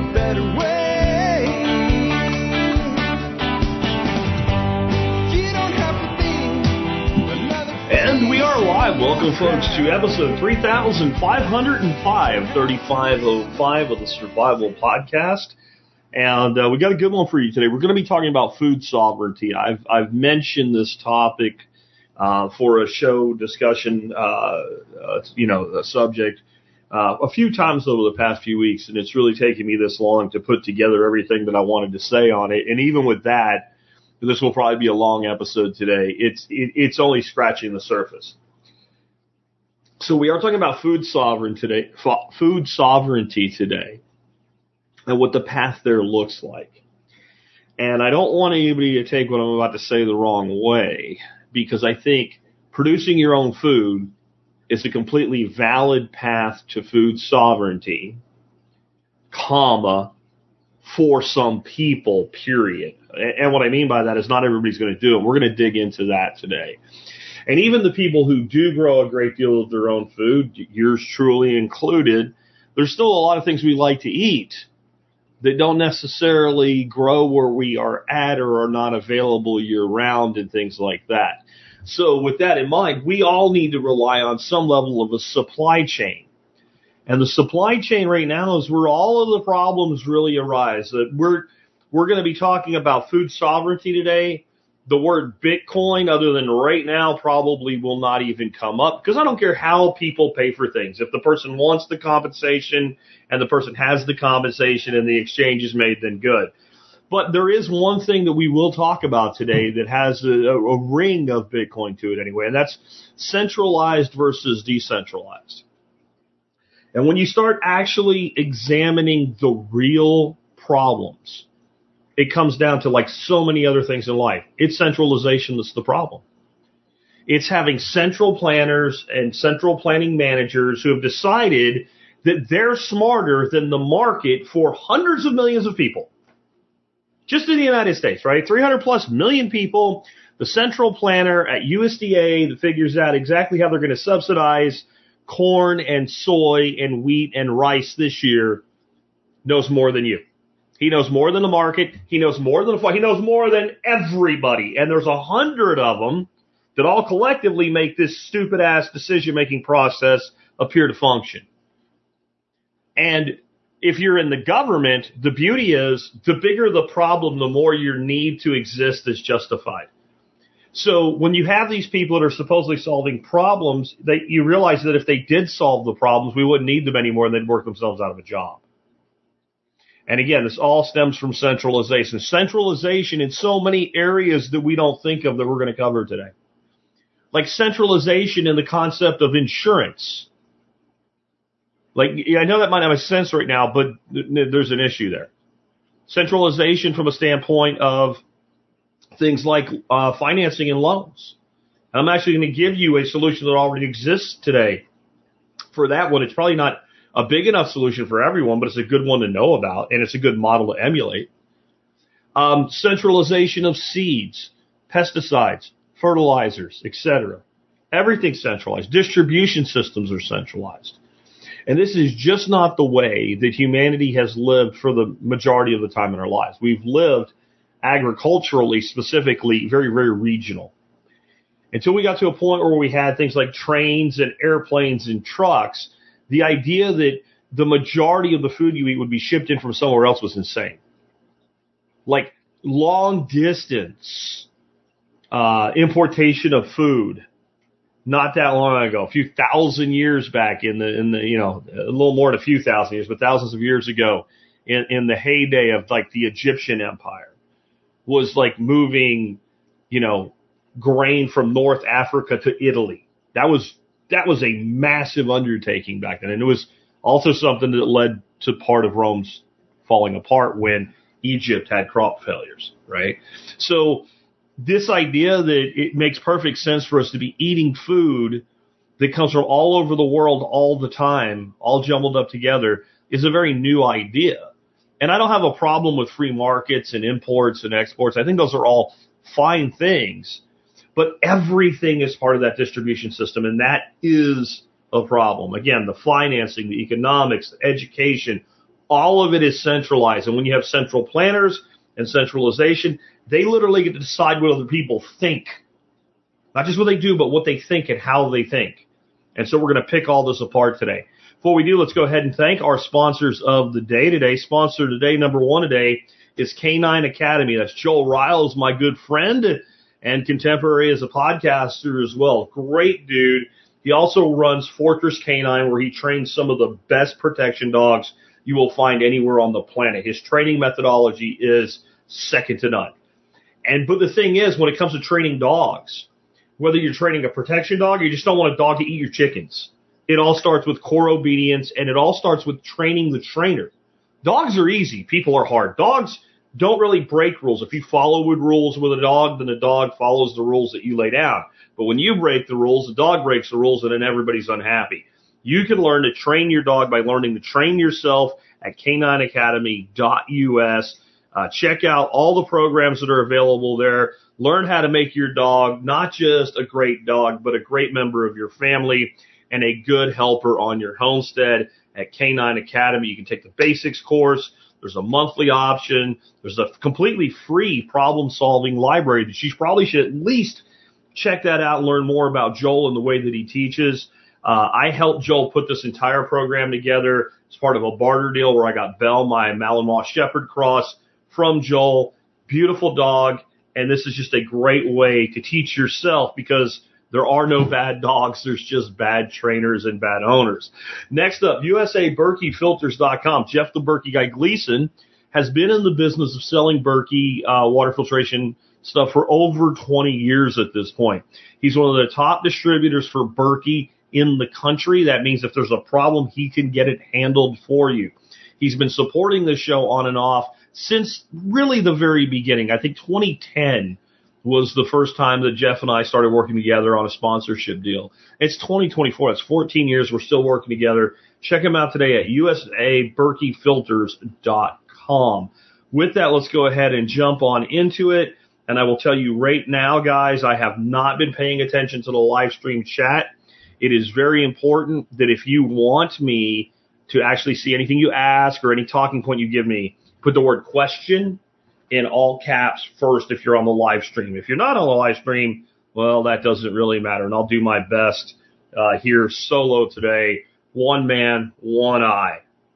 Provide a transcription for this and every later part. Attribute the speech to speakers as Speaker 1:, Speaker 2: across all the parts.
Speaker 1: a better way. You don't have to be another.
Speaker 2: And we are live. Welcome, folks, to episode 3505, 3505 of the Survival Podcast. And we got a good one for you today. We're going to be talking about food sovereignty. I've mentioned this topic for a show discussion, a subject a few times over the past few weeks, and it's really taken me this long to put together everything that I wanted to say on it. And even with that, this will probably be a long episode today. It's only scratching the surface. So we are talking about food sovereignty today, and what the path there looks like. And I don't want anybody to take what I'm about to say the wrong way, because I think producing your own food is a completely valid path to food sovereignty, for some people, period. And what I mean by that is not everybody's going to do it. We're going to dig into that today. And even the people who do grow a great deal of their own food, yours truly included, there's still a lot of things we like to eat that don't necessarily grow where we are at or are not available year-round and things like that. So with that in mind, we all need to rely on some level of a supply chain. And the supply chain right now is where all of the problems really arise. We're going to be talking about food sovereignty today. The word Bitcoin, other than right now, probably will not even come up, because I don't care how people pay for things. If the person wants the compensation and the person has the compensation and the exchange is made, then good. But there is one thing that we will talk about today that has a ring of Bitcoin to it anyway, and that's centralized versus decentralized. And when you start actually examining the real problems, it comes down to, like so many other things in life, it's centralization that's the problem. It's having central planners and central planning managers who have decided that they're smarter than the market for hundreds of millions of people. Just in the United States, right? 300 plus million people. The central planner at USDA that figures out exactly how they're going to subsidize corn and soy and wheat and rice this year knows more than you. He knows more than the market. He knows more than he knows more than everybody. And there's 100 of them that all collectively make this stupid ass decision-making process appear to function. And if you're in the government, the beauty is the bigger the problem, the more your need to exist is justified. So when you have these people that are supposedly solving problems, you realize that if they did solve the problems, we wouldn't need them anymore and they'd work themselves out of a job. And again, this all stems from centralization. Centralization in so many areas that we don't think of that we're going to cover today. Like centralization in the concept of insurance. Like, I know that might not make sense right now, but there's an issue there. Centralization from a standpoint of things like financing and loans. And I'm actually going to give you a solution that already exists today. For that one, it's probably not a big enough solution for everyone, but it's a good one to know about, and it's a good model to emulate. Centralization of seeds, pesticides, fertilizers, etc. Everything's centralized. Distribution systems are centralized. And this is just not the way that humanity has lived for the majority of the time in our lives. We've lived agriculturally, specifically, very, very regional. Until we got to a point where we had things like trains and airplanes and trucks, the idea that the majority of the food you eat would be shipped in from somewhere else was insane. Like long distance importation of food. Not that long ago, a few thousand years back in the a little more than a few thousand years, but thousands of years ago, in the heyday of like the Egyptian Empire, was like moving, grain from North Africa to Italy. That was a massive undertaking back then, and it was also something that led to part of Rome's falling apart when Egypt had crop failures, right? So this idea that it makes perfect sense for us to be eating food that comes from all over the world all the time, all jumbled up together, is a very new idea. And I don't have a problem with free markets and imports and exports. I think those are all fine things. But everything is part of that distribution system, and that is a problem. Again, the financing, the economics, the education, All of it is centralized. And when you have central planners and centralization, they literally get to decide what other people think. Not just what they do, but what they think and how they think. And so we're going to pick all this apart today. Before we do, let's go ahead and thank our sponsors of the day today. Sponsor today, number one today, is K9 Academy. That's Joel Riles, my good friend and contemporary as a podcaster as well. Great dude. He also runs Fortress K9, where he trains some of the best protection dogs you will find anywhere on the planet. His training methodology is second to none. But the thing is, when it comes to training dogs, whether you're training a protection dog or you just don't want a dog to eat your chickens, it all starts with core obedience, and it all starts with training the trainer. Dogs are easy. People are hard. Dogs don't really break rules. If you follow rules with a dog, then the dog follows the rules that you lay down. But when you break the rules, the dog breaks the rules, and then everybody's unhappy. You can learn to train your dog by learning to train yourself at k9academy.us. Check out all the programs that are available there. Learn how to make your dog not just a great dog, but a great member of your family and a good helper on your homestead at K9 Academy. You can take the basics course. There's a monthly option. There's a completely free problem-solving library that you probably should at least check that out and learn more about Joel and the way that he teaches. I helped Joel put this entire program together as part of a barter deal where I got Belle, my Malinois Shepherd cross, from Joel. Beautiful dog. And this is just a great way to teach yourself, because there are no bad dogs. There's just bad trainers and bad owners. Next up, USABerkeyFilters.com. Jeff the Berkey guy Gleason has been in the business of selling Berkey water filtration stuff for over 20 years at this point. He's one of the top distributors for Berkey in the country. That means if there's a problem, he can get it handled for you. He's been supporting this show on and off since really the very beginning. I think 2010 was the first time that Jeff and I started working together on a sponsorship deal. It's 2024. It's 14 years. We're still working together. Check him out today at usaberkeyfilters.com. With that, let's go ahead and jump on into it. And I will tell you right now, guys, I have not been paying attention to the live stream chat. It is very important that if you want me to actually see anything you ask or any talking point you give me, put the word question in all caps first if you're on the live stream. If you're not on the live stream, well, that doesn't really matter. And I'll do my best here solo today. One man, one eye.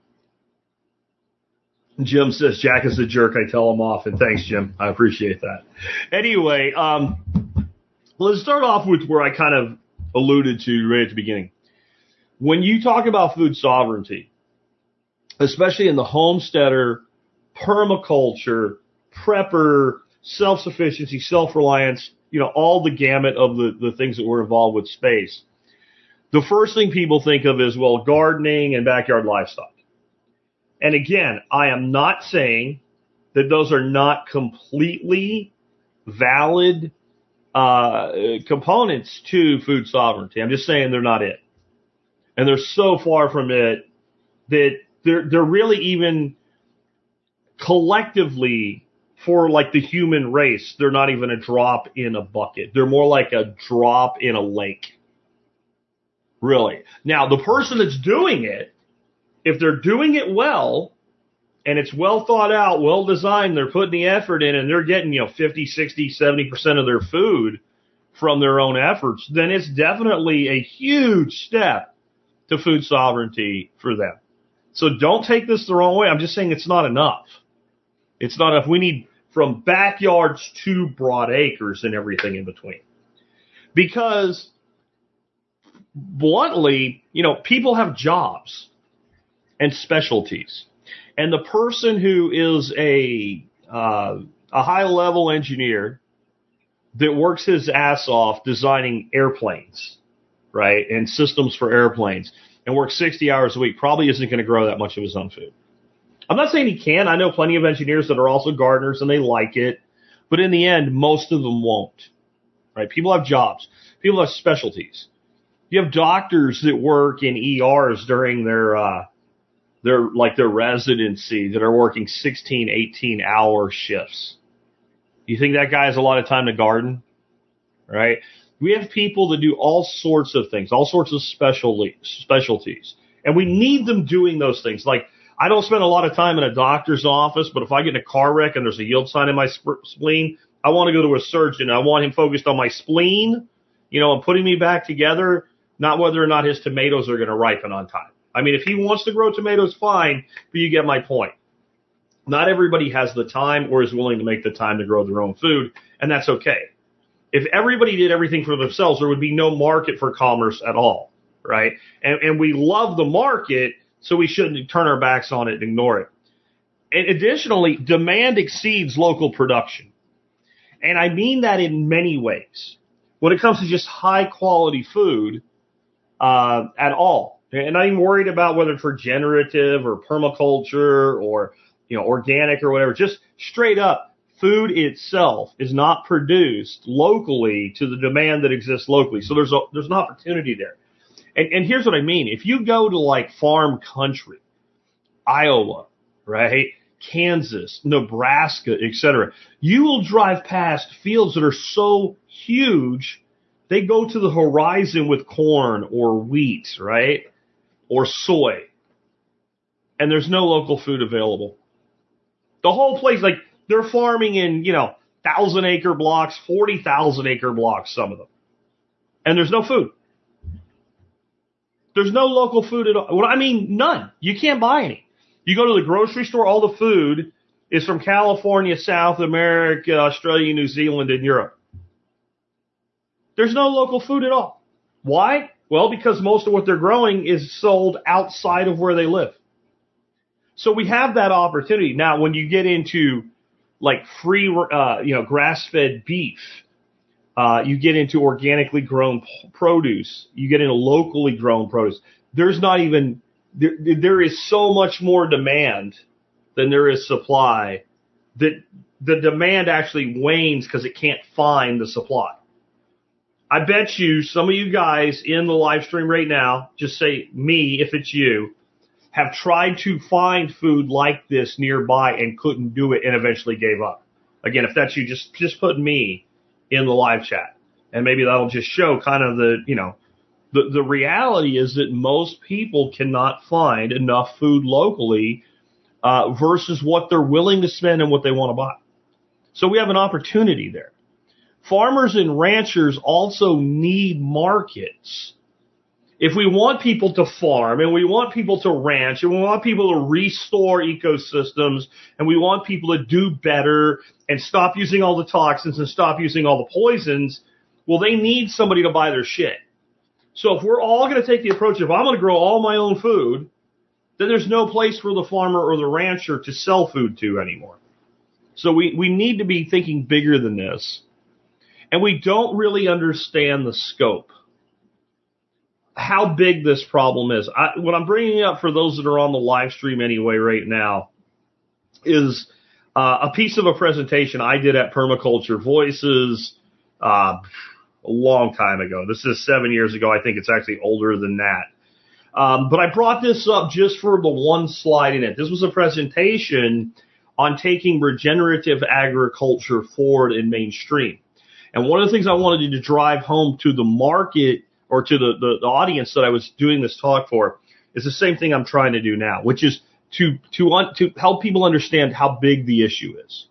Speaker 2: Jim says, Jack is a jerk. I tell him off. And thanks, Jim. I appreciate that. Anyway, let's start off with where I kind of alluded to right at the beginning. When you talk about food sovereignty, especially in the homesteader, permaculture, prepper, self-sufficiency, self-reliance, all the gamut of the things that were involved with space, the first thing people think of is, well, gardening and backyard livestock. And again, I am not saying that those are not completely valid components to food sovereignty. I'm just saying they're not it. And they're so far from it that they're really even collectively, for like the human race, they're not even a drop in a bucket. They're more like a drop in a lake. Really. Now, the person that's doing it, if they're doing it well, and it's well thought out, well designed, they're putting the effort in, and they're getting, 50, 60, 70% of their food from their own efforts, then it's definitely a huge step to food sovereignty for them. So don't take this the wrong way. I'm just saying it's not enough. It's not enough. We need from backyards to broad acres and everything in between. Because, bluntly, people have jobs and specialties. And the person who is a high-level engineer that works his ass off designing airplanes, right, and systems for airplanes, and works 60 hours a week, probably isn't going to grow that much of his own food. I'm not saying he can. I know plenty of engineers that are also gardeners, and they like it. But in the end, most of them won't, right? People have jobs. People have specialties. You have doctors that work in ERs during their residency that are working 16, 18-hour shifts. You think that guy has a lot of time to garden, right? We have people that do all sorts of things, all sorts of specialties. And we need them doing those things. Like I don't spend a lot of time in a doctor's office, but if I get in a car wreck and there's a yield sign in my spleen, I want to go to a surgeon. I want him focused on my spleen, and putting me back together, not whether or not his tomatoes are going to ripen on time. I mean, if he wants to grow tomatoes, fine, but you get my point. Not everybody has the time or is willing to make the time to grow their own food, and that's okay. If everybody did everything for themselves, there would be no market for commerce at all, right? And we love the market, so we shouldn't turn our backs on it and ignore it. And additionally, demand exceeds local production. And I mean that in many ways. When it comes to just high-quality food at all. And I'm worried about whether it's regenerative or permaculture or organic or whatever. Just straight up, food itself is not produced locally to the demand that exists locally. So there's an opportunity there. And here's what I mean. If you go to like farm country, Iowa, right, Kansas, Nebraska, etc., you will drive past fields that are so huge, they go to the horizon with corn or wheat, right, or soy. And there's no local food available. The whole place, like, they're farming in, 1,000-acre blocks, 40,000-acre blocks, some of them. And there's no food. There's no local food at all. Well, I mean, none. You can't buy any. You go to the grocery store, all the food is from California, South America, Australia, New Zealand, and Europe. There's no local food at all. Why? Well, because most of what they're growing is sold outside of where they live. So we have that opportunity. Now, when you get into like free, grass-fed beef, you get into organically grown produce, you get into locally grown produce. There's not even, there is so much more demand than there is supply that the demand actually wanes because it can't find the supply. I bet you some of you guys in the live stream right now, just say me if it's you, have tried to find food like this nearby and couldn't do it and eventually gave up. Again, if that's you, just put me in the live chat. And maybe that'll just show kind of the reality is that most people cannot find enough food locally versus what they're willing to spend and what they want to buy. So we have an opportunity there. Farmers and ranchers also need markets. If we want people to farm and we want people to ranch and we want people to restore ecosystems and we want people to do better and stop using all the toxins and stop using all the poisons, well, they need somebody to buy their shit. So if we're all going to take the approach of I'm going to grow all my own food, then there's no place for the farmer or the rancher to sell food to anymore. So we need to be thinking bigger than this. And we don't really understand the scope, how big this problem is. What I'm bringing up for those that are on the live stream anyway right now is a piece of a presentation I did at Permaculture Voices a long time ago. This is 7 years ago. I think it's actually older than that. But I brought this up just for the one slide in it. This was a presentation on taking regenerative agriculture forward in mainstream. And one of the things I wanted to drive home to the market or to the audience that I was doing this talk for is the same thing I'm trying to do now, which is to help people understand how big the issue is.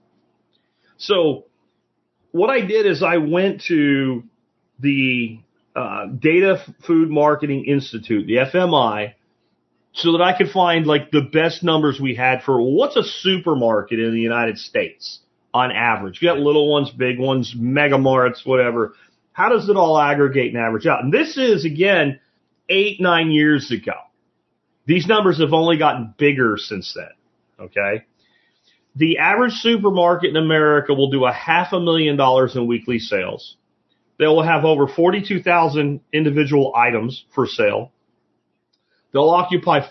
Speaker 2: So what I did is I went to the Data Food Marketing Institute, the FMI, so that I could find like the best numbers we had for what's a supermarket in the United States on average. You got little ones, big ones, mega marts, whatever. How does it all aggregate and average out? And this is, again, 8-9 years ago. These numbers have only gotten bigger since then, okay? The average supermarket in America will do $500,000 in weekly sales. They will have over 42,000 individual items for sale. They'll occupy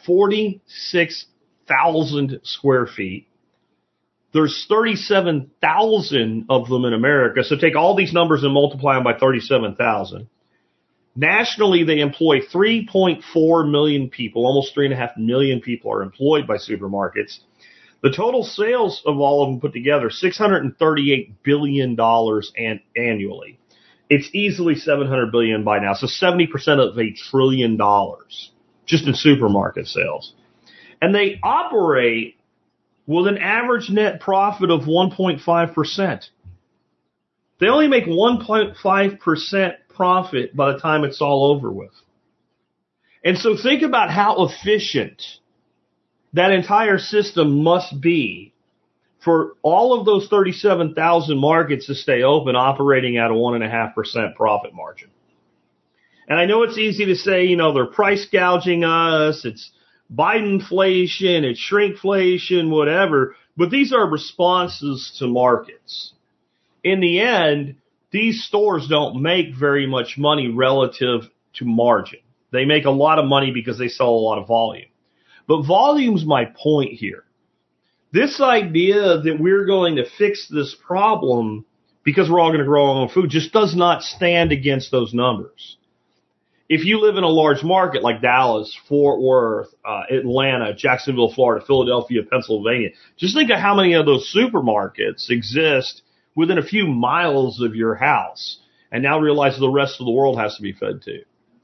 Speaker 2: 46,000 square feet. There's 37,000 of them in America. So take all these numbers and multiply them by 37,000. Nationally, they employ 3.4 million people. Almost 3.5 million people are employed by supermarkets. The total sales of all of them put together, $638 billion annually. It's easily $700 billion by now. So 70% of $1 trillion just in supermarket sales. And they operate with an average net profit of 1.5%. They only make 1.5% profit by the time it's all over with. And so think about how efficient that entire system must be for all of those 37,000 markets to stay open, operating at a 1.5% profit margin. And I know it's easy to say, they're price gouging us, it's Bidenflation, it's shrinkflation, whatever, but these are responses to markets. In the end, these stores don't make very much money relative to margin. They make a lot of money because they sell a lot of volume. But volume's my point here. This idea that we're going to fix this problem because we're all going to grow our own food just does not stand against those numbers. If you live in a large market like Dallas, Fort Worth, Atlanta, Jacksonville, Florida, Philadelphia, Pennsylvania, just think of how many of those supermarkets exist within a few miles of your house, and now realize the rest of the world has to be fed too.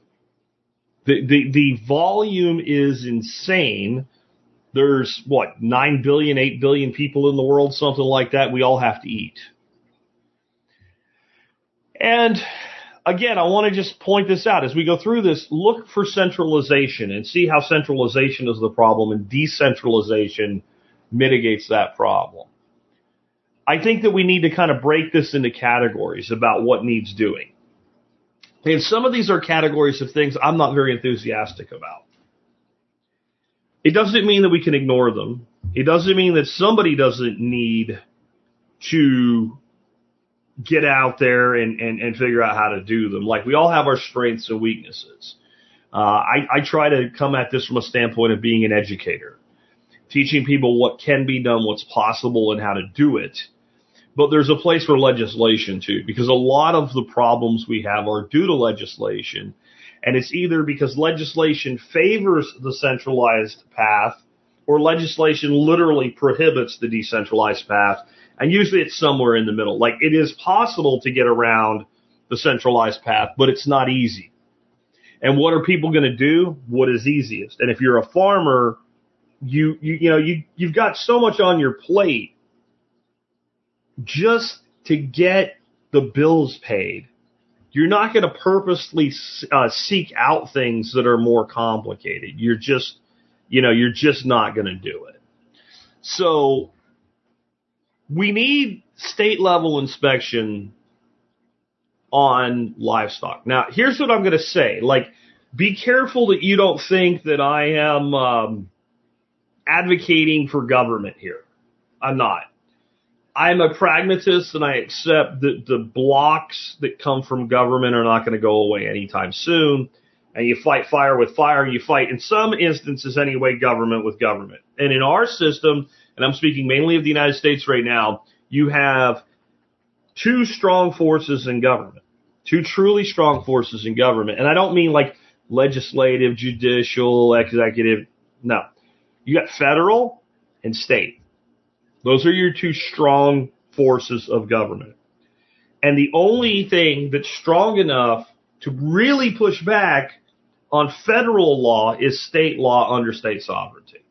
Speaker 2: The volume is insane. There's 9 billion, 8 billion people in the world, something like that. We all have to eat. And again, I want to just point this out. As we go through this, look for centralization and see how centralization is the problem and decentralization mitigates that problem. I think that we need to kind of break this into categories about what needs doing. And some of these are categories of things I'm not very enthusiastic about. It doesn't mean that we can ignore them. It doesn't mean that somebody doesn't need to get out there and figure out how to do them. Like, we all have our strengths and weaknesses. I try to come at this from a standpoint of being an educator, teaching people what can be done, what's possible, and how to do it. But there's a place for legislation too, because a lot of the problems we have are due to legislation. And it's either because legislation favors the centralized path or legislation literally prohibits the decentralized path. And usually it's somewhere in the middle. Like, it is possible to get around the centralized path, but it's not easy. And what are people going to do? What is easiest? And if you're a farmer, you've got so much on your plate just to get the bills paid. You're not going to purposely seek out things that are more complicated. You're just not going to do it. So we need state level inspection on livestock. Now, here's what I'm going to say. Like, be careful that you don't think that I am advocating for government here. I'm not. I'm a pragmatist, and I accept that the blocks that come from government are not going to go away anytime soon. And you fight fire with fire, and you fight, in some instances anyway, government with government. And in our system, and I'm speaking mainly of the United States right now, you have two strong forces in government, two truly strong forces in government. And I don't mean like legislative, judicial, executive. No. You got federal and state. Those are your two strong forces of government. And the only thing that's strong enough to really push back on federal law is state law under state sovereignty.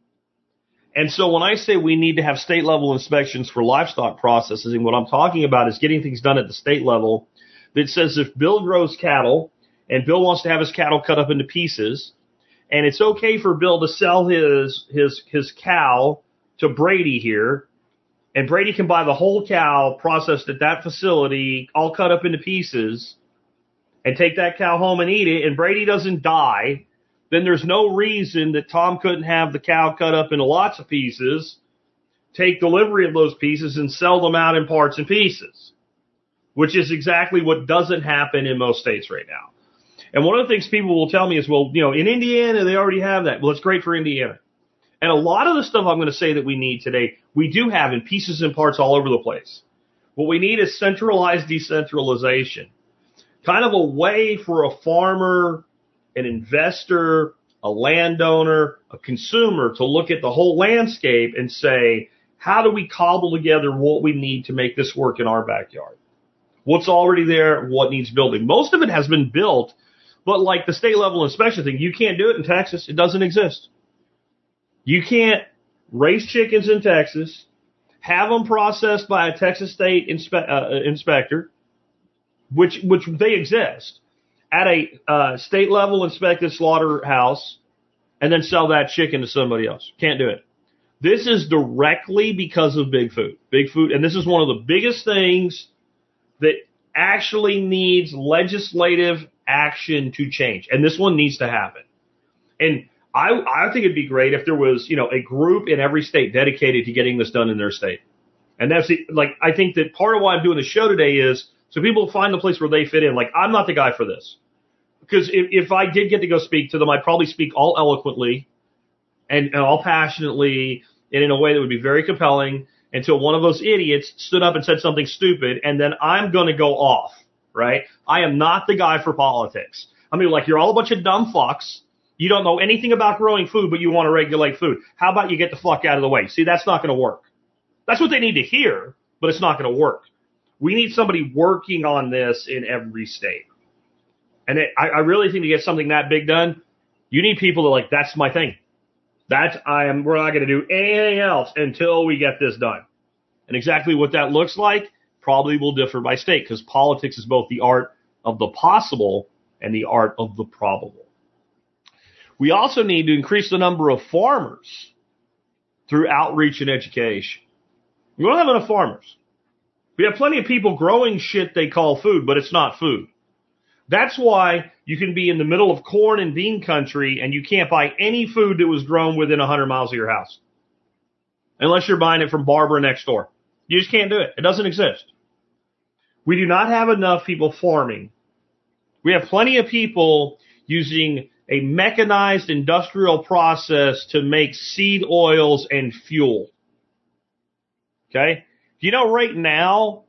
Speaker 2: And so when I say we need to have state level inspections for livestock processing, what I'm talking about is getting things done at the state level that says if Bill grows cattle and Bill wants to have his cattle cut up into pieces, and it's okay for Bill to sell his cow to Brady here, and Brady can buy the whole cow processed at that facility, all cut up into pieces, and take that cow home and eat it, and Brady doesn't die, then there's no reason that Tom couldn't have the cow cut up into lots of pieces, take delivery of those pieces, and sell them out in parts and pieces, which is exactly what doesn't happen in most states right now. And one of the things people will tell me is, well, in Indiana, they already have that. Well, it's great for Indiana. And a lot of the stuff I'm going to say that we need today, we do have in pieces and parts all over the place. What we need is centralized decentralization. Kind of a way for a farmer, an investor, a landowner, a consumer to look at the whole landscape and say, how do we cobble together what we need to make this work in our backyard? What's already there? What needs building? Most of it has been built, but like the state level inspection thing, you can't do it in Texas. It doesn't exist. You can't raise chickens in Texas, have them processed by a Texas state inspector, which they exist, at a state level inspected slaughterhouse, and then sell that chicken to somebody else. Can't do it. This is directly because of Big Food. Big Food, and this is one of the biggest things that actually needs legislative action to change. And this one needs to happen. And I think it'd be great if there was, a group in every state dedicated to getting this done in their state. And that's I think that part of why I'm doing the show today is so people find the place where they fit in. Like, I'm not the guy for this. Because if I did get to go speak to them, I'd probably speak all eloquently and all passionately and in a way that would be very compelling until one of those idiots stood up and said something stupid, and then I'm going to go off, right? I am not the guy for politics. I mean, you're all a bunch of dumb fucks. You don't know anything about growing food, but you want to regulate food. How about you get the fuck out of the way? See, that's not going to work. That's what they need to hear, but it's not going to work. We need somebody working on this in every state. And I really think to get something that big done, you need people that that's my thing. We're not going to do anything else until we get this done. And exactly what that looks like probably will differ by state, because politics is both the art of the possible and the art of the probable. We also need to increase the number of farmers through outreach and education. We don't have enough farmers. We have plenty of people growing shit they call food, but it's not food. That's why you can be in the middle of corn and bean country and you can't buy any food that was grown within 100 miles of your house. Unless you're buying it from Barbara next door. You just can't do it. It doesn't exist. We do not have enough people farming. We have plenty of people using a mechanized industrial process to make seed oils and fuel. Okay? Right now,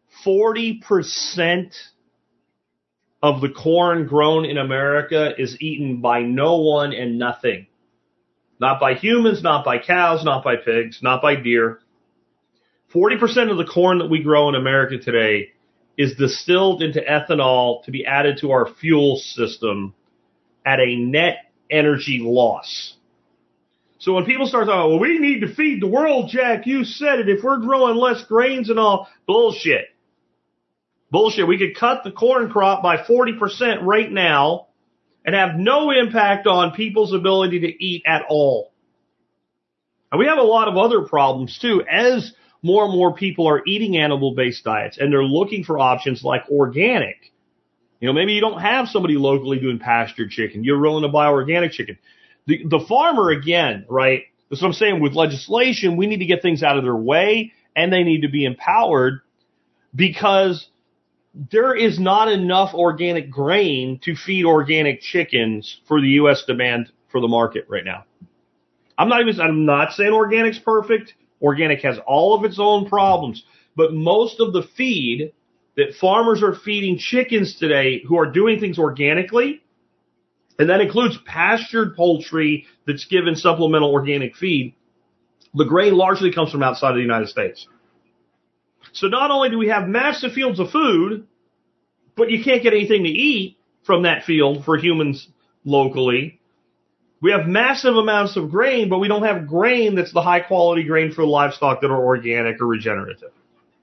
Speaker 2: 40% of the corn grown in America is eaten by no one and nothing. Not by humans, not by cows, not by pigs, not by deer. 40% of the corn that we grow in America today is distilled into ethanol to be added to our fuel system at a net energy loss. So when people start talking, well, we need to feed the world, Jack, you said it, if we're growing less grains and all, bullshit. Bullshit. We could cut the corn crop by 40% right now and have no impact on people's ability to eat at all. And we have a lot of other problems too, as more and more people are eating animal-based diets and they're looking for options like organic. Maybe you don't have somebody locally doing pastured chicken. You're willing to buy organic chicken. The farmer, again, right? That's what I'm saying. With legislation, we need to get things out of their way and they need to be empowered, because there is not enough organic grain to feed organic chickens for the U.S. demand for the market right now. I'm not saying organic's perfect. Organic has all of its own problems, but most of the feed that farmers are feeding chickens today who are doing things organically, and that includes pastured poultry that's given supplemental organic feed, the grain largely comes from outside of the United States. So not only do we have massive fields of food, but you can't get anything to eat from that field for humans locally. We have massive amounts of grain, but we don't have grain that's the high quality grain for livestock that are organic or regenerative.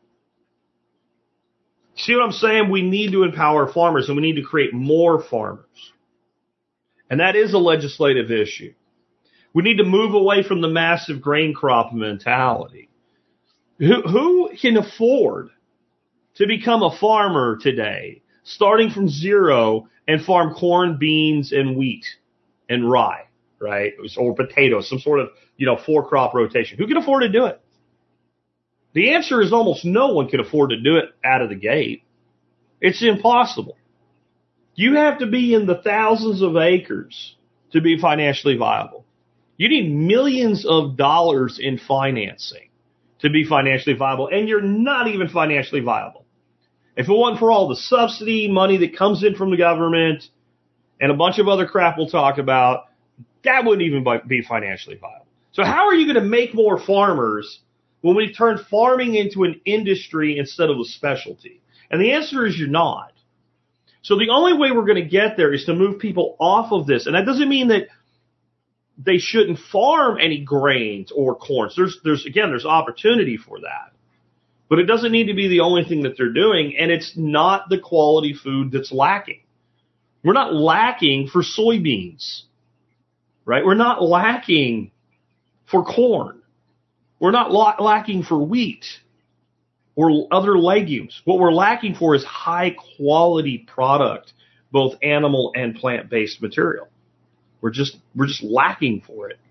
Speaker 2: See what I'm saying? We need to empower farmers and we need to create more farmers. And that is a legislative issue. We need to move away from the massive grain crop mentality. Who can afford to become a farmer today, starting from zero, and farm corn, beans, and wheat and rye, right? Or potatoes, some sort of, 4-crop rotation. Who can afford to do it? The answer is almost no one can afford to do it out of the gate. It's impossible. You have to be in the thousands of acres to be financially viable. You need millions of dollars in financing to be financially viable, and you're not even financially viable. If it wasn't for all the subsidy money that comes in from the government and a bunch of other crap we'll talk about, that wouldn't even be financially viable. So how are you going to make more farmers when we turn farming into an industry instead of a specialty? And the answer is you're not. So the only way we're going to get there is to move people off of this. And that doesn't mean that they shouldn't farm any grains or corn. So there's opportunity for that. But it doesn't need to be the only thing that they're doing, and it's not the quality food that's lacking. We're not lacking for soybeans, right? We're not lacking for corn. We're not lacking for wheat or other legumes. What we're lacking for is high quality product, both animal and plant-based material. We're just lacking for it.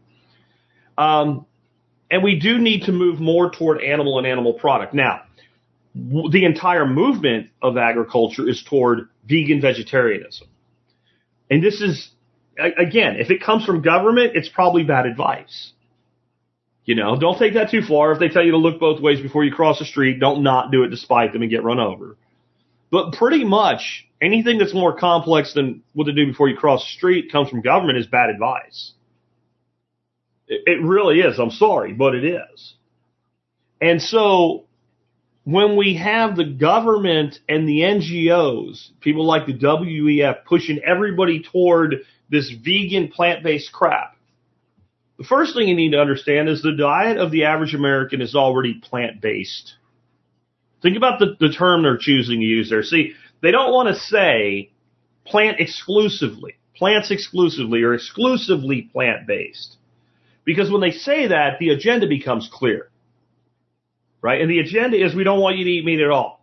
Speaker 2: And we do need to move more toward animal and animal product. Now, the entire movement of agriculture is toward vegan vegetarianism. And this is, again, if it comes from government, it's probably bad advice. You know, don't take that too far. If they tell you to look both ways before you cross the street, don't not do it despite them and get run over. But pretty much anything that's more complex than what to do before you cross the street comes from government is bad advice. It really is. I'm sorry, but it is. And so when we have the government and the NGOs, people like the WEF, pushing everybody toward this vegan plant-based crap, the first thing you need to understand is the diet of the average American is already plant-based. Think about the term they're choosing to use there. See, they don't want to say plants exclusively, or exclusively plant-based. Because when they say that, the agenda becomes clear, right? And the agenda is we don't want you to eat meat at all.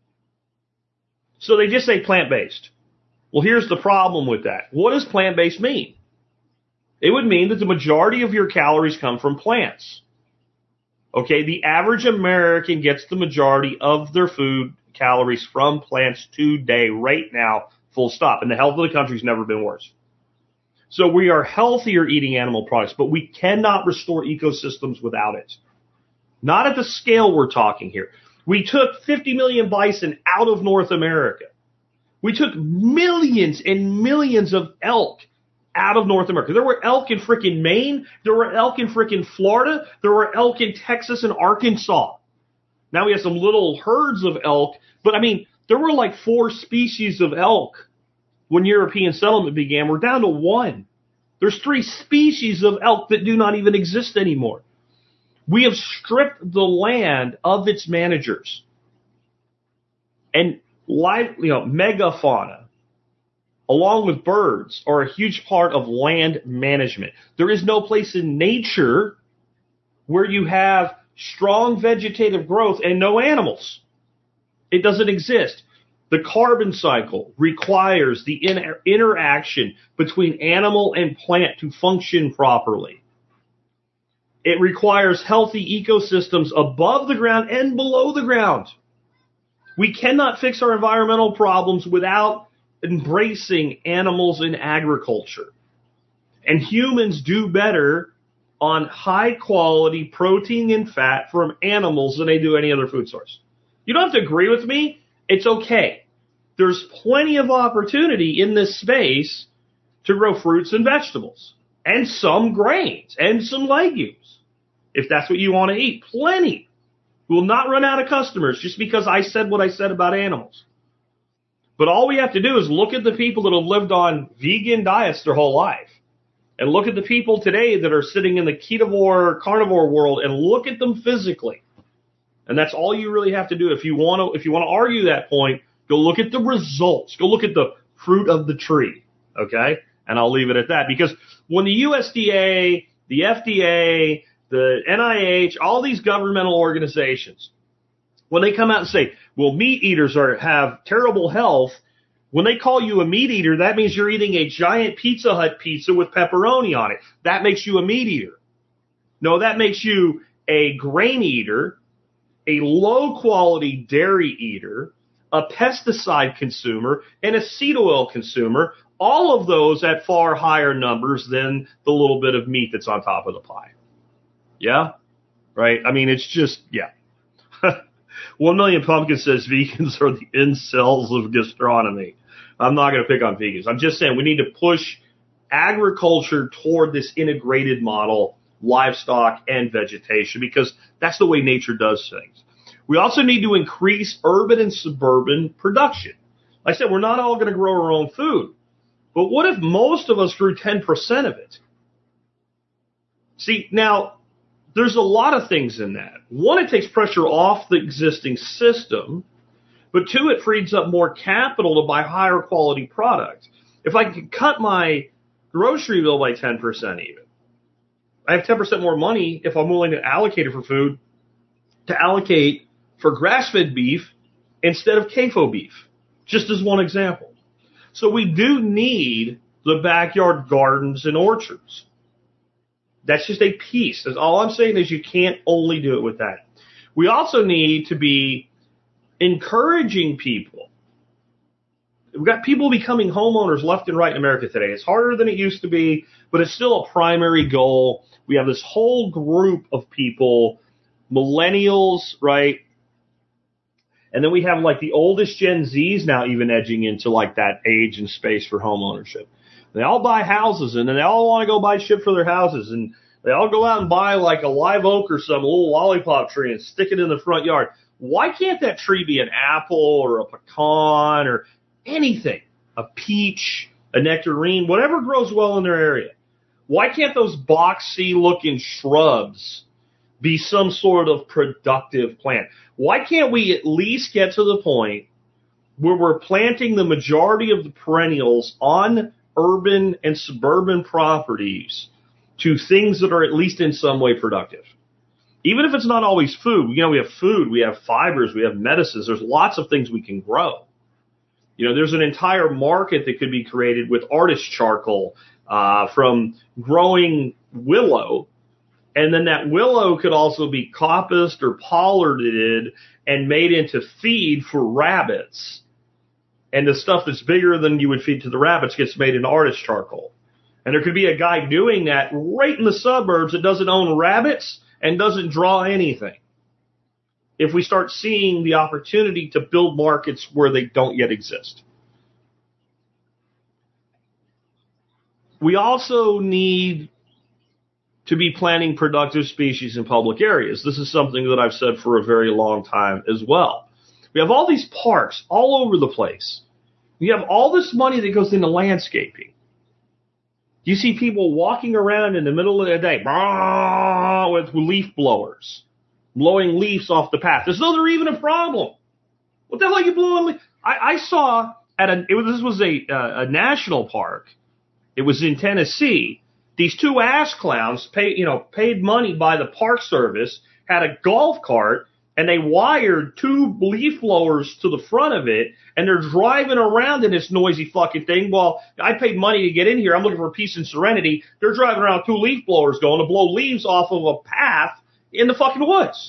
Speaker 2: So they just say plant-based. Well, here's the problem with that. What does plant-based mean? It would mean that the majority of your calories come from plants. Okay, the average American gets the majority of their food calories from plants today, right now, full stop. And the health of the country's never been worse. So we are healthier eating animal products, but we cannot restore ecosystems without it. Not at the scale we're talking here. We took 50 million bison out of North America. We took millions and millions of elk out of North America. There were elk in frickin' Maine. There were elk in frickin' Florida. There were elk in Texas and Arkansas. Now we have some little herds of elk, but I mean, there were like 4 species of elk when European settlement began. We're down to 1. There's 3 species of elk that do not even exist anymore. We have stripped the land of its managers. And megafauna, along with birds, are a huge part of land management. There is no place in nature where you have strong vegetative growth and no animals. It doesn't exist. The carbon cycle requires the interaction between animal and plant to function properly. It requires healthy ecosystems above the ground and below the ground. We cannot fix our environmental problems without embracing animals in agriculture. And humans do better on high quality protein and fat from animals than they do any other food source. You don't have to agree with me. It's okay. There's plenty of opportunity in this space to grow fruits and vegetables and some grains and some legumes. If that's what you want to eat, plenty. We will not run out of customers just because I said what I said about animals. But all we have to do is look at the people that have lived on vegan diets their whole life and look at the people today that are sitting in the ketovore, carnivore world and look at them physically. And that's all you really have to do. If you want to argue that point, go look at the results. Go look at the fruit of the tree. Okay? And I'll leave it at that. Because when the USDA, the FDA, the NIH, all these governmental organizations, when they come out and say, well, meat eaters have terrible health, when they call you a meat eater, that means you're eating a giant Pizza Hut pizza with pepperoni on it. That makes you a meat eater. No, that makes you a grain eater, a low-quality dairy eater, a pesticide consumer, and a seed oil consumer, all of those at far higher numbers than the little bit of meat that's on top of the pie. Yeah? Right? I mean, it's just, yeah. 1 Million Pumpkins says vegans are the incels of gastronomy. I'm not going to pick on vegans. I'm just saying we need to push agriculture toward this integrated model, livestock and vegetation, because that's the way nature does things. We also need to increase urban and suburban production. Like I said, we're not all going to grow our own food. But what if most of us grew 10% of it? See, now, there's a lot of things in that. One, it takes pressure off the existing system, but two, it frees up more capital to buy higher quality product. If I could cut my grocery bill by 10% even, I have 10% more money if I'm willing to allocate it for food, to allocate for grass-fed beef instead of CAFO beef, just as one example. So we do need the backyard gardens and orchards. That's just a piece. That's all I'm saying is you can't only do it with that. We also need to be encouraging people. We've got people becoming homeowners left and right in America today. It's harder than it used to be, but it's still a primary goal. We have this whole group of people, millennials, right? And then we have like the oldest Gen Zs now even edging into like that age and space for home ownership. They all buy houses, and then they all want to go buy shit for their houses, and they all go out and buy like a live oak or some little lollipop tree and stick it in the front yard. Why can't that tree be an apple or a pecan or anything? A peach, a nectarine, whatever grows well in their area. Why can't those boxy-looking shrubs be some sort of productive plant? Why can't we at least get to the point where we're planting the majority of the perennials on urban and suburban properties to things that are at least in some way productive? Even if it's not always food. You know, we have food, we have fibers, we have medicines. There's lots of things we can grow. You know, there's an entire market that could be created with artist charcoal from growing willow. And then that willow could also be coppiced or pollarded and made into feed for rabbits. And the stuff that's bigger than you would feed to the rabbits gets made into artist charcoal. And there could be a guy doing that right in the suburbs that doesn't own rabbits and doesn't draw anything. If we start seeing the opportunity to build markets where they don't yet exist. We also need to be planting productive species in public areas. This is something that I've said for a very long time as well. We have all these parks all over the place. We have all this money that goes into landscaping. You see people walking around in the middle of the day with leaf blowers, blowing leaves off the path as though they're even a problem. What the hell are you blowing leaves? I saw this was a national park. It was in Tennessee. These two ass clowns paid money by the Park Service, had a golf cart, and they wired two leaf blowers to the front of it, and they're driving around in this noisy fucking thing. Well, I paid money to get in here. I'm looking for peace and serenity. They're driving around with two leaf blowers going to blow leaves off of a path in the fucking woods.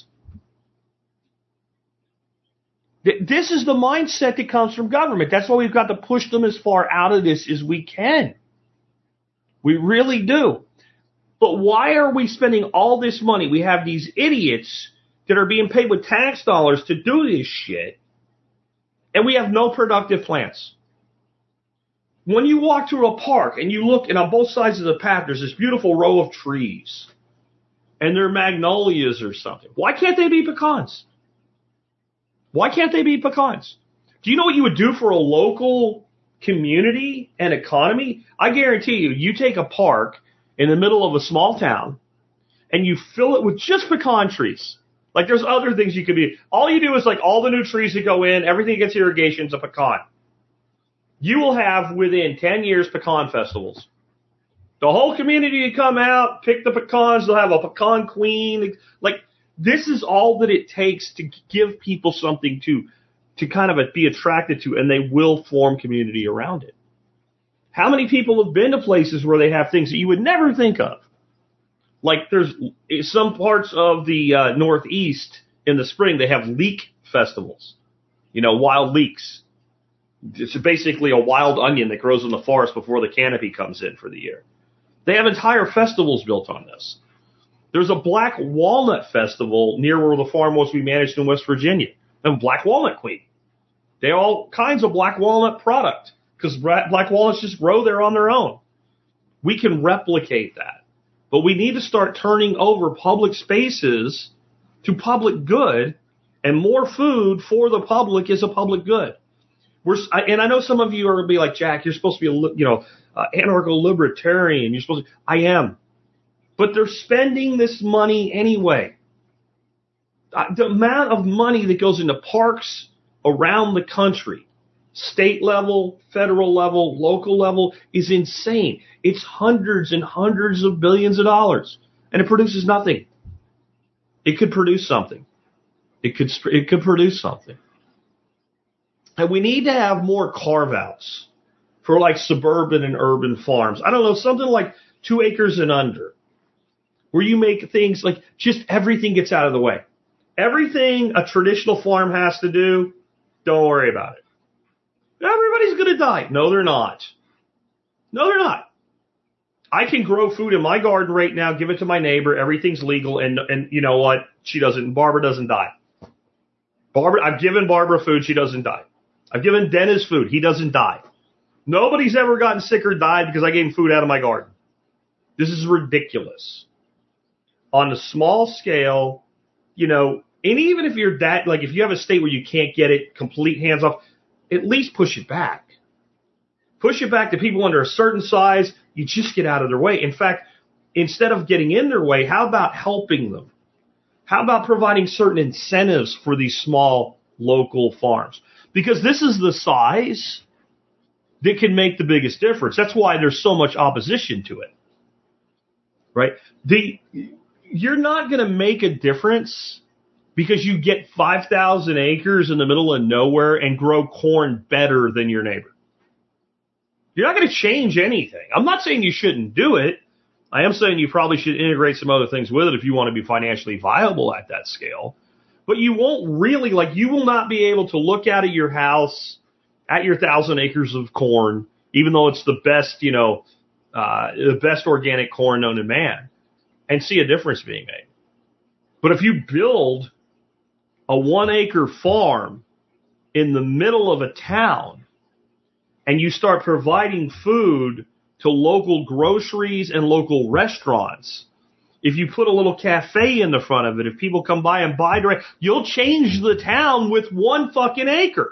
Speaker 2: This is the mindset that comes from government. That's why we've got to push them as far out of this as we can. We really do. But why are we spending all this money? We have these idiots that are being paid with tax dollars to do this shit, and we have no productive plants. When you walk through a park and you look, and on both sides of the path, there's this beautiful row of trees, and they're magnolias or something. Why can't they be pecans? Why can't they be pecans? Do you know what you would do for a local community and economy? I guarantee you, you take a park in the middle of a small town, and you fill it with just pecan trees. Like, there's other things you could be. All you do is, like, all the new trees that go in, everything gets irrigation, is a pecan. You will have, within 10 years, pecan festivals. The whole community will come out, pick the pecans, they'll have a pecan queen. Like, this is all that it takes to give people something to kind of be attracted to, and they will form community around it. How many people have been to places where they have things that you would never think of? Like, there's some parts of the Northeast in the spring, they have leek festivals. You know, wild leeks. It's basically a wild onion that grows in the forest before the canopy comes in for the year. They have entire festivals built on this. There's a black walnut festival near where the farm was we managed in West Virginia. And black walnut queen. They have all kinds of black walnut product because black walnuts just grow there on their own. We can replicate that. But we need to start turning over public spaces to public good, and more food for the public is a public good. And I know some of you are going to be like, Jack, you're supposed to be anarcho-libertarian. I am. But they're spending this money anyway. The amount of money that goes into parks around the country, state level, federal level, local level, is insane. It's hundreds and hundreds of billions of dollars, and it produces nothing. It could produce something. It could produce something. And we need to have more carve-outs for like suburban and urban farms. I don't know, something like 2 acres and under, where you make things like just everything gets out of the way. Everything a traditional farm has to do, don't worry about it. Everybody's going to die. No, they're not. No, they're not. I can grow food in my garden right now, give it to my neighbor. Everything's legal. And you know what? Barbara doesn't die. I've given Barbara food. She doesn't die. I've given Dennis food. He doesn't die. Nobody's ever gotten sick or died because I gave him food out of my garden. This is ridiculous. On a small scale, and even if you're if you have a state where you can't get it complete hands off, at least push it back. Push it back to people under a certain size. You just get out of their way. In fact, instead of getting in their way, how about helping them? How about providing certain incentives for these small local farms? Because this is the size that can make the biggest difference. That's why there's so much opposition to it. Right? You're not going to make a difference because you get 5,000 acres in the middle of nowhere and grow corn better than your neighbor. You're not going to change anything. I'm not saying you shouldn't do it. I am saying you probably should integrate some other things with it if you want to be financially viable at that scale. But you won't really, you will not be able to look out at your house, at your 1,000 acres of corn, even though it's the best, the best organic corn known to man, and see a difference being made. But if you build a 1-acre farm in the middle of a town and you start providing food to local groceries and local restaurants, if you put a little cafe in the front of it, if people come by and buy direct, you'll change the town with 1 fucking acre.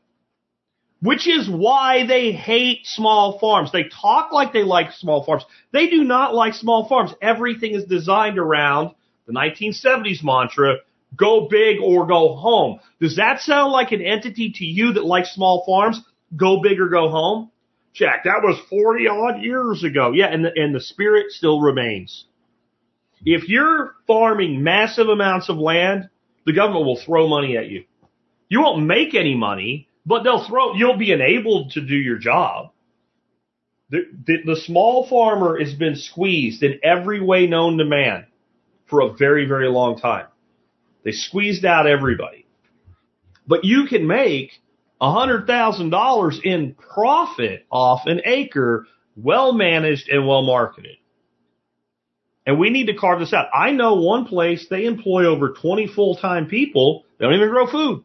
Speaker 2: Which is why they hate small farms. They talk like they like small farms. They do not like small farms. Everything is designed around the 1970s mantra, go big or go home. Does that sound like an entity to you that likes small farms? Go big or go home? Jack, that was 40 odd years ago. Yeah, and the spirit still remains. If you're farming massive amounts of land, the government will throw money at you. You won't make any money, but you'll be enabled to do your job. The small farmer has been squeezed in every way known to man for a very, very long time. They squeezed out everybody. But you can make $100,000 in profit off an acre, well managed and well marketed. And we need to carve this out. I know one place, they employ over 20 full-time people. They don't even grow food.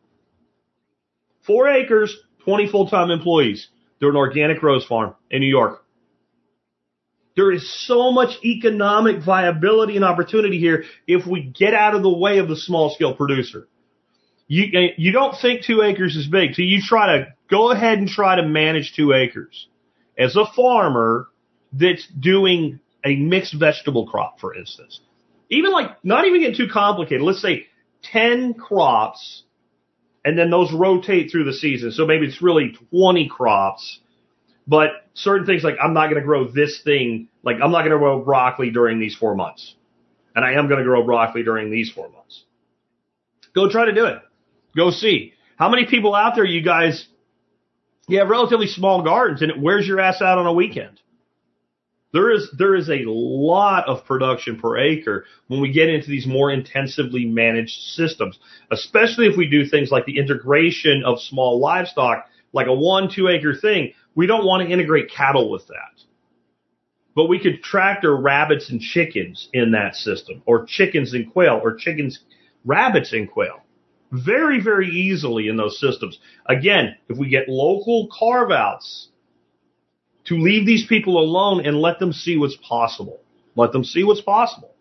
Speaker 2: 4 acres, 20 full-time employees. They're an organic rose farm in New York. There is so much economic viability and opportunity here if we get out of the way of the small-scale producer. You don't think 2 acres is big, so you try to go ahead and try to manage 2 acres. As a farmer that's doing a mixed vegetable crop, for instance, not even get too complicated. Let's say 10 crops, and then those rotate through the season. So maybe it's really 20 crops, but certain things like I'm not going to grow this thing, like I'm not going to grow broccoli during these 4 months, and I am going to grow broccoli during these 4 months. Go try to do it. Go see. How many people out there, you guys, you have relatively small gardens, and it wears your ass out on a weekend. There is a lot of production per acre when we get into these more intensively managed systems, especially if we do things like the integration of small livestock, like a 1-2 acre thing. We don't want to integrate cattle with that. But we could tractor rabbits and chickens in that system, or chickens and quail, or rabbits and quail. Very, very easily in those systems. Again, if we get local carve-outs to leave these people alone and let them see what's possible. Let them see what's possible.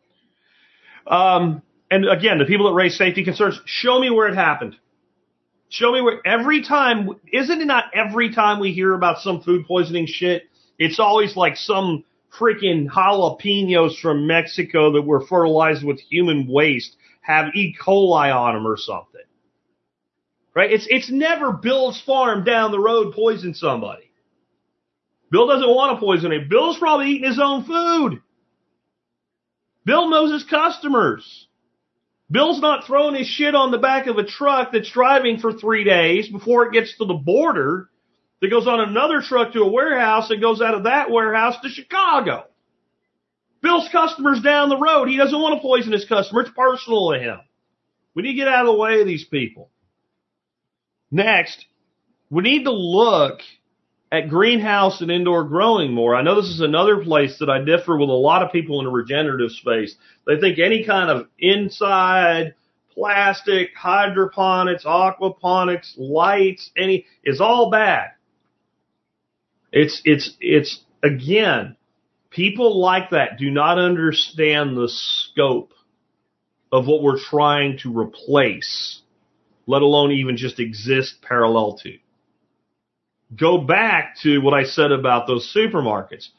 Speaker 2: And again, the people that raise safety concerns, show me where it happened. Show me where isn't it not every time we hear about some food poisoning shit, it's always like some freaking jalapenos from Mexico that were fertilized with human waste have E. coli on them or something. Right? It's never Bill's farm down the road poisoned somebody. Bill doesn't want to poison it. Bill's probably eating his own food. Bill knows his customers. Bill's not throwing his shit on the back of a truck that's driving for 3 days before it gets to the border, that goes on another truck to a warehouse and goes out of that warehouse to Chicago. Bill's customer's down the road. He doesn't want to poison his customer. It's personal to him. We need to get out of the way of these people. Next, we need to look at greenhouse and indoor growing more. I know this is another place that I differ with a lot of people in the regenerative space. They think any kind of inside plastic, hydroponics, aquaponics, lights, is all bad. It's again, people like that do not understand the scope of what we're trying to replace, let alone even just exist parallel to. Go back to what I said about those supermarkets.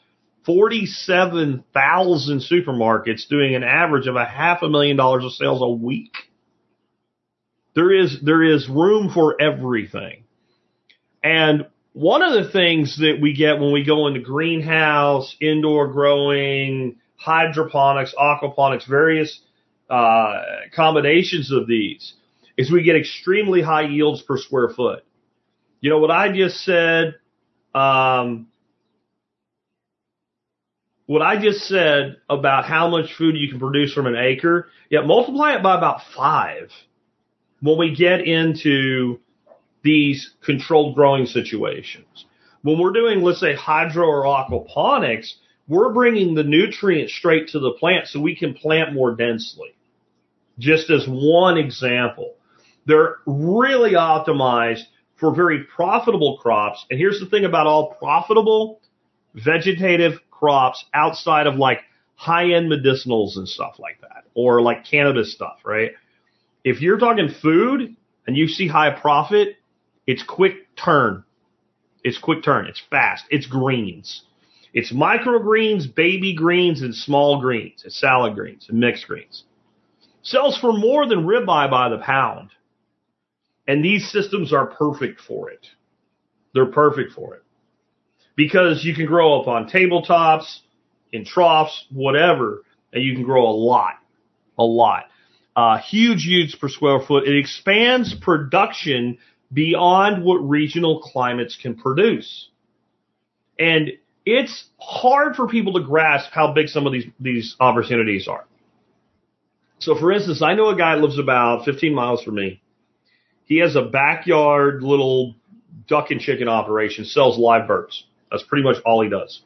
Speaker 2: 47,000 supermarkets doing an average of $500,000 of sales a week. There is room for everything. And one of the things that we get when we go into greenhouse, indoor growing, hydroponics, aquaponics, various combinations of these, is we get extremely high yields per square foot. You know what I just said? What I just said about how much food you can produce from an acre, multiply it by about 5 when we get into these controlled growing situations. When we're doing, let's say, hydro or aquaponics, we're bringing the nutrients straight to the plant so we can plant more densely. Just as one example. They're really optimized for very profitable crops. And here's the thing about all profitable vegetative crops outside of like high-end medicinals and stuff like that, or like cannabis stuff, right? If you're talking food and you see high profit, it's quick turn. It's quick turn. It's fast. It's greens. It's microgreens, baby greens, and small greens. It's salad greens and mixed greens. Sells for more than ribeye by the pound. And these systems are perfect for it. They're perfect for it. Because you can grow up on tabletops, in troughs, whatever, and you can grow a lot. A lot. Huge yields per square foot. It expands production beyond what regional climates can produce. And it's hard for people to grasp how big some of these opportunities are. So, for instance, I know a guy that lives about 15 miles from me. He has a backyard little duck and chicken operation, sells live birds. That's pretty much all he does.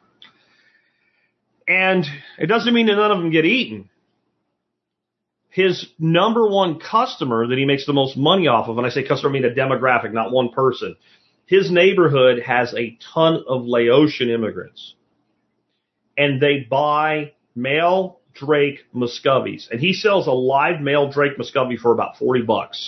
Speaker 2: And it doesn't mean that none of them get eaten. His number one customer that he makes the most money off of, and I say customer, I mean a demographic, not one person. His neighborhood has a ton of Laotian immigrants. And they buy male Drake Muscovies. And he sells a live male Drake Muscovy for about $40.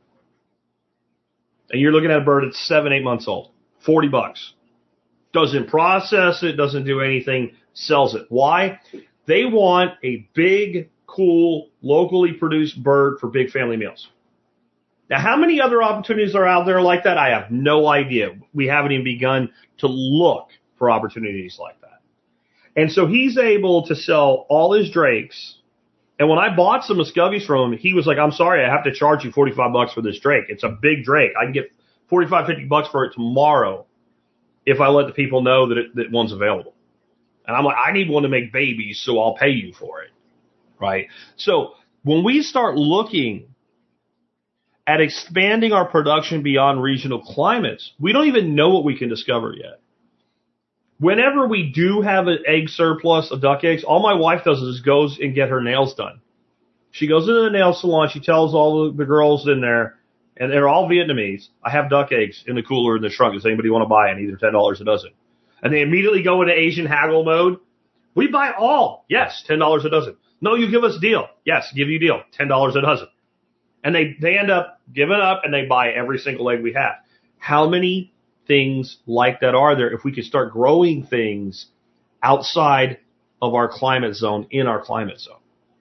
Speaker 2: And you're looking at a bird that's 7-8 months old. $40. Doesn't process it, doesn't do anything, sells it. Why? They want a big, cool, locally produced bird for big family meals. Now, how many other opportunities are out there like that? I have no idea. We haven't even begun to look for opportunities like that. And so he's able to sell all his drakes. And when I bought some Muscovies from him, he was like, I'm sorry, I have to charge you $45 for this drake. It's a big drake. I can get $45, $50 for it tomorrow if I let the people know that one's available. And I'm like, I need one to make babies, so I'll pay you for it. Right? So when we start looking at expanding our production beyond regional climates, we don't even know what we can discover yet. Whenever we do have an egg surplus of duck eggs, all my wife does is goes and get her nails done. She goes into the nail salon. She tells all the girls in there, and they're all Vietnamese, I have duck eggs in the cooler in the trunk. Does anybody want to buy any? They're $10 a dozen. And they immediately go into Asian haggle mode. We buy all. Yes, $10 a dozen. No, you give us a deal. Yes, give you a deal. $10 a dozen. And they end up giving up, and they buy every single egg we have. How many things like that are there if we could start growing things outside of our climate zone in our climate zone.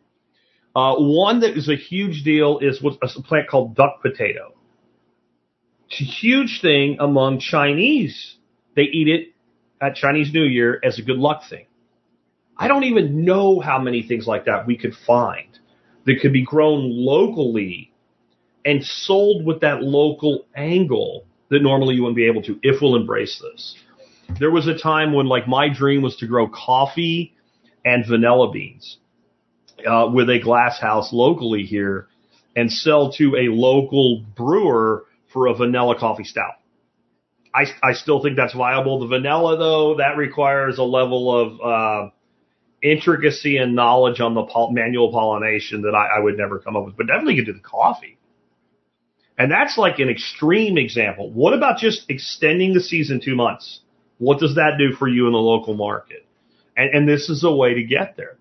Speaker 2: One that is a huge deal is a plant called duck potato. It's a huge thing among Chinese. They eat it at Chinese New Year as a good luck thing. I don't even know how many things like that we could find that could be grown locally and sold with that local angle that normally you wouldn't be able to if we'll embrace this. There was a time when, like, my dream was to grow coffee and vanilla beans with a glass house locally here and sell to a local brewer for a vanilla coffee stout. I still think that's viable. The vanilla, though, that requires a level of intricacy and knowledge on the manual pollination that I would never come up with. But definitely could do the coffee. And that's like an extreme example. What about just extending the season 2 months? What does that do for you in the local market? And this is a way to get there.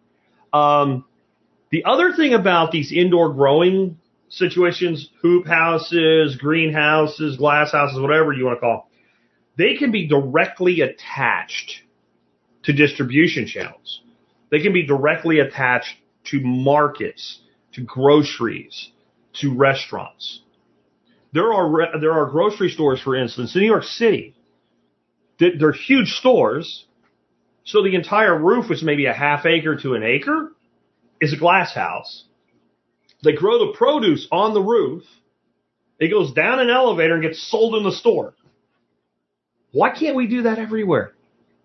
Speaker 2: The other thing about these indoor growing situations, hoop houses, greenhouses, glass houses, whatever you want to call them, they can be directly attached to distribution channels. They can be directly attached to markets, to groceries, to restaurants. There are grocery stores, for instance, in New York City. They're huge stores, so the entire roof, which may be a half acre to an acre, is a glass house. They grow the produce on the roof. It goes down an elevator and gets sold in the store. Why can't we do that everywhere?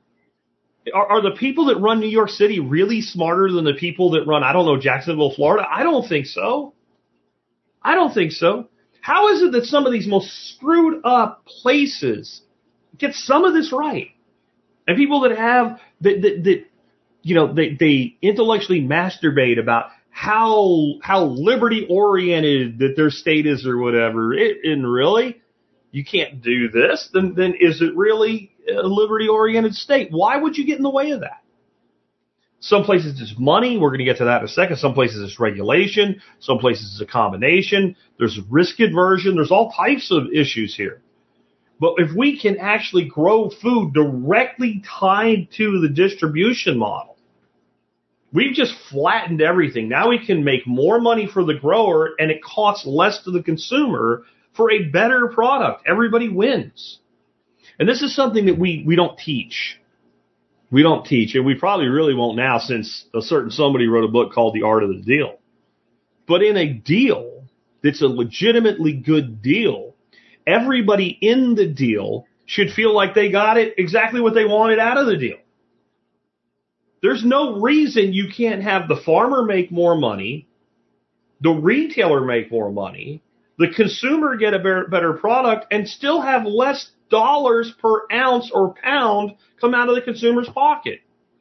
Speaker 2: Are the people that run New York City really smarter than the people that run, I don't know, Jacksonville, Florida? I don't think so. I don't think so. How is it that some of these most screwed up places get some of this right? And people that have, that you know, they intellectually masturbate about how liberty oriented that their state is or whatever. And really, you can't do this. Then is it really a liberty oriented state? Why would you get in the way of that? Some places it's money. We're going to get to that in a second. Some places it's regulation. Some places it's a combination. There's risk aversion. There's all types of issues here. But if we can actually grow food directly tied to the distribution model, we've just flattened everything. Now we can make more money for the grower, and it costs less to the consumer for a better product. Everybody wins. And this is something that we don't teach. We don't teach, and we probably really won't now, since a certain somebody wrote a book called The Art of the Deal. But in a deal that's a legitimately good deal, everybody in the deal should feel like they got it exactly what they wanted out of the deal. There's no reason you can't have the farmer make more money, the retailer make more money, the consumer get a better product, and still have less dollars per ounce or pound come out of the consumer's pocket.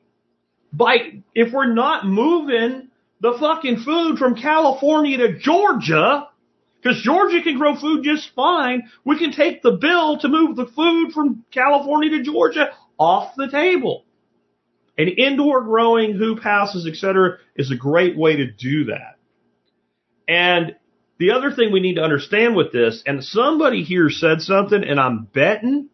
Speaker 2: If we're not moving the fucking food from California to Georgia, because Georgia can grow food just fine, we can take the bill to move the food from California to Georgia off the table. And indoor growing, hoop houses, etc., is a great way to do that. And the other thing we need to understand with this, and somebody here said something, and I'm betting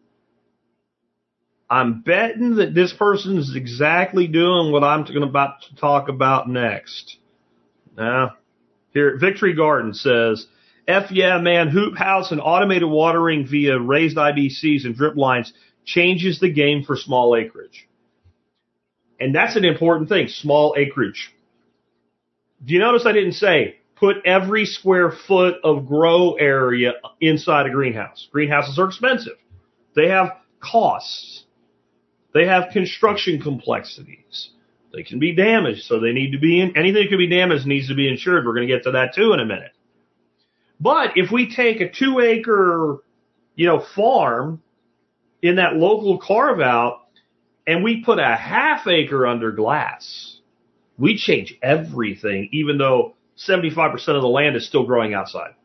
Speaker 2: that this person is exactly doing what I'm about to talk about next. Now, here, Victory Garden says, F yeah, man, hoop house and automated watering via raised IBCs and drip lines changes the game for small acreage. And that's an important thing, small acreage. Do you notice I didn't say put every square foot of grow area inside a greenhouse? Greenhouses are expensive. They have costs. They have construction complexities. They can be damaged, so they need to be anything that can be damaged needs to be insured. We're going to get to that too in a minute. But if we take a 2-acre, farm in that local carve out and we put a half-acre under glass, we change everything, even though 75% of the land is still growing outside.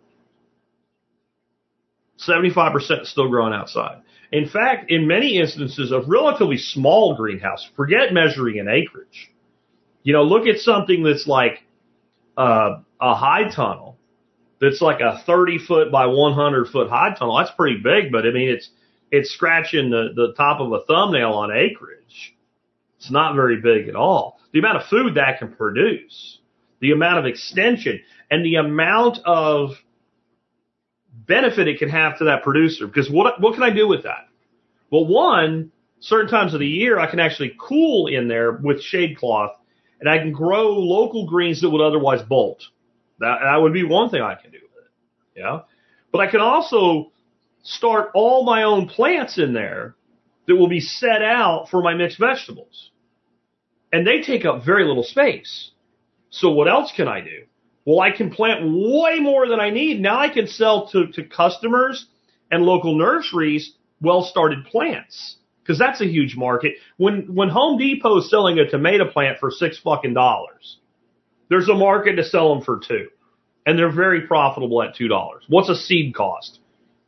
Speaker 2: 75% is still growing outside. In fact, in many instances, a relatively small greenhouse, forget measuring in acreage. Look at something that's like a high tunnel, that's like a 30-foot by 100-foot high tunnel. That's pretty big, but I mean, it's scratching the top of a thumbnail on acreage. It's not very big at all. The amount of food that can produce, the amount of extension, and the amount of benefit it can have to that producer. Because what can I do with that? Well, one, certain times of the year, I can actually cool in there with shade cloth, and I can grow local greens that would otherwise bolt. That would be one thing I can do with it. Yeah. But I can also start all my own plants in there that will be set out for my mixed vegetables. And they take up very little space. So what else can I do? Well, I can plant way more than I need. Now I can sell to customers and local nurseries well-started plants, because that's a huge market. When Home Depot is selling a tomato plant for $6, there's a market to sell them for $2, and they're very profitable at $2. What's a seed cost?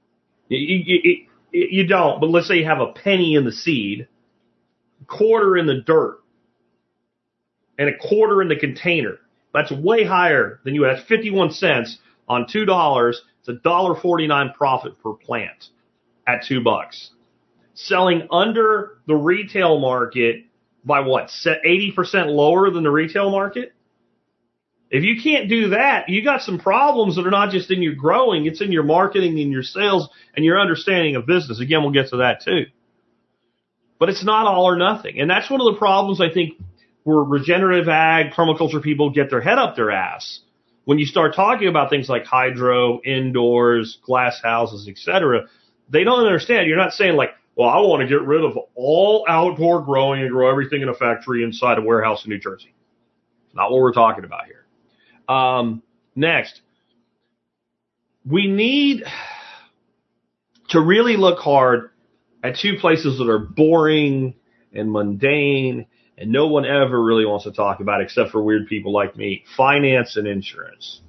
Speaker 2: You don't, but let's say you have a penny in the seed, a quarter in the dirt, and a quarter in the container. That's way higher than you had. 51 cents on $2. It's $1.49 profit per plant at $2. Selling under the retail market by what? 80% lower than the retail market? If you can't do that, you got some problems that are not just in your growing, it's in your marketing and your sales and your understanding of business. Again, we'll get to that too. But it's not all or nothing. And that's one of the problems I think where regenerative ag, permaculture people get their head up their ass. When you start talking about things like hydro, indoors, glass houses, etc., they don't understand. You're not saying like, well, I want to get rid of all outdoor growing and grow everything in a factory inside a warehouse in New Jersey. It's not what we're talking about here. Next, we need to really look hard at two places that are boring and mundane and no one ever really wants to talk about except for weird people like me: finance and insurance.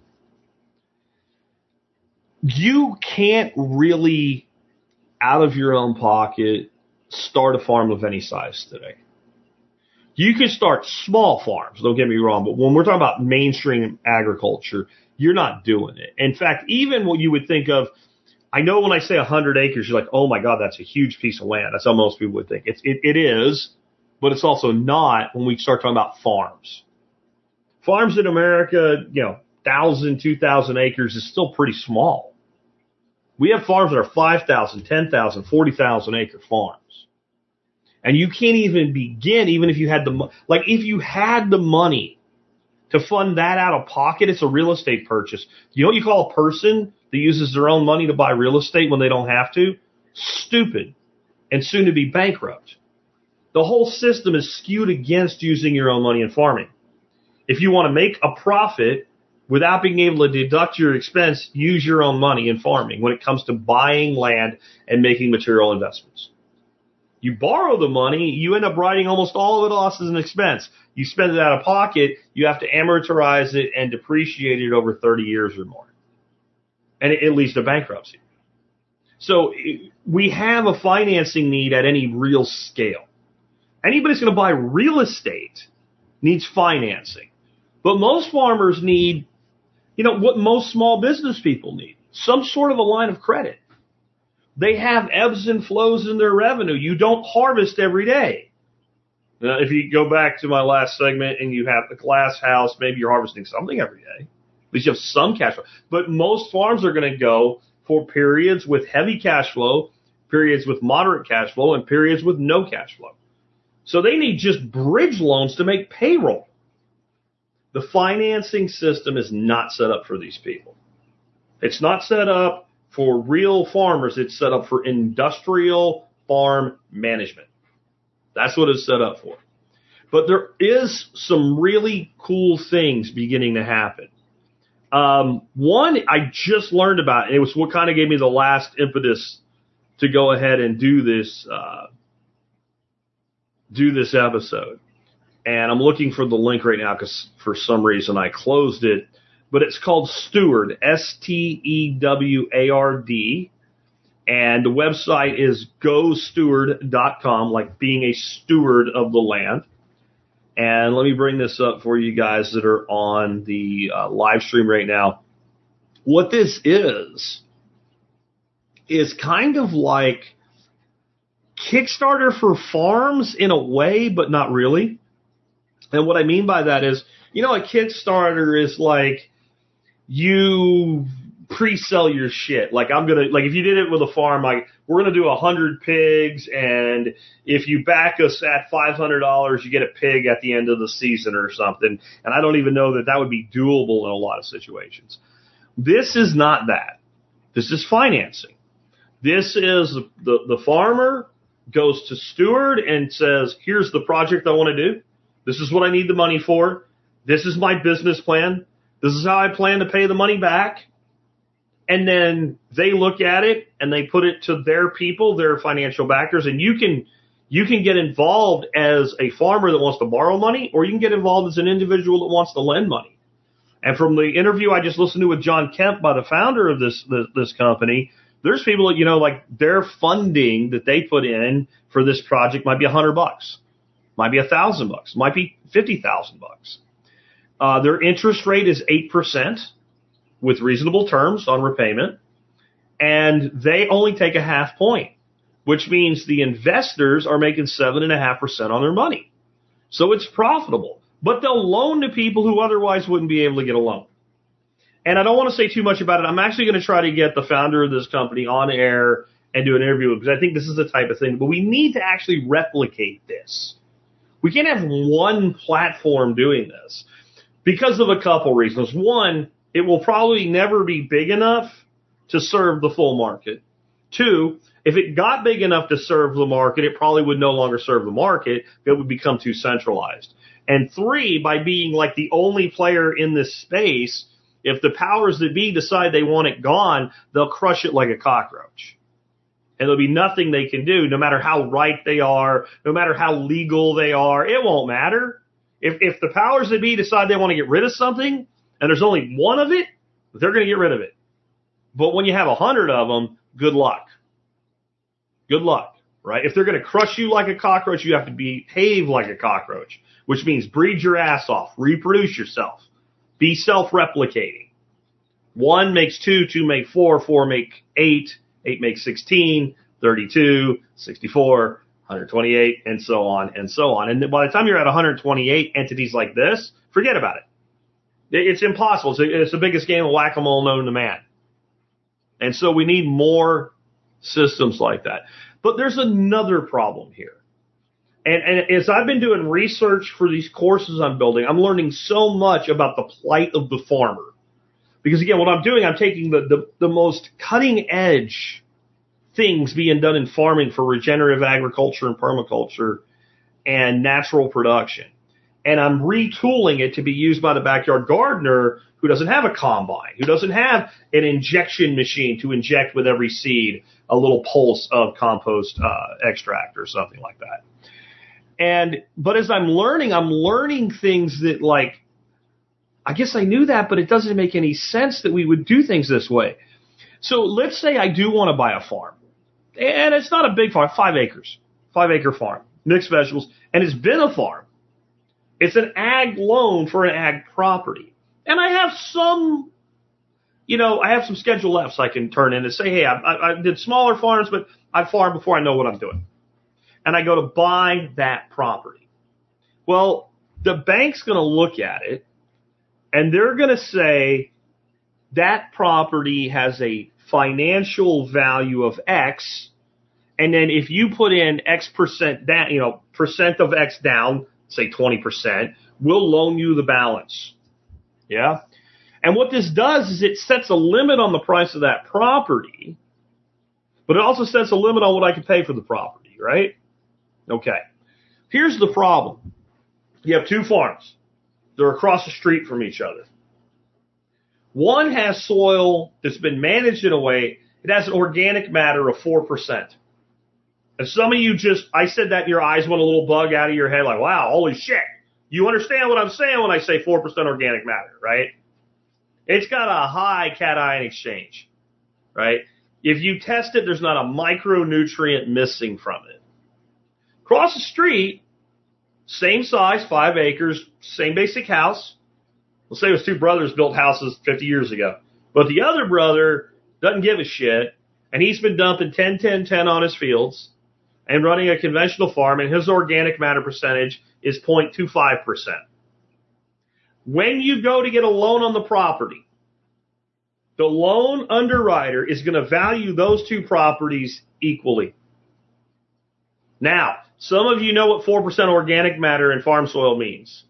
Speaker 2: You can't really, out of your own pocket, start a farm of any size today. You can start small farms, don't get me wrong, but when we're talking about mainstream agriculture, you're not doing it. In fact, even what you would think of, I know when I say 100 acres, you're like, oh my God, that's a huge piece of land. That's how most people would think. It is, but it's also not when we start talking about farms. Farms in America, 1,000, 2,000 acres is still pretty small. We have farms that are 5,000, 10,000, 40,000 acre farms. And you can't even begin, even if you had if you had the money to fund that out of pocket, it's a real estate purchase. You know what you call a person that uses their own money to buy real estate when they don't have to? Stupid and soon to be bankrupt. The whole system is skewed against using your own money in farming. If you want to make a profit without being able to deduct your expense, use your own money in farming when it comes to buying land and making material investments. You borrow the money, you end up writing almost all of it off as an expense. You spend it out of pocket, you have to amortize it and depreciate it over 30 years or more. And it leads to bankruptcy. So we have a financing need at any real scale. Anybody who's going to buy real estate needs financing. But most farmers need, what most small business people need: some sort of a line of credit. They have ebbs and flows in their revenue. You don't harvest every day. Now, if you go back to my last segment and you have a glass house, maybe you're harvesting something every day. At least you have some cash flow. But most farms are going to go for periods with heavy cash flow, periods with moderate cash flow, and periods with no cash flow. So they need just bridge loans to make payroll. The financing system is not set up for these people. It's not set up for real farmers. It's set up for industrial farm management. That's what it's set up for. But there is some really cool things beginning to happen. One I just learned about, and it was what kind of gave me the last impetus to go ahead and do this episode. And I'm looking for the link right now because for some reason I closed it. But it's called Steward, STEWARD. And the website is gosteward.com, like being a steward of the land. And let me bring this up for you guys that are on the live stream right now. What this is kind of like Kickstarter for farms in a way, but not really. And what I mean by that is, a Kickstarter is like you pre-sell your shit. Like if you did it with a farm, like we're going to do 100 pigs, and if you back us at $500, you get a pig at the end of the season or something. And I don't even know that would be doable in a lot of situations. This is not that. This is financing. This is the farmer goes to Steward and says, here's the project I want to do. This is what I need the money for. This is my business plan. This is how I plan to pay the money back. And then they look at it and they put it to their people, their financial backers. And you can get involved as a farmer that wants to borrow money, or you can get involved as an individual that wants to lend money. And from the interview I just listened to with John Kemp by the founder of this company, there's people that, like their funding that they put in for this project might be $100, might be $1,000, might be $50,000. Their interest rate is 8% with reasonable terms on repayment, and they only take a half point, which means the investors are making 7.5% on their money. So it's profitable, but they'll loan to people who otherwise wouldn't be able to get a loan. And I don't want to say too much about it. I'm actually going to try to get the founder of this company on air and do an interview because I think this is the type of thing. But we need to actually replicate this. We can't have one platform doing this because of a couple reasons. One, it will probably never be big enough to serve the full market. Two, if it got big enough to serve the market, it probably would no longer serve the market. It would become too centralized. And three, by being like the only player in this space, if the powers that be decide they want it gone, they'll crush it like a cockroach. And there'll be nothing they can do, no matter how right they are, no matter how legal they are. It won't matter. If the powers that be decide they want to get rid of something, and there's only one of it, they're going to get rid of it. But when you have 100 of them, good luck. Good luck, right? If they're going to crush you like a cockroach, you have to behave like a cockroach, which means breed your ass off, reproduce yourself. Be self-replicating. 1 makes 2, 2 make 4, 4 make 8, 8 makes 16, 32, 64, 128, and so on and so on. And by the time you're at 128 entities like this, forget about it. It's impossible. It's the biggest game of whack-a-mole known to man. And so we need more systems like that. But there's another problem here. And as I've been doing research for these courses I'm building, I'm learning so much about the plight of the farmer. Because again, what I'm doing, I'm taking the most cutting edge things being done in farming for regenerative agriculture and permaculture and natural production. And I'm retooling it to be used by the backyard gardener who doesn't have a combine, who doesn't have an injection machine to inject with every seed a little pulse of compost extract or something like that. But as I'm learning things that, like, I guess I knew that, but it doesn't make any sense that we would do things this way. So let's say I do want to buy a farm, and it's not a big farm, 5 acres, 5-acre farm, mixed vegetables, and it's been a farm. It's an ag loan for an ag property. And I have some, I have some Schedule Fs I can turn in and say, hey, I did smaller farms, but I farmed before I know what I'm doing. And I go to buy that property. Well, the bank's going to look at it, and they're going to say that property has a financial value of X, and then if you put in X percent down, percent of X down, say 20%, we'll loan you the balance. Yeah? And what this does is it sets a limit on the price of that property, but it also sets a limit on what I can pay for the property, right? Okay. Here's the problem. You have 2 farms. They're across the street from each other. One has soil that's been managed in a way, it has an organic matter of 4%. And some of you I said that and your eyes went a little bug out of your head like, wow, holy shit. You understand what I'm saying when I say 4% organic matter, right? It's got a high cation exchange, right? If you test it, there's not a micronutrient missing from it. Across the street, same size, 5 acres, same basic house. Let's say it was 2 brothers built houses 50 years ago. But the other brother doesn't give a shit, and he's been dumping 10, 10, 10 on his fields. and running a conventional farm, and his organic matter percentage is 0.25%. When you go to get a loan on the property, the loan underwriter is going to value those two properties equally. Now, some of you know what 4% organic matter in farm soil means.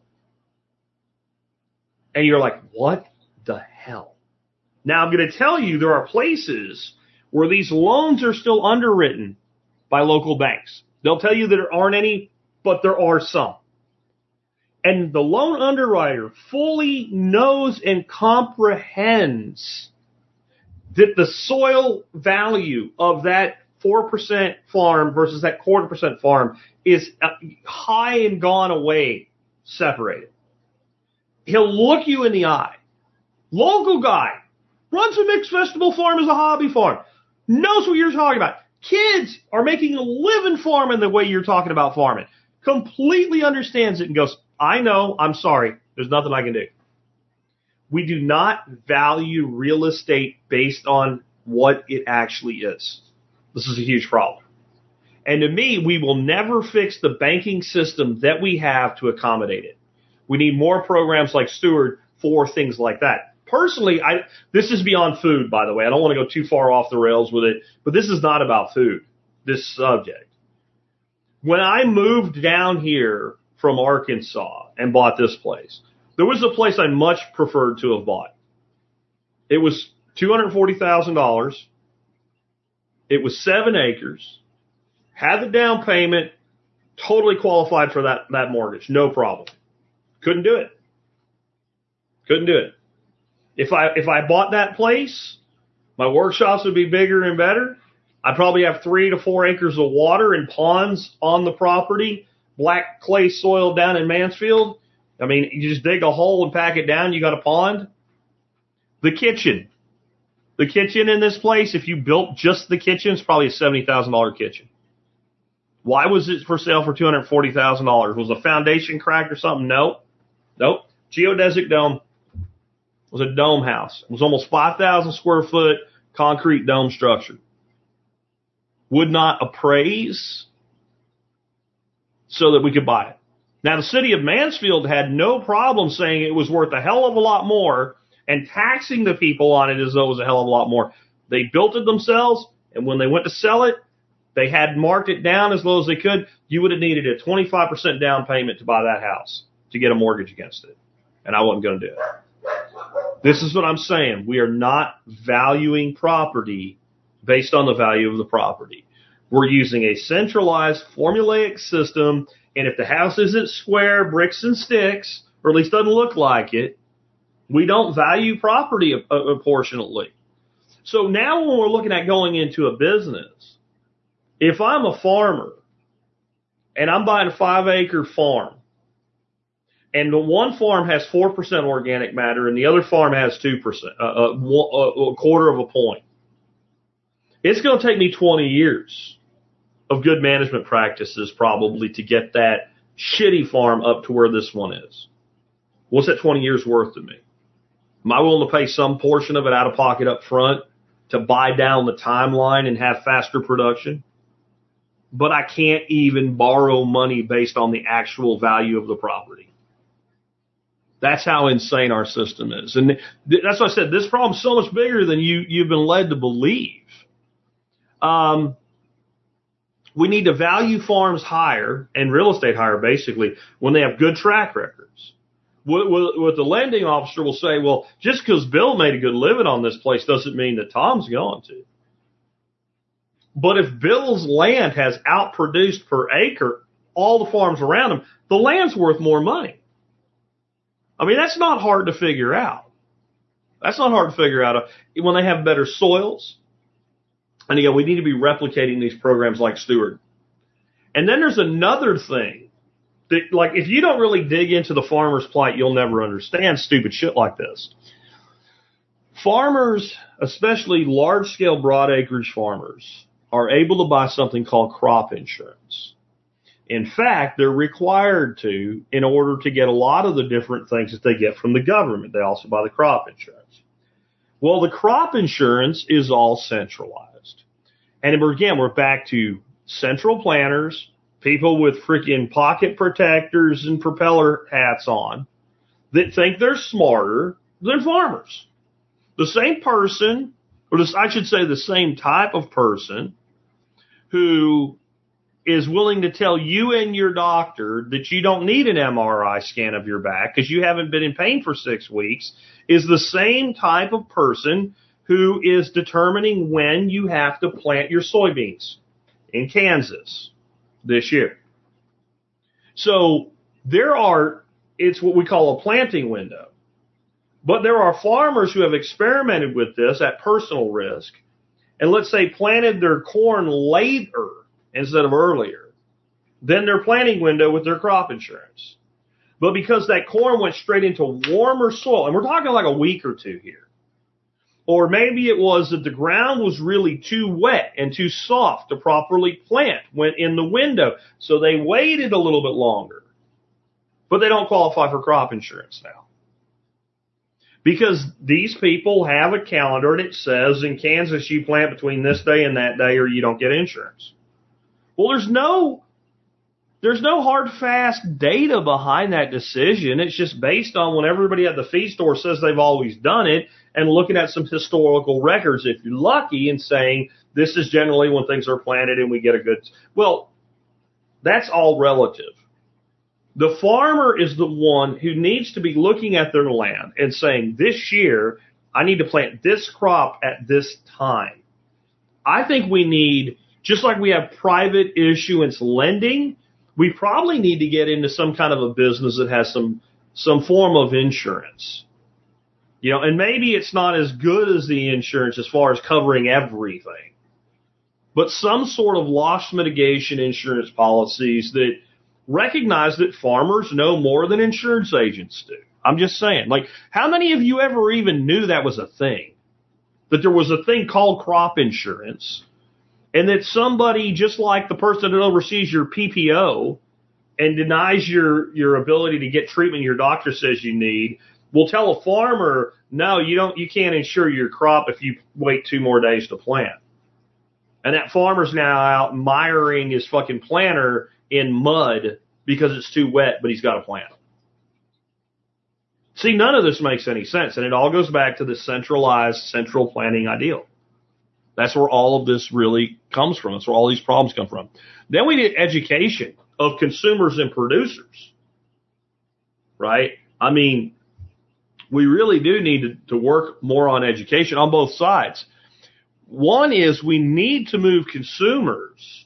Speaker 2: And you're like, what the hell? Now, I'm going to tell you there are places where these loans are still underwritten by local banks. They'll tell you that there aren't any, but there are some. And the loan underwriter fully knows and comprehends that the soil value of that 4% farm versus that 0.25% farm is high and gone away separated. He'll look you in the eye. Local guy, runs a mixed vegetable farm as a hobby farm, knows what you're talking about. Kids are making a living farming the way you're talking about farming. Completely understands it and goes, I know, I'm sorry, there's nothing I can do. We do not value real estate based on what it actually is. This is a huge problem. And to me, we will never fix the banking system that we have to accommodate it. We need more programs like Steward for things like that. Personally, this is beyond food, by the way. I don't want to go too far off the rails with it, but this is not about food, this subject. When I moved down here from Arkansas and bought this place, there was a place I much preferred to have bought. It was $240,000. It was 7 acres, had the down payment, totally qualified for that mortgage, no problem. Couldn't do it. If I bought that place, my workshops would be bigger and better. I'd probably have 3 to 4 acres of water and ponds on the property, black clay soil down in Mansfield. I mean, you just dig a hole and pack it down, you got a pond. The kitchen in this place, if you built just the kitchen, it's probably a $70,000 kitchen. Why was it for sale for $240,000? Was the foundation cracked or something? Nope. Geodesic dome. It was a dome house. It was almost 5,000 square foot concrete dome structure. Would not appraise so that we could buy it. Now, the city of Mansfield had no problem saying it was worth a hell of a lot more and taxing the people on it as though it was a hell of a lot more. They built it themselves, and when they went to sell it, they had marked it down as low as they could. You would have needed a 25% down payment to buy that house to get a mortgage against it. And I wasn't going to do it. This is what I'm saying. We are not valuing property based on the value of the property. We're using a centralized formulaic system, and if the house isn't square, bricks and sticks, or at least doesn't look like it, we don't value property proportionately. So now when we're looking at going into a business, if I'm a farmer and I'm buying a 5-acre farm, and the one farm has 4% organic matter and the other farm has 2%, a quarter of a point, it's going to take me 20 years of good management practices probably to get that shitty farm up to where this one is. What's that 20 years worth to me? Am I willing to pay some portion of it out of pocket up front to buy down the timeline and have faster production? But I can't even borrow money based on the actual value of the property. That's how insane our system is. And that's why I said this problem is so much bigger than you've been led to believe. We need to value farms higher and real estate higher, basically, when they have good track records. What the lending officer will say, well, just because Bill made a good living on this place doesn't mean that Tom's going to. But if Bill's land has outproduced per acre all the farms around him, the land's worth more money. I mean, that's not hard to figure out. When they have better soils. And again, we need to be replicating these programs like Steward. And then there's another thing that, like, if you don't really dig into the farmer's plight, you'll never understand stupid shit like this. Farmers, especially large-scale broad acreage farmers, are able to buy something called crop insurance. In fact, they're required to in order to get a lot of the different things that they get from the government. They also buy the crop insurance. Well, the crop insurance is all centralized. And again, we're back to central planners, people with freaking pocket protectors and propeller hats on that think they're smarter than farmers. The same person, or I should say the same type of person who is willing to tell you and your doctor that you don't need an MRI scan of your back because you haven't been in pain for 6 weeks is the same type of person who is determining when you have to plant your soybeans in Kansas this year. So it's what we call a planting window. But there are farmers who have experimented with this at personal risk and let's say planted their corn later instead of earlier than their planting window with their crop insurance. But because that corn went straight into warmer soil, and we're talking like a week or two here, or maybe it was that the ground was really too wet and too soft to properly plant, went in the window, so they waited a little bit longer. But they don't qualify for crop insurance now. Because these people have a calendar that says in Kansas you plant between this day and that day or you don't get insurance. Well, there's no hard, fast data behind that decision. It's just based on when everybody at the feed store says they've always done it and looking at some historical records, if you're lucky, and saying this is generally when things are planted and we get a good... Well, that's all relative. The farmer is the one who needs to be looking at their land and saying, this year, I need to plant this crop at this time. I think we need, just like we have private issuance lending, we probably need to get into some kind of a business that has some form of insurance. You know, and maybe it's not as good as the insurance as far as covering everything, but some sort of loss mitigation insurance policies that recognize that farmers know more than insurance agents do. I'm just saying, like, how many of you ever even knew that was a thing? That there was a thing called crop insurance, and that somebody, just like the person that oversees your PPO and denies your ability to get treatment your doctor says you need, will tell a farmer, no, you can't insure your crop if you wait 2 more days to plant. And that farmer's now out miring his fucking planter in mud because it's too wet, but he's got to plant. See, none of this makes any sense, and it all goes back to the centralized, central planning ideal. That's where all of this really comes from. That's where all these problems come from. Then we need education of consumers and producers, right? I mean, we really do need to work more on education on both sides. One is we need to move consumers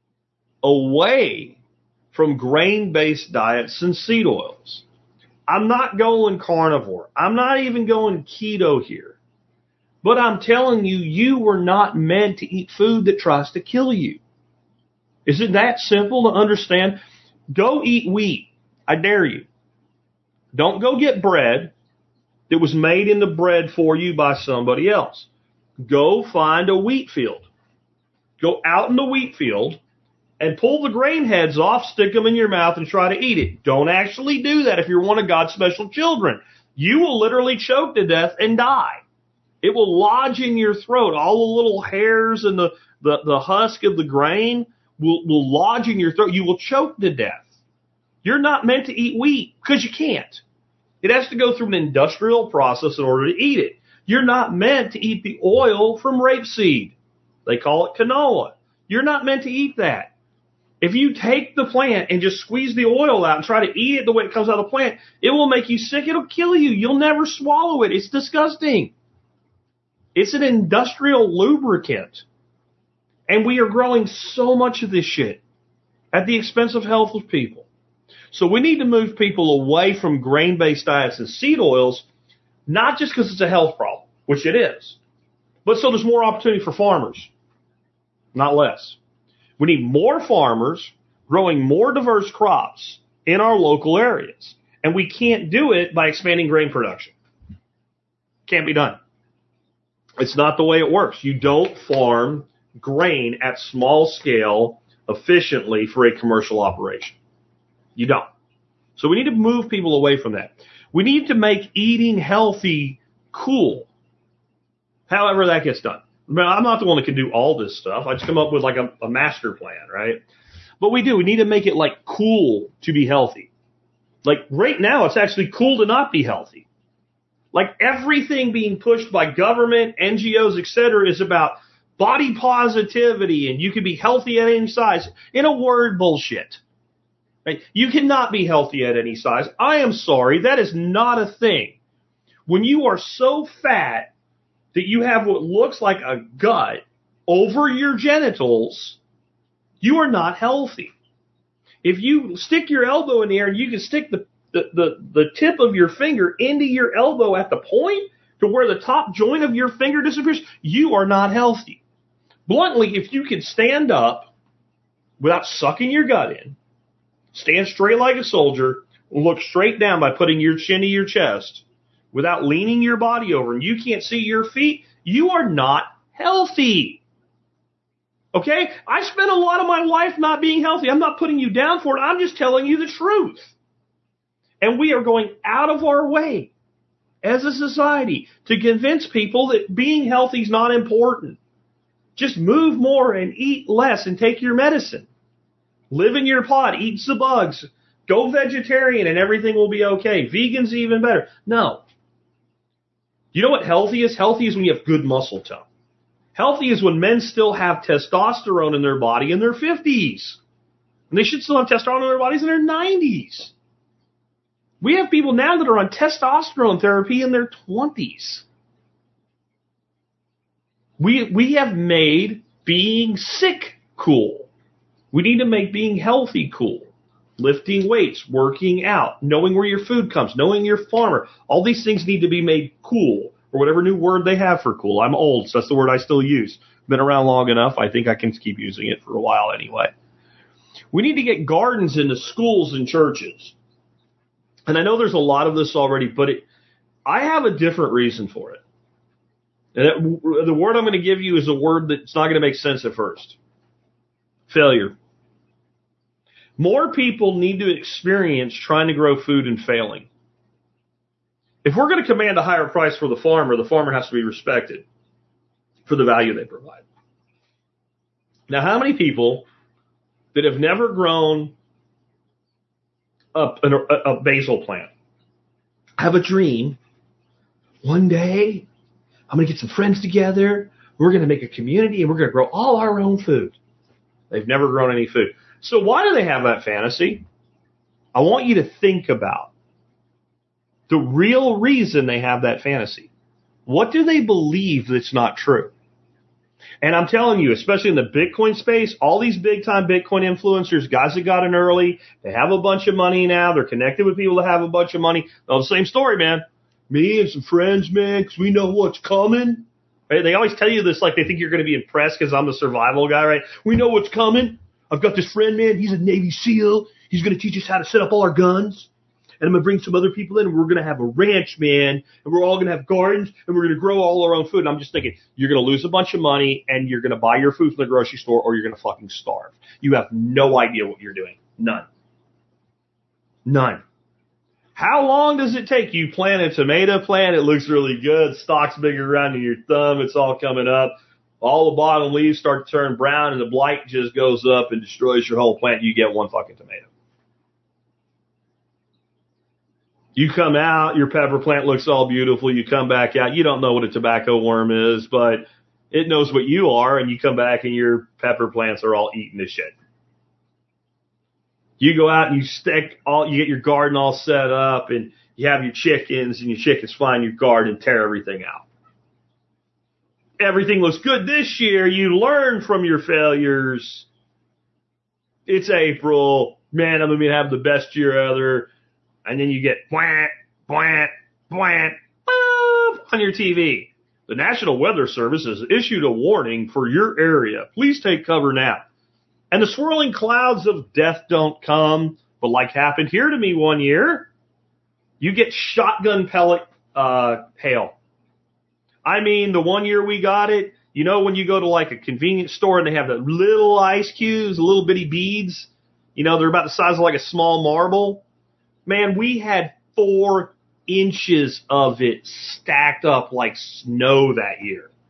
Speaker 2: away from grain-based diets and seed oils. I'm not going carnivore. I'm not even going keto here. But I'm telling you, you were not meant to eat food that tries to kill you. Is it that simple to understand? Go eat wheat. I dare you. Don't go get bread that was made into bread for you by somebody else. Go find a wheat field. Go out in the wheat field and pull the grain heads off, stick them in your mouth, and try to eat it. Don't actually do that if you're one of God's special children. You will literally choke to death and die. It will lodge in your throat. All the little hairs and the husk of the grain will lodge in your throat. You will choke to death. You're not meant to eat wheat because you can't. It has to go through an industrial process in order to eat it. You're not meant to eat the oil from rapeseed. They call it canola. You're not meant to eat that. If you take the plant and just squeeze the oil out and try to eat it the way it comes out of the plant, it will make you sick. It'll kill you. You'll never swallow it. It's disgusting. It's an industrial lubricant. And we are growing so much of this shit at the expense of health of people. So we need to move people away from grain-based diets and seed oils, not just because it's a health problem, which it is, but so there's more opportunity for farmers, not less. We need more farmers growing more diverse crops in our local areas. And we can't do it by expanding grain production. Can't be done. It's not the way it works. You don't farm grain at small scale efficiently for a commercial operation. You don't. So we need to move people away from that. We need to make eating healthy cool. However that gets done. But I'm not the one that can do all this stuff. I just come up with like a master plan, right? But we do. We need to make it like cool to be healthy. Like right now, it's actually cool to not be healthy. Like everything being pushed by government, NGOs, etc., is about body positivity and you can be healthy at any size. In a word, bullshit. Right? You cannot be healthy at any size. I am sorry. That is not a thing. When you are so fat that you have what looks like a gut over your genitals, you are not healthy. If you stick your elbow in the air and you can stick the tip of your finger into your elbow at the point to where the top joint of your finger disappears, you are not healthy. Bluntly, if you can stand up without sucking your gut in, stand straight like a soldier, look straight down by putting your chin to your chest, without leaning your body over, and you can't see your feet, you are not healthy. Okay? I spent a lot of my life not being healthy. I'm not putting you down for it. I'm just telling you the truth. And we are going out of our way as a society to convince people that being healthy is not important. Just move more and eat less and take your medicine. Live in your pod, eat some bugs, go vegetarian and everything will be okay. Vegan's even better. No. You know what healthy is? Healthy is when you have good muscle tone. Healthy is when men still have testosterone in their body in their 50s. And they should still have testosterone in their bodies in their 90s. We have people now that are on testosterone therapy in their 20s. We have made being sick cool. We need to make being healthy cool. Lifting weights, working out, knowing where your food comes, knowing your farmer. All these things need to be made cool, or whatever new word they have for cool. I'm old, so that's the word I still use. Been around long enough. I think I can keep using it for a while anyway. We need to get gardens into schools and churches. And I know there's a lot of this already, but I have a different reason for it. And the word I'm going to give you is a word that's not going to make sense at first. Failure. More people need to experience trying to grow food and failing. If we're going to command a higher price for the farmer has to be respected for the value they provide. Now, how many people that have never grown a basil plant have a dream? One day, I'm going to get some friends together. We're going to make a community and we're going to grow all our own food. They've never grown any food. So why do they have that fantasy? I want you to think about the real reason they have that fantasy. What do they believe that's not true? And I'm telling you, especially in the Bitcoin space, all these big-time Bitcoin influencers, guys that got in early, they have a bunch of money now, they're connected with people that have a bunch of money. All the same story, man. Me and some friends, man, because we know what's coming. Right? They always tell you this like they think you're going to be impressed because I'm the survival guy, right? We know what's coming. I've got this friend, man. He's a Navy SEAL. He's going to teach us how to set up all our guns. And I'm going to bring some other people in, and we're going to have a ranch, man. And we're all going to have gardens, and we're going to grow all our own food. And I'm just thinking, you're going to lose a bunch of money, and you're going to buy your food from the grocery store, or you're going to fucking starve. You have no idea what you're doing. None. None. How long does it take? You plant a tomato plant, it looks really good, stalk's bigger around your thumb, it's all coming up. All the bottom leaves start to turn brown, and the blight just goes up and destroys your whole plant. You get one fucking tomato. You come out, your pepper plant looks all beautiful. You come back out. You don't know what a tobacco worm is, but it knows what you are, and you come back and your pepper plants are all eating to shit. You go out and you get your garden all set up, and you have your chickens, and your chickens find your garden and tear everything out. Everything looks good this year. You learn from your failures. It's April. Man, I'm going to have the best year ever. And then you get bwant, bwant, bwant, boop on your TV. The National Weather Service has issued a warning for your area. Please take cover now. And the swirling clouds of death don't come, but like happened here to me one year, you get shotgun pellet hail. I mean, the one year we got it, you know when you go to like a convenience store and they have the little ice cubes, little bitty beads, you know, they're about the size of like a small marble. Man, we had 4 inches of it stacked up like snow that year.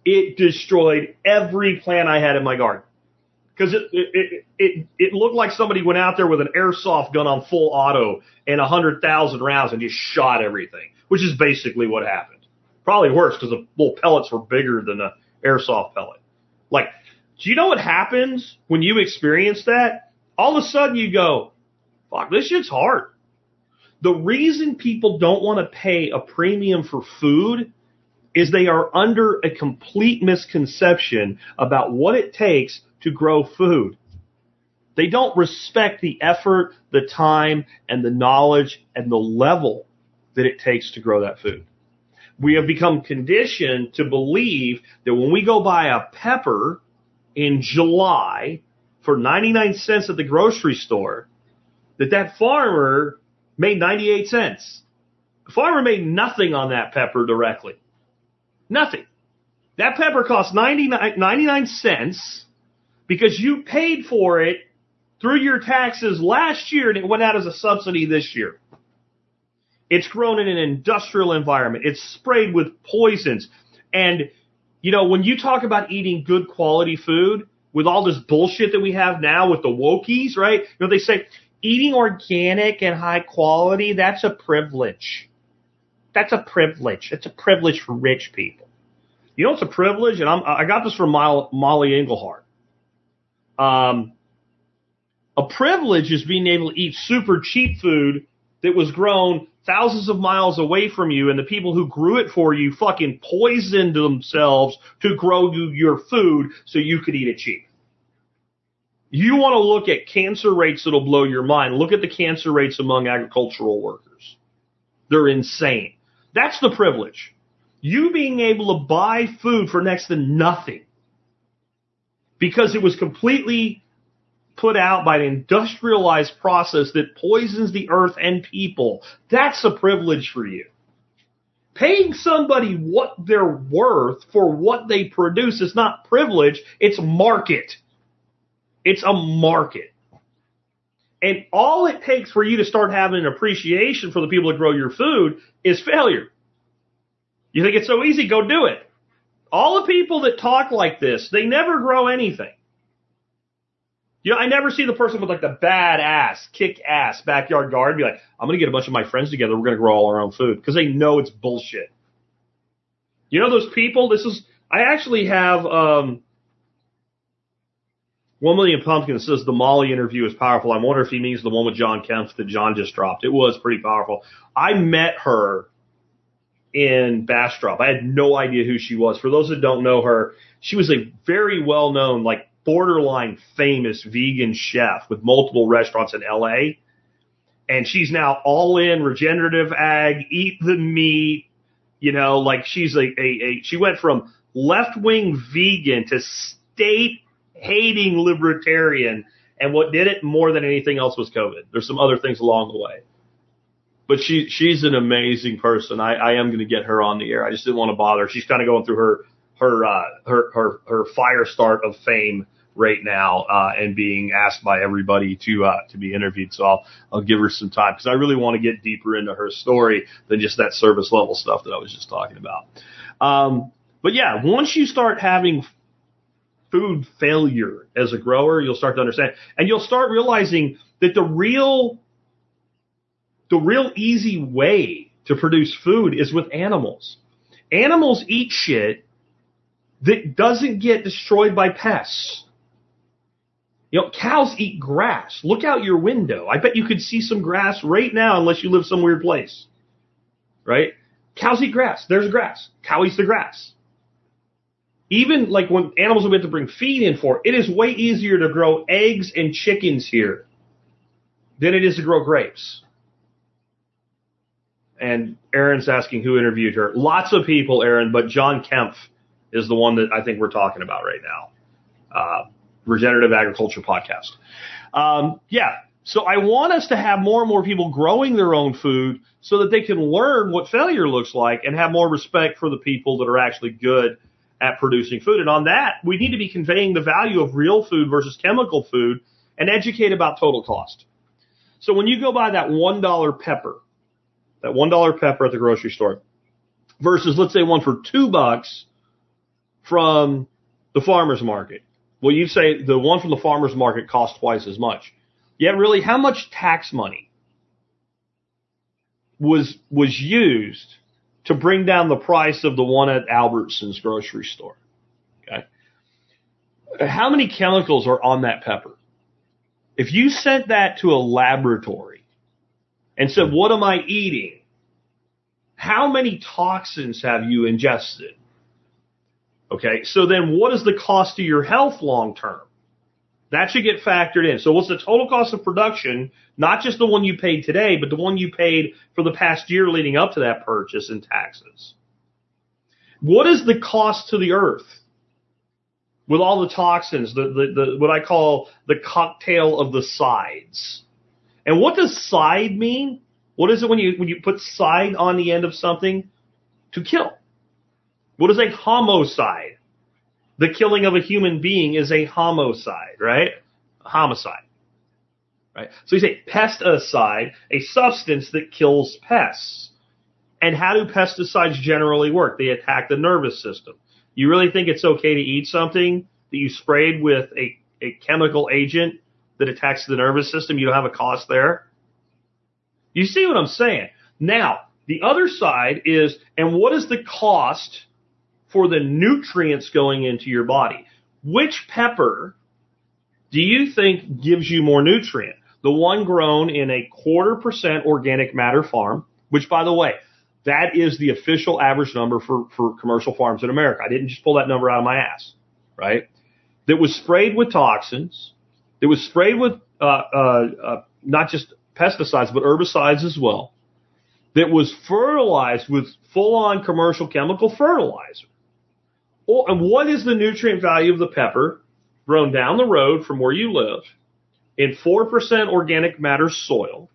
Speaker 2: it destroyed every plant I had in my garden. Because it looked like somebody went out there with an airsoft gun on full auto and 100,000 rounds and just shot everything, which is basically what happened. Probably worse because the little pellets were bigger than an airsoft pellet. Like, do you know what happens when you experience that? All of a sudden you go, fuck, this shit's hard. The reason people don't want to pay a premium for food is they are under a complete misconception about what it takes to grow food. They don't respect the effort, the time, and the knowledge and the level that it takes to grow that food. We have become conditioned to believe that when we go buy a pepper in July for 99 cents at the grocery store, that farmer made 98 cents. The farmer made nothing on that pepper directly. Nothing. That pepper cost 99 cents because you paid for it through your taxes last year and it went out as a subsidy this year. It's grown in an industrial environment. It's sprayed with poisons. And, you know, when you talk about eating good quality food with all this bullshit that we have now with the wokies, right? You know, they say eating organic and high quality, that's a privilege. That's a privilege. It's a privilege for rich people. You know, it's a privilege, and I got this from Molly Engelhart. A privilege is being able to eat super cheap food that was grown thousands of miles away from you, and the people who grew it for you fucking poisoned themselves to grow you your food so you could eat it cheap. You want to look at cancer rates that'll blow your mind. Look at the cancer rates among agricultural workers. They're insane. That's the privilege. You being able to buy food for next to nothing because it was completely put out by an industrialized process that poisons the earth and people. That's a privilege for you. Paying somebody what they're worth for what they produce is not privilege, it's market. It's a market. And all it takes for you to start having an appreciation for the people that grow your food is failure. You think it's so easy? Go do it. All the people that talk like this, they never grow anything. You know, I never see the person with like the badass, kick-ass backyard garden be like, I'm going to get a bunch of my friends together. We're going to grow all our own food because they know it's bullshit. You know those people? I actually have 1 Million Pumpkins says the Molly interview is powerful. I wonder if he means the one with John Kempf that John just dropped. It was pretty powerful. I met her in Bastrop. I had no idea who she was. For those that don't know her, she was a very well-known, like borderline famous vegan chef with multiple restaurants in LA. And she's now all in regenerative ag, eat the meat, you know, like she's she went from left-wing vegan to state-hating libertarian. And what did it more than anything else was COVID. There's some other things along the way. But she's an amazing person. I am going to get her on the air. I just didn't want to bother her. She's kind of going through her fire start of fame right now, and being asked by everybody to be interviewed. So I'll give her some time because I really want to get deeper into her story than just that service level stuff that I was just talking about. But yeah, once you start having food failure as a grower, you'll start to understand, and you'll start realizing that the real easy way to produce food is with animals. Animals eat shit that doesn't get destroyed by pests. You know, cows eat grass. Look out your window. I bet you could see some grass right now unless you live some weird place. Right? Cows eat grass. There's grass. Cow eats the grass. Even like when animals we have to bring feed in for, it is way easier to grow eggs and chickens here than it is to grow grapes. And Aaron's asking who interviewed her. Lots of people, Aaron, but John Kempf is the one that I think we're talking about right now. Regenerative Agriculture Podcast. Yeah. So I want us to have more and more people growing their own food so that they can learn what failure looks like and have more respect for the people that are actually good at producing food. And on that, we need to be conveying the value of real food versus chemical food and educate about total cost. So when you go buy that $1 pepper, that $1 pepper at the grocery store versus, let's say, one for $2 from the farmer's market. Well, you'd say the one from the farmer's market costs twice as much. Yet really, how much tax money was used to bring down the price of the one at Albertson's grocery store? Okay. How many chemicals are on that pepper? If you sent that to a laboratory and said, what am I eating? How many toxins have you ingested? Okay, so then what is the cost to your health long term? That should get factored in. So what's the total cost of production, not just the one you paid today, but the one you paid for the past year leading up to that purchase in taxes? What is the cost to the earth with all the toxins, the what I call the cocktail of the sides? And what does side mean? What is it when you put side on the end of something? To kill. What is a homicide? The killing of a human being is a homicide, right? A homicide. Right? So you say pesticide, a substance that kills pests. And how do pesticides generally work? They attack the nervous system. You really think it's okay to eat something that you sprayed with a chemical agent that attacks the nervous system? You don't have a cost there? You see what I'm saying? Now, the other side is, and what is the cost for the nutrients going into your body? Which pepper do you think gives you more nutrient? The one grown in a 0.25% organic matter farm, which, by the way, that is the official average number for commercial farms in America. I didn't just pull that number out of my ass, right? That was sprayed with toxins. That was sprayed with not just pesticides, but herbicides as well. That was fertilized with full-on commercial chemical fertilizer. And what is the nutrient value of the pepper grown down the road from where you live in 4% organic matter soil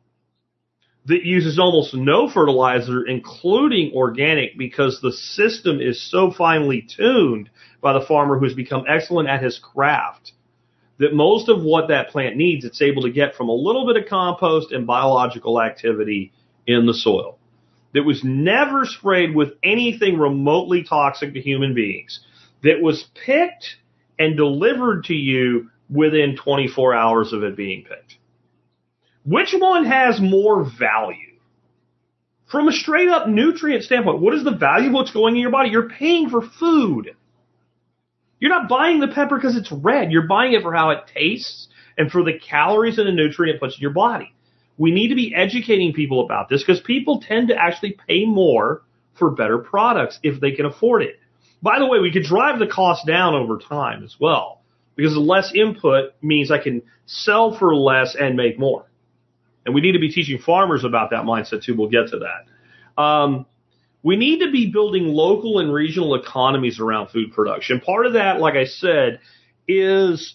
Speaker 2: that uses almost no fertilizer, including organic, because the system is so finely tuned by the farmer who's become excellent at his craft that most of what that plant needs, it's able to get from a little bit of compost and biological activity in the soil. That was never sprayed with anything remotely toxic to human beings, that was picked and delivered to you within 24 hours of it being picked. Which one has more value? From a straight up nutrient standpoint, what is the value of what's going in your body? You're paying for food. You're not buying the pepper because it's red. You're buying it for how it tastes and for the calories and the nutrient it puts in your body. We need to be educating people about this because people tend to actually pay more for better products if they can afford it. By the way, we could drive the cost down over time as well, because the less input means I can sell for less and make more. And we need to be teaching farmers about that mindset too. We'll get to that. We need to be building local and regional economies around food production. Part of that, like I said, is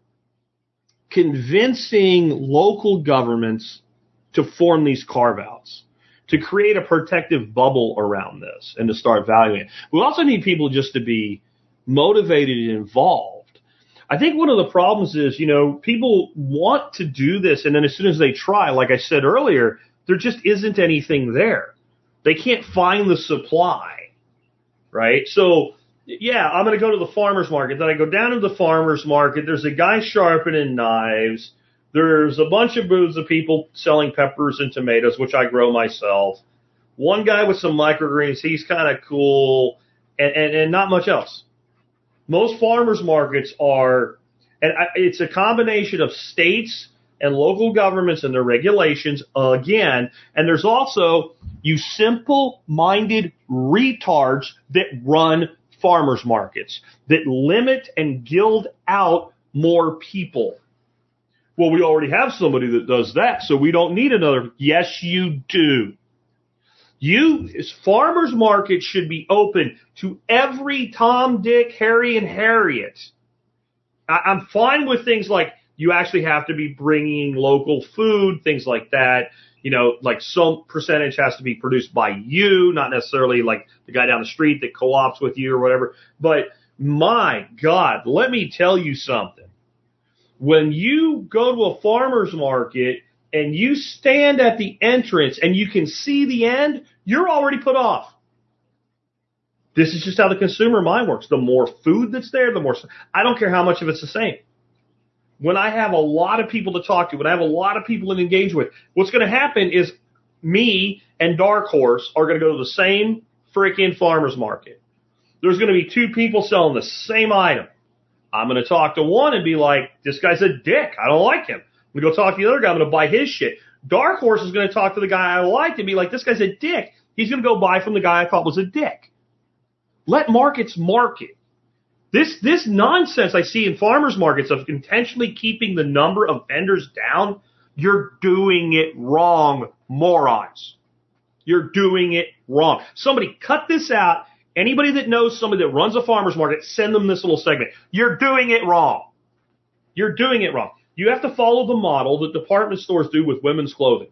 Speaker 2: convincing local governments to form these carve-outs, to create a protective bubble around this and to start valuing it. We also need people just to be motivated and involved. I think one of the problems is, people want to do this, and then as soon as they try, like I said earlier, there just isn't anything there. They can't find the supply, right? So, yeah, I'm going to go to the farmer's market. Then I go down to the farmer's market. There's a guy sharpening knives. There's a bunch of booths of people selling peppers and tomatoes, which I grow myself. One guy with some microgreens, he's kind of cool, and not much else. Most farmers markets are, and it's a combination of states and local governments and their regulations, again, and there's also you simple-minded retards that run farmers markets, that limit and gild out more people. Well, we already have somebody that does that, so we don't need another. Yes, you do. Farmers markets should be open to every Tom, Dick, Harry, and Harriet. I'm fine with things like you actually have to be bringing local food, things like that. Like some percentage has to be produced by you, not necessarily like the guy down the street that co-ops with you or whatever. But my God, let me tell you something. When you go to a farmer's market and you stand at the entrance and you can see the end, you're already put off. This is just how the consumer mind works. The more food that's there, the more, I don't care how much of it's the same. When I have a lot of people to talk to, when I have a lot of people to engage with, what's going to happen is me and Dark Horse are going to go to the same freaking farmer's market. There's going to be two people selling the same item. I'm going to talk to one and be like, this guy's a dick. I don't like him. I'm going to go talk to the other guy. I'm going to buy his shit. Dark Horse is going to talk to the guy I liked and be like, this guy's a dick. He's going to go buy from the guy I thought was a dick. Let markets market. This nonsense I see in farmers markets of intentionally keeping the number of vendors down, you're doing it wrong, morons. You're doing it wrong. Somebody cut this out. Anybody that knows somebody that runs a farmer's market, send them this little segment. You're doing it wrong. You're doing it wrong. You have to follow the model that department stores do with women's clothing.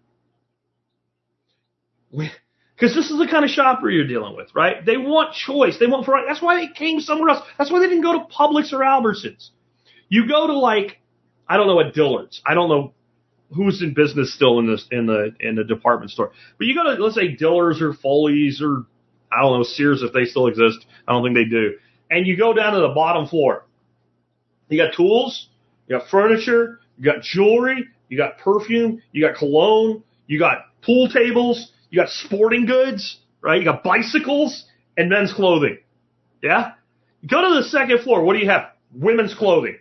Speaker 2: Because this is the kind of shopper you're dealing with, right? They want choice. They want variety. That's why they came somewhere else. That's why they didn't go to Publix or Albertsons. You go to I don't know, at Dillard's. I don't know who's in business still in the department store. But you go to, let's say, Dillard's or Foley's or, I don't know, Sears if they still exist. I don't think they do. And you go down to the bottom floor. You got tools, you got furniture, you got jewelry, you got perfume, you got cologne, you got pool tables, you got sporting goods, right? You got bicycles and men's clothing. Yeah? You go to the second floor. What do you have? Women's clothing.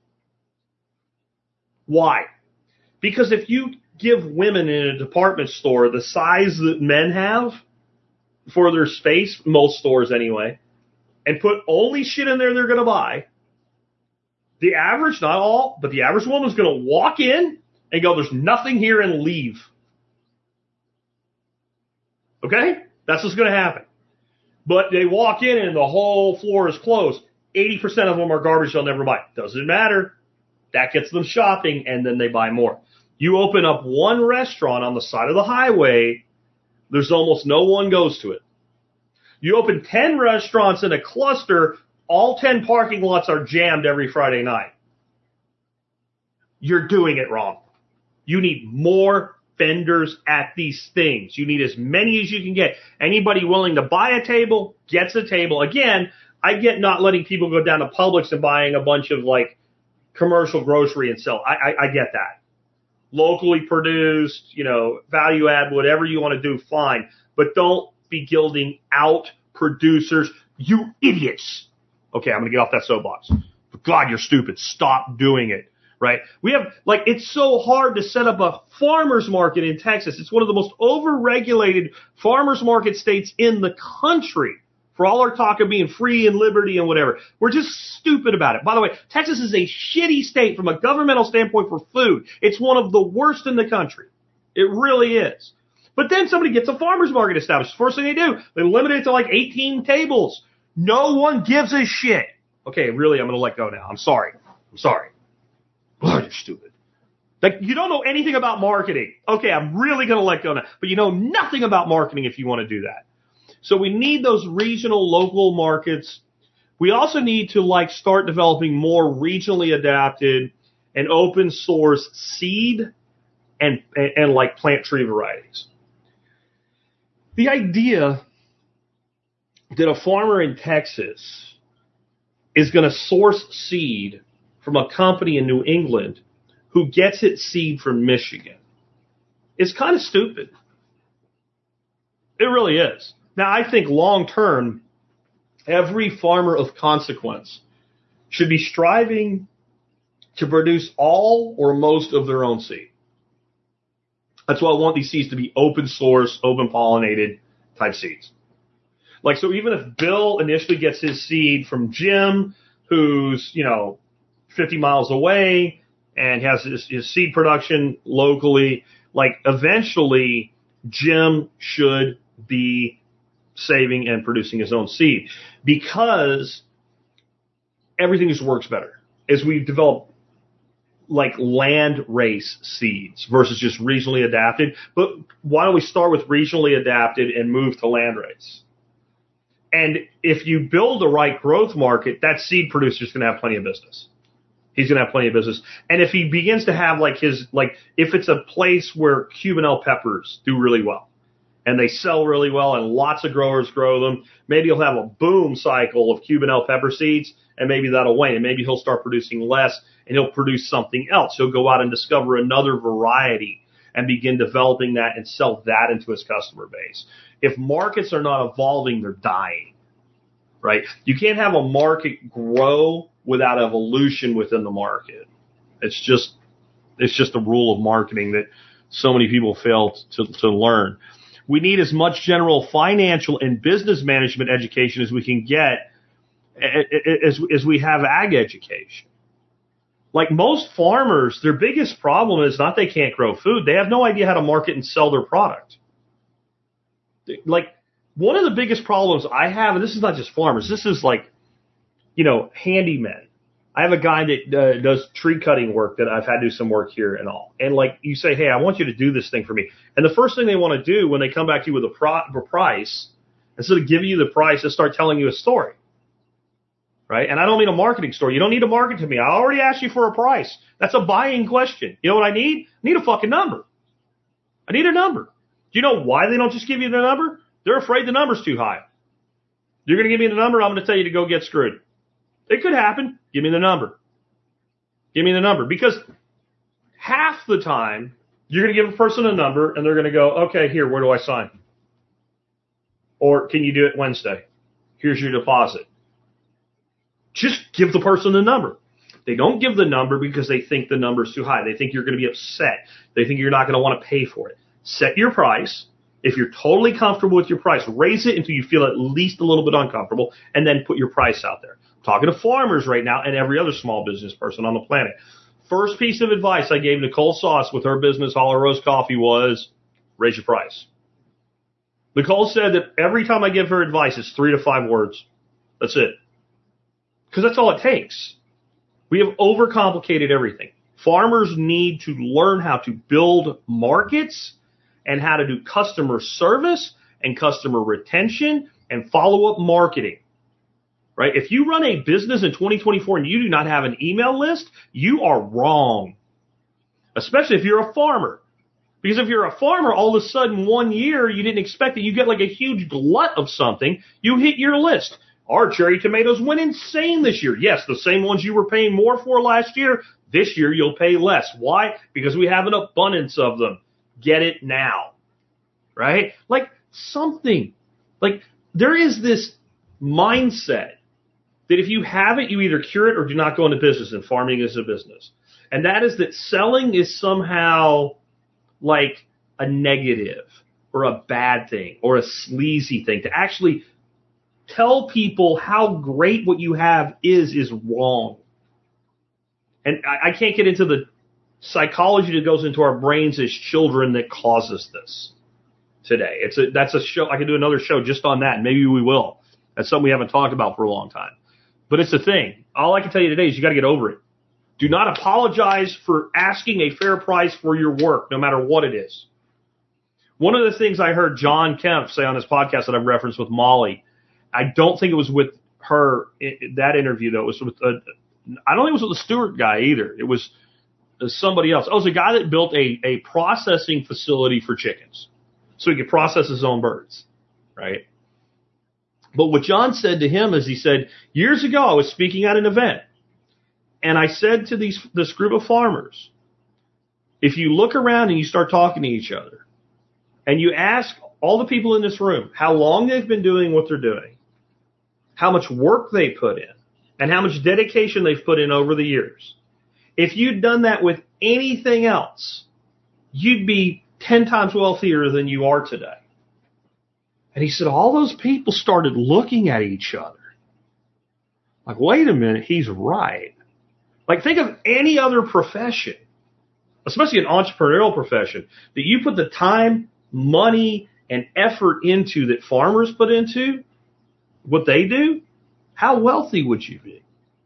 Speaker 2: Why? Because if you give women in a department store the size that men have for their space, most stores anyway, and put only shit in there they're going to buy, the average, not all, but the average woman's going to walk in and go, there's nothing here, and leave. Okay? That's what's going to happen. But they walk in and the whole floor is closed. 80% of them are garbage they'll never buy. Doesn't matter. That gets them shopping, and then they buy more. You open up one restaurant on the side of the highway, there's almost no one goes to it. You open 10 restaurants in a cluster, all 10 parking lots are jammed every Friday night. You're doing it wrong. You need more vendors at these things. You need as many as you can get. Anybody willing to buy a table gets a table. Again, I get not letting people go down to Publix and buying a bunch of commercial grocery and sell. I get that. Locally produced, value add, whatever you want to do, fine. But don't be gilding out producers. You idiots. Okay, I'm going to get off that soapbox. But God, you're stupid. Stop doing it. Right? We have, it's so hard to set up a farmer's market in Texas. It's one of the most overregulated farmer's market states in the country. For all our talk of being free and liberty and whatever. We're just stupid about it. By the way, Texas is a shitty state from a governmental standpoint for food. It's one of the worst in the country. It really is. But then somebody gets a farmer's market established. First thing they do, they limit it to 18 tables. No one gives a shit. Okay, really, I'm going to let go now. I'm sorry. Oh, you're stupid. You don't know anything about marketing. Okay, I'm really going to let go now. But you know nothing about marketing if you want to do that. So we need those regional, local markets. We also need to start developing more regionally adapted and open source seed and plant tree varieties. The idea that a farmer in Texas is going to source seed from a company in New England who gets its seed from Michigan is kind of stupid. It really is. Now, I think long term, every farmer of consequence should be striving to produce all or most of their own seed. That's why I want these seeds to be open source, open pollinated type seeds. So even if Bill initially gets his seed from Jim, who's, 50 miles away and has his seed production locally, eventually Jim should be saving and producing his own seed because everything just works better as we develop land race seeds versus just regionally adapted. But why don't we start with regionally adapted and move to land race? And if you build the right growth market, that seed producer is going to have plenty of business. He's going to have plenty of business. And if he begins to have if it's a place where Cubanelle peppers do really well, and they sell really well and lots of growers grow them. Maybe he'll have a boom cycle of Cubanelle pepper seeds, and maybe that'll wane, and maybe he'll start producing less and he'll produce something else. He'll go out and discover another variety and begin developing that and sell that into his customer base. If markets are not evolving, they're dying, right? You can't have a market grow without evolution within the market. It's just a rule of marketing that so many people fail to learn. We need as much general financial and business management education as we can get as we have ag education. Like most farmers, their biggest problem is not they can't grow food. They have no idea how to market and sell their product. Like one of the biggest problems I have, and this is not just farmers, this is like, handymen. I have a guy that does tree cutting work that I've had to do some work here and all. And like you say, hey, I want you to do this thing for me. And the first thing they want to do when they come back to you with a price, instead of giving you the price, is start telling you a story. Right? And I don't mean a marketing story. You don't need to market to me. I already asked you for a price. That's a buying question. You know what I need? I need a fucking number. I need a number. Do you know why they don't just give you the number? They're afraid the number's too high. You're going to give me the number, I'm going to tell you to go get screwed. It could happen. Give me the number. Give me the number. Because half the time, you're going to give a person a number, and they're going to go, okay, here, where do I sign? Or can you do it Wednesday? Here's your deposit. Just give the person the number. They don't give the number because they think the number's too high. They think you're going to be upset. They think you're not going to want to pay for it. Set your price. If you're totally comfortable with your price, raise it until you feel at least a little bit uncomfortable, and then put your price out there. I'm talking to farmers right now and every other small business person on the planet. First piece of advice I gave Nicole Sauce with her business, Holler Rose Coffee, was raise your price. Nicole said that every time I give her advice, it's 3 to 5 words. That's it. Because that's all it takes. We have overcomplicated everything. Farmers need to learn how to build markets and how to do customer service and customer retention and follow-up marketing. Right? If you run a business in 2024 and you do not have an email list, you are wrong. Especially if you're a farmer. Because if you're a farmer, all of a sudden 1 year you didn't expect it. You get like a huge glut of something. You hit your list. Our cherry tomatoes went insane this year. Yes, the same ones you were paying more for last year. This year you'll pay less. Why? Because we have an abundance of them. Get it now. Right? Like something. Like there is this mindset that if you have it, you either cure it or do not go into business, and farming is a business. And that is that selling is somehow like a negative or a bad thing or a sleazy thing. To actually tell people how great what you have is wrong. And I can't get into the psychology that goes into our brains as children that causes this today. That's a show. I could do another show just on that. Maybe we will. That's something we haven't talked about for a long time. But it's a thing. All I can tell you today is you got to get over it. Do not apologize for asking a fair price for your work, no matter what it is. One of the things I heard John Kemp say on his podcast that I've referenced with Molly, I don't think it was with her, that interview, though. It was with, I don't think it was with the Stewart guy either. It was somebody else. Oh, it was a guy that built a processing facility for chickens so he could process his own birds, right? But what John said to him is he said, years ago I was speaking at an event, and I said to this group of farmers, if you look around and you start talking to each other, and you ask all the people in this room how long they've been doing what they're doing, how much work they put in, and how much dedication they've put in over the years, if you'd done that with anything else, you'd be 10 times wealthier than you are today. And he said all those people started looking at each other. Like, wait a minute, he's right. Like, think of any other profession, especially an entrepreneurial profession, that you put the time, money, and effort into that farmers put into what they do. How wealthy would you be?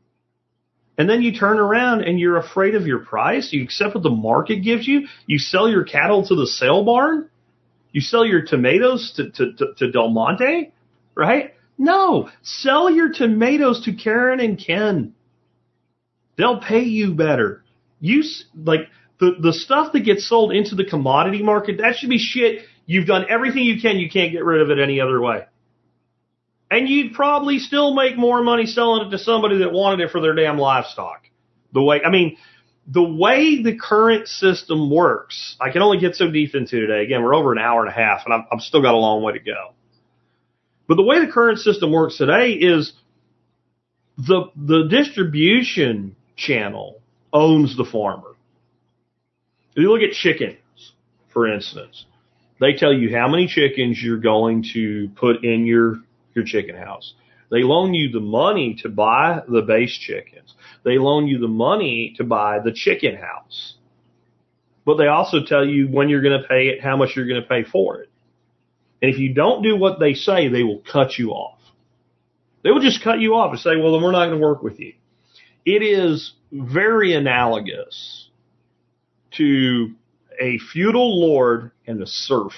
Speaker 2: And then you turn around and you're afraid of your price. You accept what the market gives you. You sell your cattle to the sale barn. You sell your tomatoes to Del Monte, right? No, sell your tomatoes to Karen and Ken. They'll pay you better. The stuff that gets sold into the commodity market, that should be shit You've done everything you can. You can't get rid of it any other way. And you'd probably still make more money selling it to somebody that wanted it for their damn livestock. The way the current system works, I can only get so deep into today. Again, we're over an hour and a half, and I've still got a long way to go. But the way the current system works today is the distribution channel owns the farmer. If you look at chickens, for instance, they tell you how many chickens you're going to put in your chicken house. They loan you the money to buy the base chickens. They loan you the money to buy the chicken house. But they also tell you when you're going to pay it, how much you're going to pay for it. And if you don't do what they say, they will cut you off. They will just cut you off and say, well, then we're not going to work with you. It is very analogous to a feudal lord and a serf.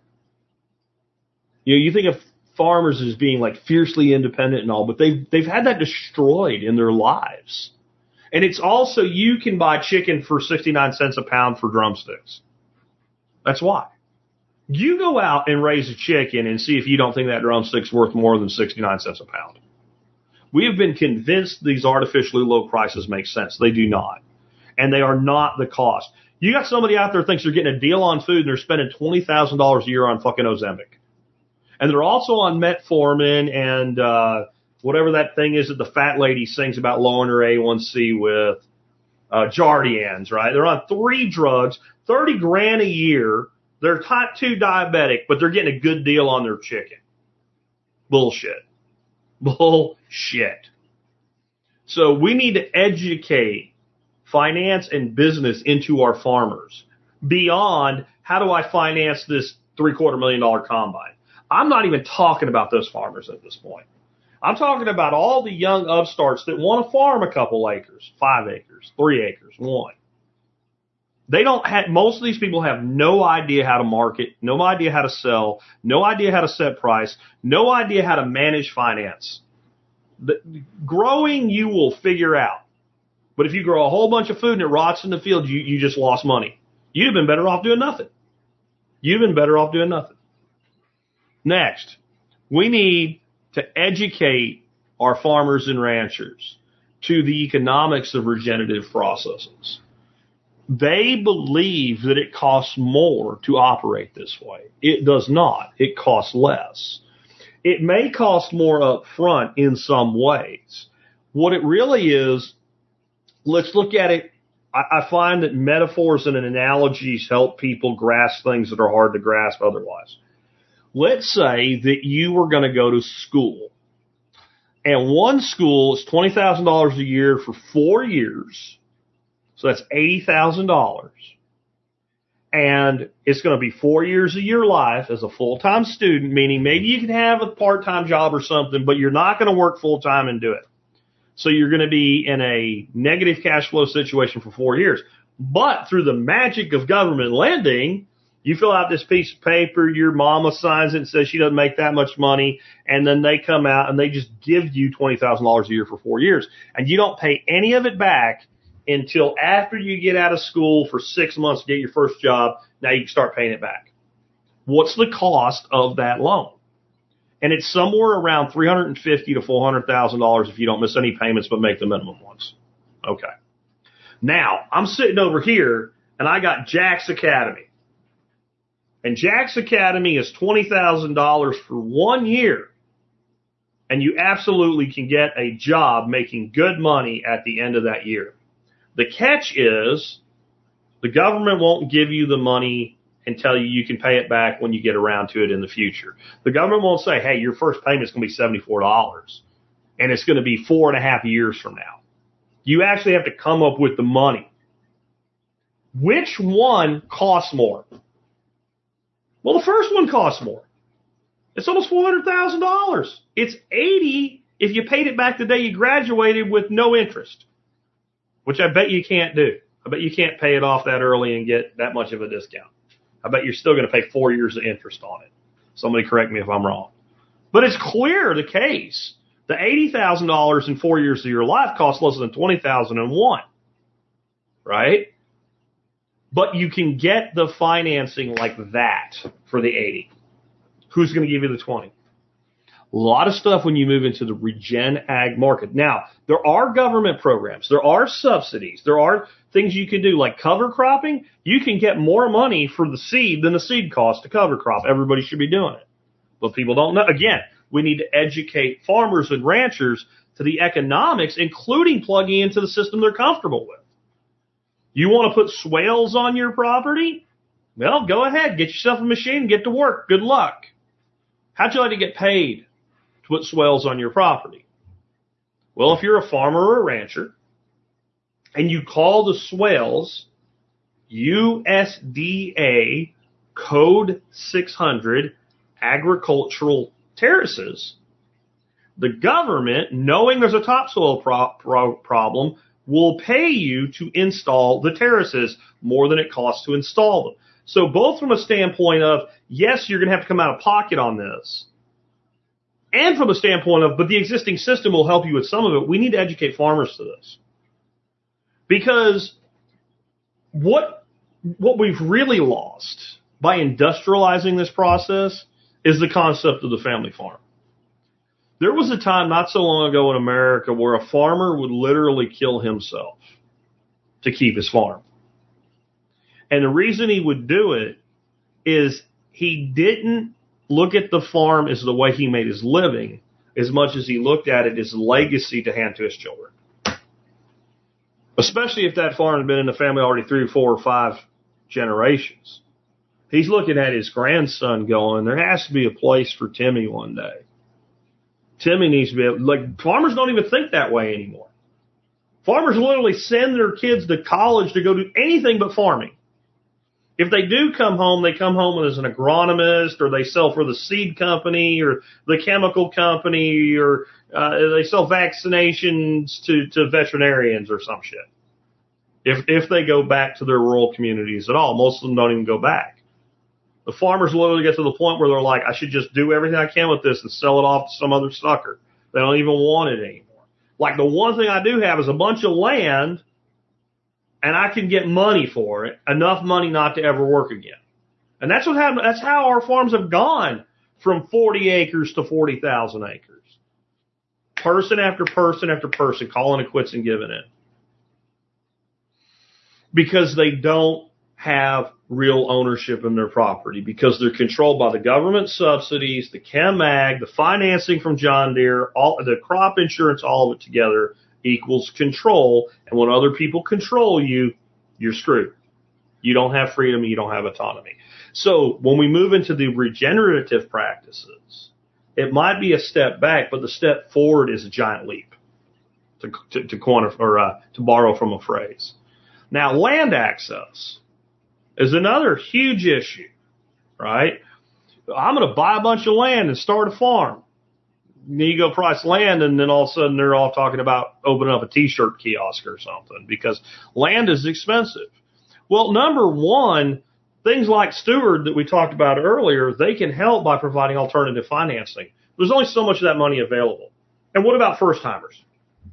Speaker 2: You think of farmers as being like fiercely independent and all, but they've had that destroyed in their lives. And it's also, you can buy chicken for 69 cents a pound for drumsticks. That's why. You go out and raise a chicken and see if you don't think that drumstick's worth more than 69 cents a pound. We have been convinced these artificially low prices make sense. They do not. And they are not the cost. You got somebody out there thinks they're getting a deal on food and they're spending $20,000 a year on fucking Ozempic. And they're also on metformin and whatever that thing is that the fat lady sings about lowering her A1C with, Jardians, right? They're on 3 drugs, $30,000 a year. They're type 2 diabetic, but they're getting a good deal on their chicken. Bullshit. Bullshit. So we need to educate finance and business into our farmers beyond how do I finance this $750,000 combine. I'm not even talking about those farmers at this point. I'm talking about all the young upstarts that want to farm a couple acres, 5 acres, 3 acres, 1. They don't have, most of these people have no idea how to market, no idea how to sell, no idea how to set price, no idea how to manage finance. Growing, you will figure out. But if you grow a whole bunch of food and it rots in the field, you just lost money. You'd have been better off doing nothing. Next, we need to educate our farmers and ranchers to the economics of regenerative processes. They believe that it costs more to operate this way. It does not. It costs less. It may cost more up front in some ways. What it really is, let's look at it. I find that metaphors and analogies help people grasp things that are hard to grasp otherwise. Let's say that you were going to go to school, and one school is $20,000 a year for 4 years. So that's $80,000. And it's going to be 4 years of your life as a full-time student, meaning maybe you can have a part-time job or something, but you're not going to work full-time and do it. So you're going to be in a negative cash flow situation for 4 years. But through the magic of government lending, you fill out this piece of paper, your mama signs it and says she doesn't make that much money, and then they come out and they just give you $20,000 a year for 4 years. And you don't pay any of it back until after you get out of school for 6 months to get your first job. Now you can start paying it back. What's the cost of that loan? And it's somewhere around $350,000 to $400,000 if you don't miss any payments but make the minimum ones. Okay. Now, I'm sitting over here, and I got Jack's Academy. And Jack's Academy is $20,000 for 1 year. And you absolutely can get a job making good money at the end of that year. The catch is the government won't give you the money and tell you can pay it back when you get around to it in the future. The government won't say, hey, your first payment is going to be $74 and it's going to be 4.5 years from now. You actually have to come up with the money. Which one costs more? Well, the first one costs more. It's almost $400,000. It's $80,000 if you paid it back the day you graduated with no interest, which I bet you can't do. I bet you can't pay it off that early and get that much of a discount. I bet you're still going to pay 4 years of interest on it. Somebody correct me if I'm wrong. But it's clear the case. The $80,000 in 4 years of your life costs less than $20,000 in one. Right? But you can get the financing like that for the 80. Who's going to give you the 20? A lot of stuff when you move into the regen ag market. Now, there are government programs. There are subsidies. There are things you can do like cover cropping. You can get more money for the seed than the seed cost to cover crop. Everybody should be doing it. But people don't know. Again, we need to educate farmers and ranchers to the economics, including plugging into the system they're comfortable with. You want to put swales on your property? Well, go ahead. Get yourself a machine and get to work. Good luck. How'd you like to get paid to put swales on your property? Well, if you're a farmer or a rancher and you call the swales USDA Code 600 agricultural terraces, the government, knowing there's a topsoil problem, will pay you to install the terraces more than it costs to install them. So both from a standpoint of, yes, you're going to have to come out of pocket on this, and from a standpoint of, but the existing system will help you with some of it, we need to educate farmers to this. Because what we've really lost by industrializing this process is the concept of the family farm. There was a time not so long ago in America where a farmer would literally kill himself to keep his farm. And the reason he would do it is he didn't look at the farm as the way he made his living as much as he looked at it as a legacy to hand to his children. Especially if that farm had been in the family already 3, 4, or 5 generations. He's looking at his grandson going, there has to be a place for Timmy one day. Timmy needs to be able, like, farmers don't even think that way anymore. Farmers literally send their kids to college to go do anything but farming. If they do come home, they come home as an agronomist, or they sell for the seed company or the chemical company, or they sell vaccinations to veterinarians or some shit. If they go back to their rural communities at all, most of them don't even go back. The farmers literally get to the point where they're like, I should just do everything I can with this and sell it off to some other sucker. They don't even want it anymore. Like, the one thing I do have is a bunch of land, and I can get money for it, enough money not to ever work again. And that's what happened. That's how our farms have gone from 40 acres to 40,000 acres. Person after person after person calling it quits and giving in. Because they don't have real ownership in their property, because they're controlled by the government subsidies, the chem ag, the financing from John Deere, all the crop insurance, all of it together equals control. And when other people control you, you're screwed. You don't have freedom. You don't have autonomy. So when we move into the regenerative practices, it might be a step back, but the step forward is a giant leap, to borrow from a phrase. Now, land access is another huge issue, right? I'm going to buy a bunch of land and start a farm. You go price land, and then all of a sudden they're all talking about opening up a T-shirt kiosk or something because land is expensive. Well, number one, things like Steward that we talked about earlier, they can help by providing alternative financing. There's only so much of that money available. And what about first-timers?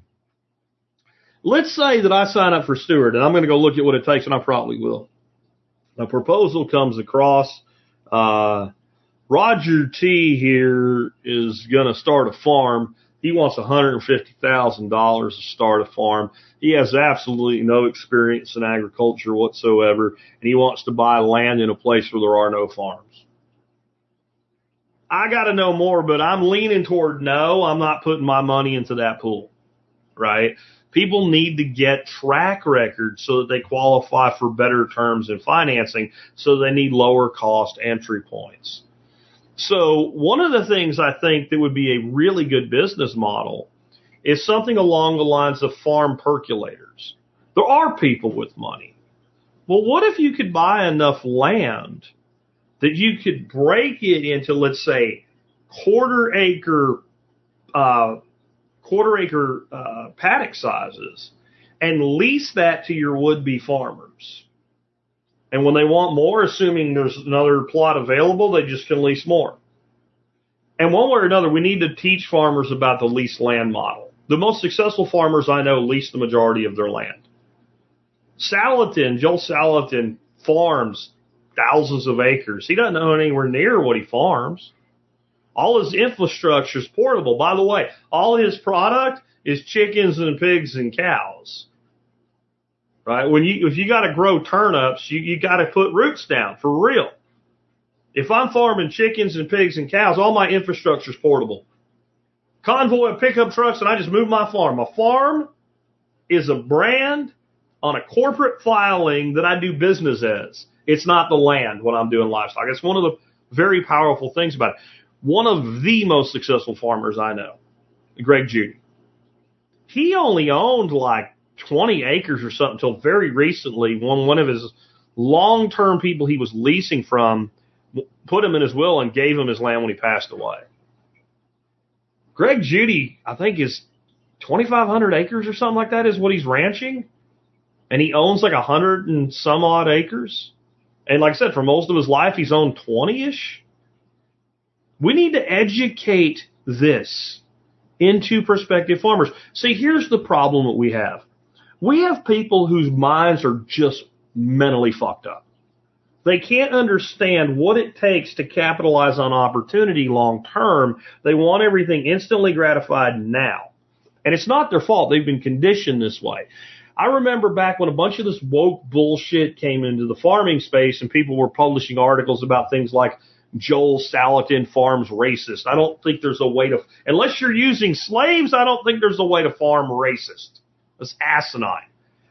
Speaker 2: Let's say that I sign up for Steward, and I'm going to go look at what it takes, and I probably will. A proposal comes across. Roger T. here is going to start a farm. He wants $150,000 to start a farm. He has absolutely no experience in agriculture whatsoever, and he wants to buy land in a place where there are no farms. I got to know more, but I'm leaning toward no. I'm not putting my money into that pool, right? People need to get track records so that they qualify for better terms in financing, so they need lower cost entry points. So one of the things I think that would be a really good business model is something along the lines of farm percolators. There are people with money. Well, what if you could buy enough land that you could break it into, let's say, quarter acre paddock sizes and lease that to your would-be farmers. And when they want more, assuming there's another plot available, they just can lease more. And one way or another, we need to teach farmers about the leased land model. The most successful farmers I know lease the majority of their land. Joel Salatin, farms thousands of acres. He doesn't own anywhere near what he farms. All his infrastructure is portable. By the way, all his product is chickens and pigs and cows. Right? If you got to grow turnips, you got to put roots down for real. If I'm farming chickens and pigs and cows, all my infrastructure is portable. Convoy of pickup trucks, and I just move my farm. My farm is a brand on a corporate filing that I do business as. It's not the land when I'm doing livestock. It's one of the very powerful things about it. One of the most successful farmers I know, Greg Judy. He only owned like 20 acres or something until very recently. One of his long-term people he was leasing from put him in his will and gave him his land when he passed away. Greg Judy, I think, is 2,500 acres or something like that is what he's ranching. And he owns like 100 and some odd acres. And like I said, for most of his life, he's owned 20-ish. We need to educate this into prospective farmers. See, here's the problem that we have. We have people whose minds are just mentally fucked up. They can't understand what it takes to capitalize on opportunity long term. They want everything instantly gratified now. And it's not their fault. They've been conditioned this way. I remember back when a bunch of this woke bullshit came into the farming space and people were publishing articles about things like Joel Salatin farms racist. I don't think there's a way to, unless you're using slaves, I don't think there's a way to farm racist. It's asinine.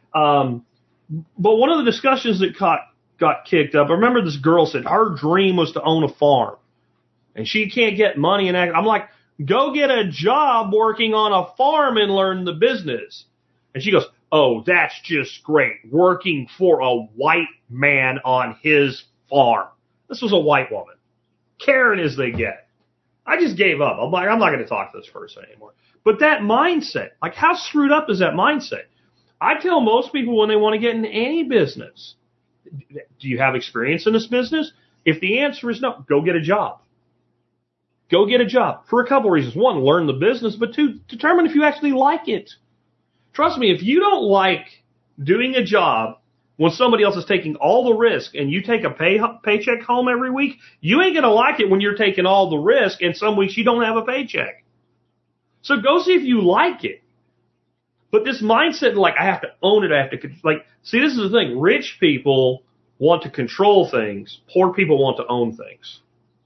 Speaker 2: But one of the discussions that got kicked up, I remember this girl said her dream was to own a farm. And she can't get money. I'm like, go get a job working on a farm and learn the business. And she goes, oh, that's just great. Working for a white man on his farm. This was a white woman. Karen as they get. I just gave up. I'm like, I'm not going to talk to this person anymore. But that mindset, like how screwed up is that mindset? I tell most people when they want to get into any business, do you have experience in this business? If the answer is no, go get a job. Go get a job for a couple reasons. One, learn the business, but two, determine if you actually like it. Trust me, if you don't like doing a job when somebody else is taking all the risk and you take a paycheck home every week, you ain't going to like it when you're taking all the risk and some weeks you don't have a paycheck. So go see if you like it. But this mindset, like, I have to own it, I have to, like, see, this is the thing. Rich people want to control things. Poor people want to own things.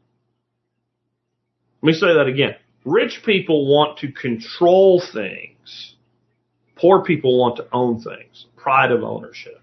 Speaker 2: Let me say that again. Rich people want to control things. Poor people want to own things. Pride of ownership.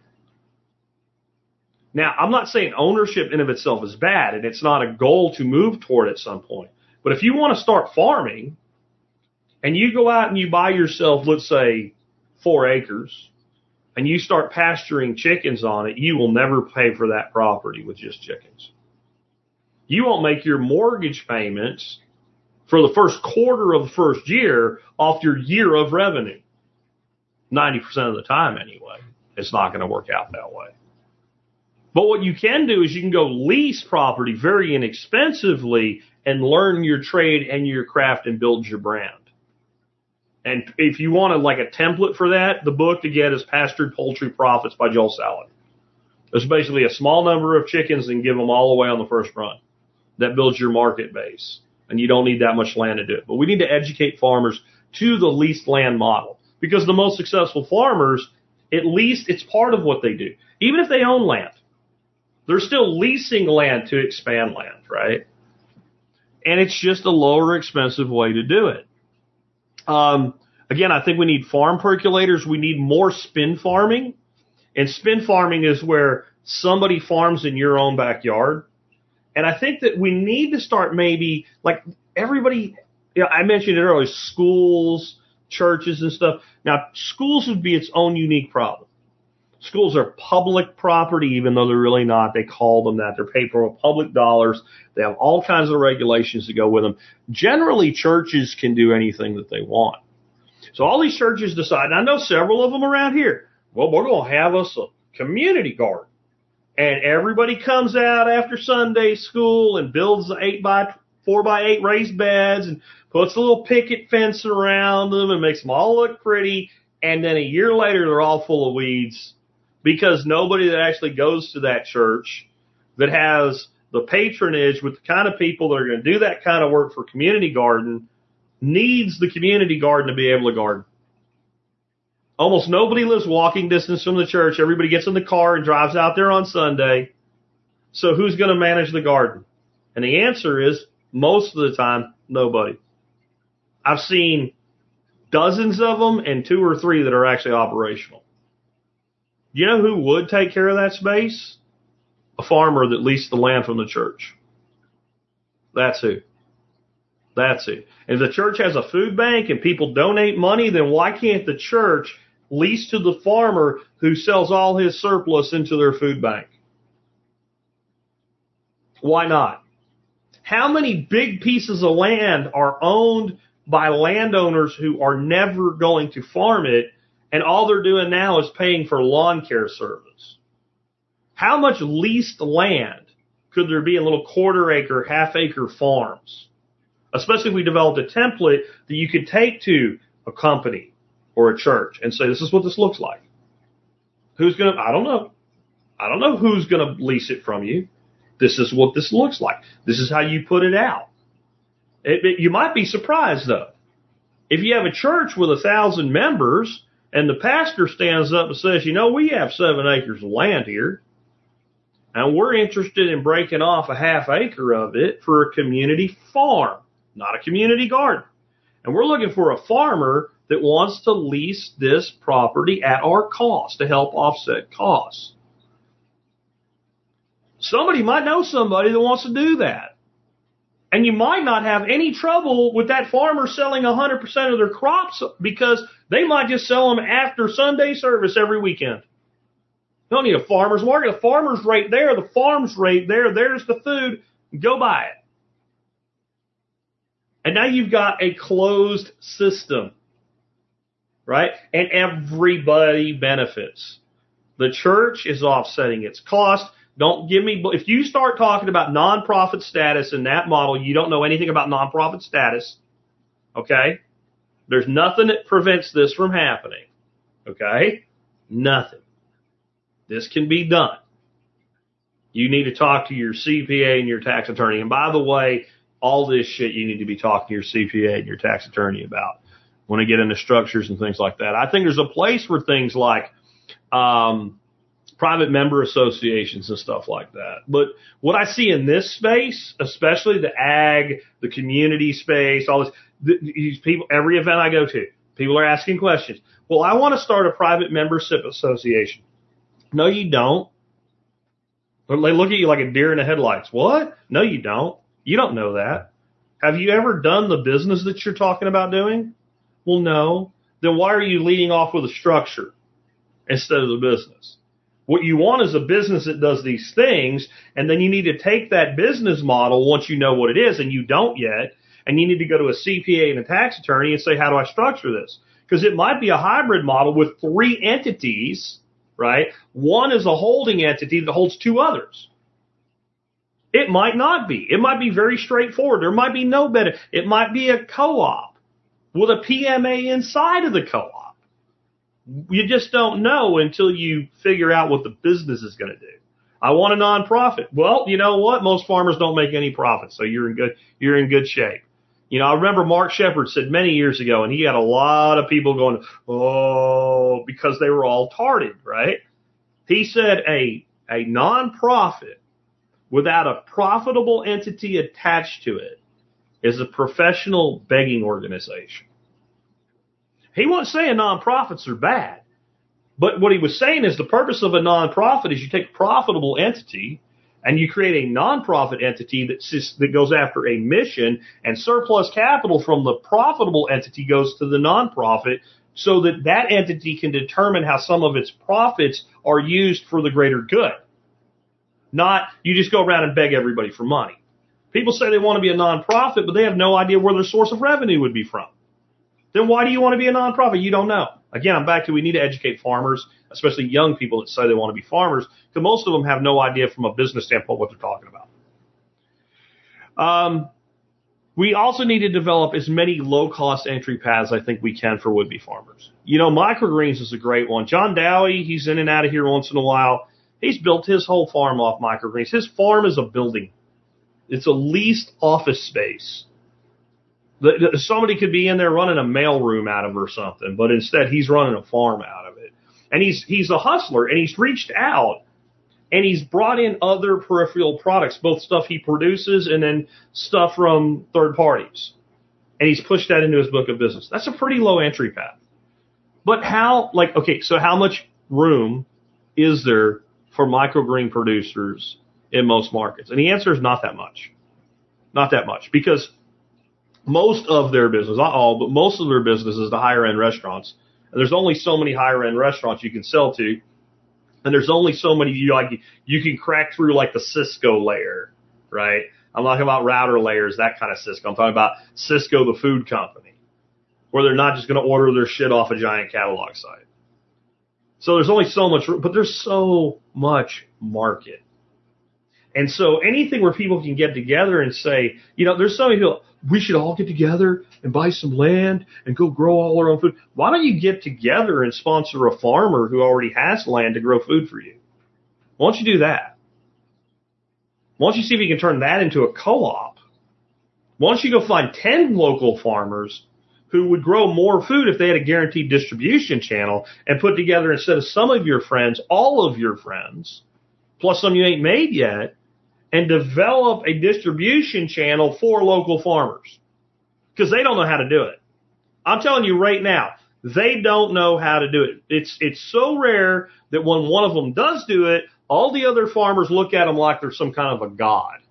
Speaker 2: Now, I'm not saying ownership in of itself is bad, and it's not a goal to move toward at some point. But if you want to start farming, and you go out and you buy yourself, let's say, 4 acres, and you start pasturing chickens on it, you will never pay for that property with just chickens. You won't make your mortgage payments for the first quarter of the first year off your year of revenue. 90% of the time, anyway. It's not going to work out that way. But what you can do is you can go lease property very inexpensively and learn your trade and your craft and build your brand. And if you want like a template for that, the book to get is Pastured Poultry Profits by Joel Salatin. There's basically a small number of chickens and give them all away on the first run. That builds your market base. And you don't need that much land to do it. But we need to educate farmers to the leased land model. Because the most successful farmers, at least it's part of what they do. Even if they own land, they're still leasing land to expand land, right? And it's just a lower expensive way to do it. Again, I think we need farm percolators. We need more spin farming. And spin farming is where somebody farms in your own backyard. And I think that we need to start maybe, like everybody, I mentioned it earlier, schools, churches and stuff. Now, schools would be its own unique problem. Schools are public property, even though they're really not. They call them that. They're paid for with public dollars. They have all kinds of regulations to go with them. Generally, churches can do anything that they want. So all these churches decide, and I know several of them around here, well, we're going to have us a community garden. And everybody comes out after Sunday school and builds the 4x8 raised beds and puts a little picket fence around them and makes them all look pretty. And then a year later, they're all full of weeds because nobody that actually goes to that church that has the patronage with the kind of people that are going to do that kind of work for community garden needs the community garden to be able to garden. Almost nobody lives walking distance from the church. Everybody gets in the car and drives out there on Sunday. So who's going to manage the garden? And the answer is, most of the time, nobody. I've seen dozens of them and 2 or 3 that are actually operational. You know who would take care of that space? A farmer that leased the land from the church. That's who. That's it. And if the church has a food bank and people donate money, then why can't the church lease to the farmer who sells all his surplus into their food bank? Why not? How many big pieces of land are owned by landowners who are never going to farm it, and all they're doing now is paying for lawn care service? How much leased land could there be in little quarter-acre, half-acre farms? Especially if we developed a template that you could take to a company or a church and say, this is what this looks like. Who's going to, I don't know. I don't know who's going to lease it from you. This is what this looks like. This is how you put it out. You might be surprised, though. If you have a church with 1,000 members and the pastor stands up and says, you know, we have 7 acres of land here, and we're interested in breaking off a half acre of it for a community farm, not a community garden. And we're looking for a farmer that wants to lease this property at our cost to help offset costs. Somebody might know somebody that wants to do that. And you might not have any trouble with that farmer selling 100% of their crops because they might just sell them after Sunday service every weekend. You don't need a farmer's market. A farmer's right there. The farm's right there. There's the food. Go buy it. And now you've got a closed system, right? And everybody benefits. The church is offsetting its cost. Don't give me, if you start talking about nonprofit status in that model, you don't know anything about nonprofit status. Okay? There's nothing that prevents this from happening. Okay? Nothing. This can be done. You need to talk to your CPA and your tax attorney. And by the way, all this shit you need to be talking to your CPA and your tax attorney about when I get into structures and things like that. I think there's a place for things like private member associations and stuff like that. But what I see in this space, especially the ag, the community space, all this, these people, every event I go to, people are asking questions. Well, I want to start a private membership association. No, you don't. They look at you like a deer in the headlights. What? No, you don't. You don't know that. Have you ever done the business that you're talking about doing? Well, no. Then why are you leading off with a structure instead of the business? What you want is a business that does these things, and then you need to take that business model once you know what it is, and you don't yet, and you need to go to a CPA and a tax attorney and say, how do I structure this? Because it might be a hybrid model with 3 entities, right? One is a holding entity that holds 2 others. It might not be. It might be very straightforward. There might be no better. It might be a co-op with a PMA inside of the co-op. You just don't know until you figure out what the business is going to do. I want a nonprofit. Well, you know what? Most farmers don't make any profit, so you're in good shape. You know, I remember Mark Shepard said many years ago, and he had a lot of people going, oh, because they were all tarded, right? He said a nonprofit without a profitable entity attached to it is a professional begging organization. He wasn't saying nonprofits are bad, but what he was saying is the purpose of a nonprofit is you take a profitable entity and you create a nonprofit entity that goes after a mission, and surplus capital from the profitable entity goes to the nonprofit so that that entity can determine how some of its profits are used for the greater good. Not you just go around and beg everybody for money. People say they want to be a nonprofit, but they have no idea where their source of revenue would be from. Then why do you want to be a nonprofit? You don't know. Again, I'm back to we need to educate farmers, especially young people that say they want to be farmers, because most of them have no idea from a business standpoint what they're talking about. We also need to develop as many low-cost entry paths I think we can for would-be farmers. Microgreens is a great one. John Dowie, he's in and out of here once in a while. He's built his whole farm off microgreens. His farm is a building. It's a leased office space. Somebody could be in there running a mailroom out of it or something, but instead he's running a farm out of it. And he's a hustler, and he's reached out, and he's brought in other peripheral products, both stuff he produces and then stuff from third parties. And he's pushed that into his book of business. That's a pretty low entry path. But so how much room is there for microgreen producers in most markets? And the answer is not that much. Not that much. Because most of their business, not all, but most of their business is the higher end restaurants. And there's only so many higher end restaurants you can sell to. And there's only so many you can crack through like the Cisco layer, right? I'm talking about router layers, that kind of Cisco. I'm talking about Cisco, the food company, where they're not just going to order their shit off a giant catalog site. So there's only so much, but there's so much market. And so anything where people can get together and say, there's so many people, we should all get together and buy some land and go grow all our own food. Why don't you get together and sponsor a farmer who already has land to grow food for you? Why don't you do that? Why don't you see if you can turn that into a co-op? Why don't you go find 10 local farmers who would grow more food if they had a guaranteed distribution channel and put together, instead of some of your friends, all of your friends, plus some you ain't made yet, and develop a distribution channel for local farmers. Because they don't know how to do it. I'm telling you right now, they don't know how to do it. It's so rare that when one of them does do it, all the other farmers look at them like they're some kind of a god.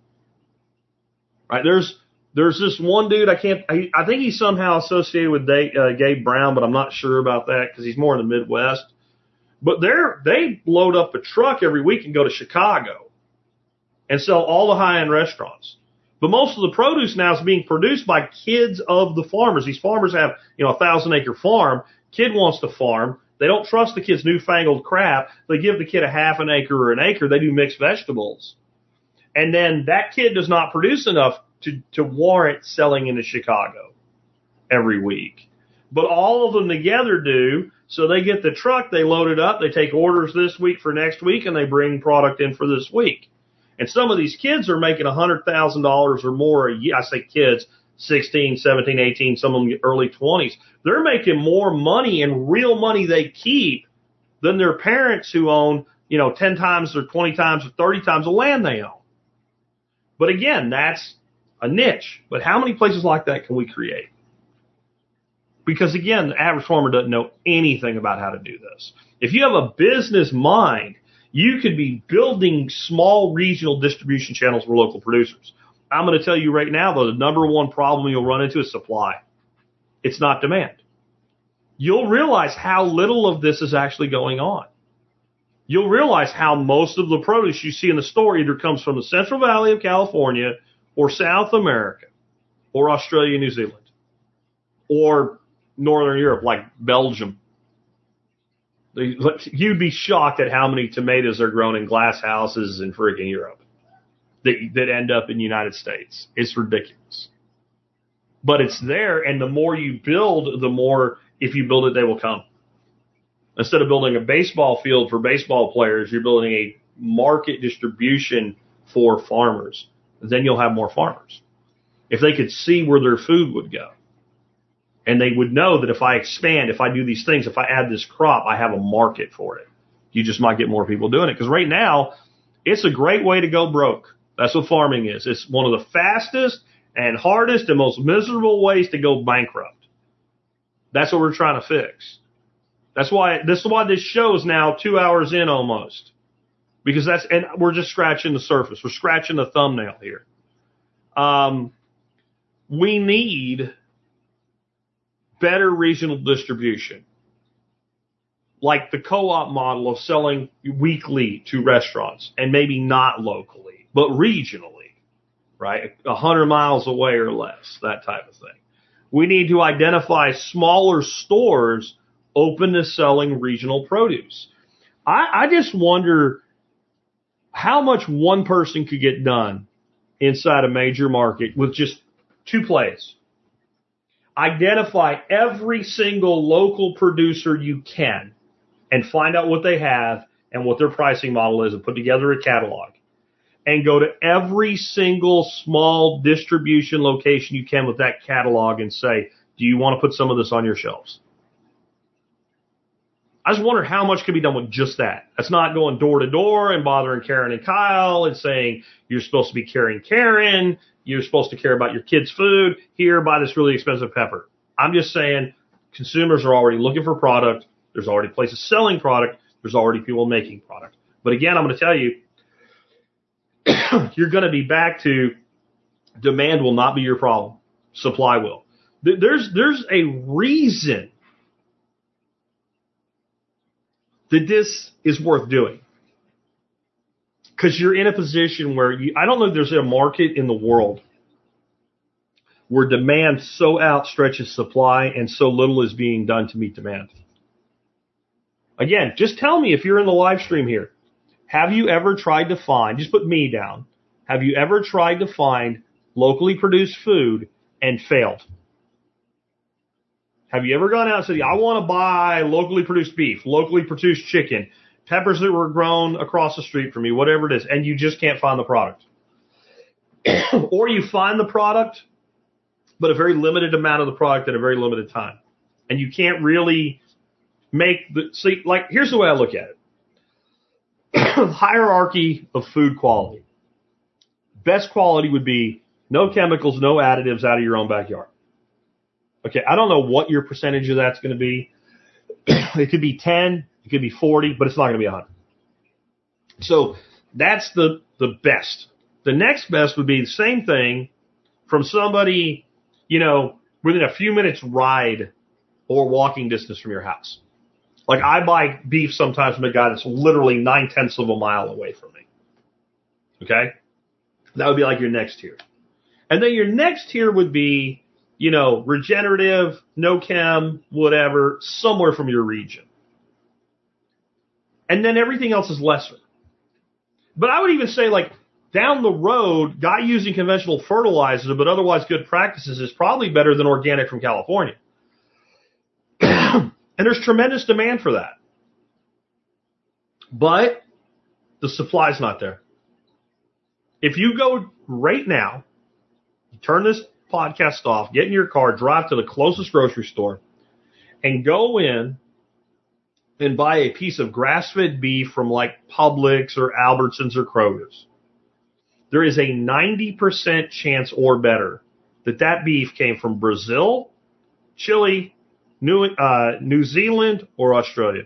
Speaker 2: Right? There's this one dude, I think he's somehow associated with Gabe Brown, but I'm not sure about that because he's more in the Midwest. But they load up a truck every week and go to Chicago and sell all the high-end restaurants. But most of the produce now is being produced by kids of the farmers. These farmers have, a 1,000-acre farm. Kid wants to farm. They don't trust the kid's newfangled crap. They give the kid a half an acre or an acre. They do mixed vegetables. And then that kid does not produce enough to warrant selling into Chicago every week. But all of them together do. So they get the truck, they load it up, they take orders this week for next week, and they bring product in for this week. And some of these kids are making $100,000 or more a year. I say kids, 16, 17, 18, some of them early 20s. They're making more money, and real money they keep, than their parents who own, 10 times or 20 times or 30 times the land they own. But again, that's a niche. But how many places like that can we create? Because again, the average farmer doesn't know anything about how to do this. If you have a business mind, you could be building small regional distribution channels for local producers. I'm going to tell you right now, though, the number one problem you'll run into is supply. It's not demand. You'll realize how little of this is actually going on. You'll realize how most of the produce you see in the store either comes from the Central Valley of California or South America or Australia, New Zealand, or Northern Europe, like Belgium. You'd be shocked at how many tomatoes are grown in glass houses in freaking Europe that end up in the United States. It's ridiculous. But it's there, and the more you build, the more, if you build it, they will come. Instead of building a baseball field for baseball players, you're building a market distribution for farmers. Then you'll have more farmers. If they could see where their food would go. And they would know that if I expand, if I do these things, if I add this crop, I have a market for it. You just might get more people doing it. Because right now, it's a great way to go broke. That's what farming is. It's one of the fastest and hardest and most miserable ways to go bankrupt. That's what we're trying to fix. This is why this show is now 2 hours in almost. Because and we're just scratching the surface. We're scratching the thumbnail here. We need better regional distribution, like the co-op model of selling weekly to restaurants, and maybe not locally, but regionally, right? 100 miles away or less, that type of thing. We need to identify smaller stores open to selling regional produce. I just wonder how much one person could get done inside a major market with just 2 plays. Identify every single local producer you can and find out what they have and what their pricing model is and put together a catalog. And go to every single small distribution location you can with that catalog and say, do you want to put some of this on your shelves? I just wonder how much can be done with just that. That's not going door to door and bothering Karen and Kyle and saying, you're supposed to be carrying Karen. You're supposed to care about your kids' food. Here, buy this really expensive pepper. I'm just saying consumers are already looking for product. There's already places selling product. There's already people making product. But again, I'm going to tell you, you're going to be back to demand will not be your problem. Supply will. There's a reason that this is worth doing. Because you're in a position where I don't know if there's a market in the world where demand so outstretches supply and so little is being done to meet demand. Again, just tell me if you're in the live stream here. Have you ever tried to find, just put me down, have you ever tried to find locally produced food and failed? Have you ever gone out and said, I want to buy locally produced beef, locally produced chicken, peppers that were grown across the street from me, whatever it is, and you just can't find the product? Or you find the product, but a very limited amount of the product at a very limited time. And you can't really make see, like, here's the way I look at it. Hierarchy of food quality. Best quality would be no chemicals, no additives out of your own backyard. Okay, I don't know what your percentage of that's going to be. It could be 10, it could be 40, but it's not going to be 100. So that's the best. The next best would be the same thing from somebody, within a few minutes ride or walking distance from your house. Like, I buy beef sometimes from a guy that's literally 9/10 of a mile away from me. Okay? That would be like your next tier. And then your next tier would be, regenerative, no chem, whatever, somewhere from your region. And then everything else is lesser. But I would even say, like, down the road, guy using conventional fertilizer, but otherwise good practices, is probably better than organic from California. And there's tremendous demand for that. But the supply's not there. If you go right now, turn this podcast off, get in your car, drive to the closest grocery store, and go in and buy a piece of grass-fed beef from like Publix or Albertsons or Kroger's, there is a 90% chance or better that beef came from Brazil, Chile, New Zealand, or Australia.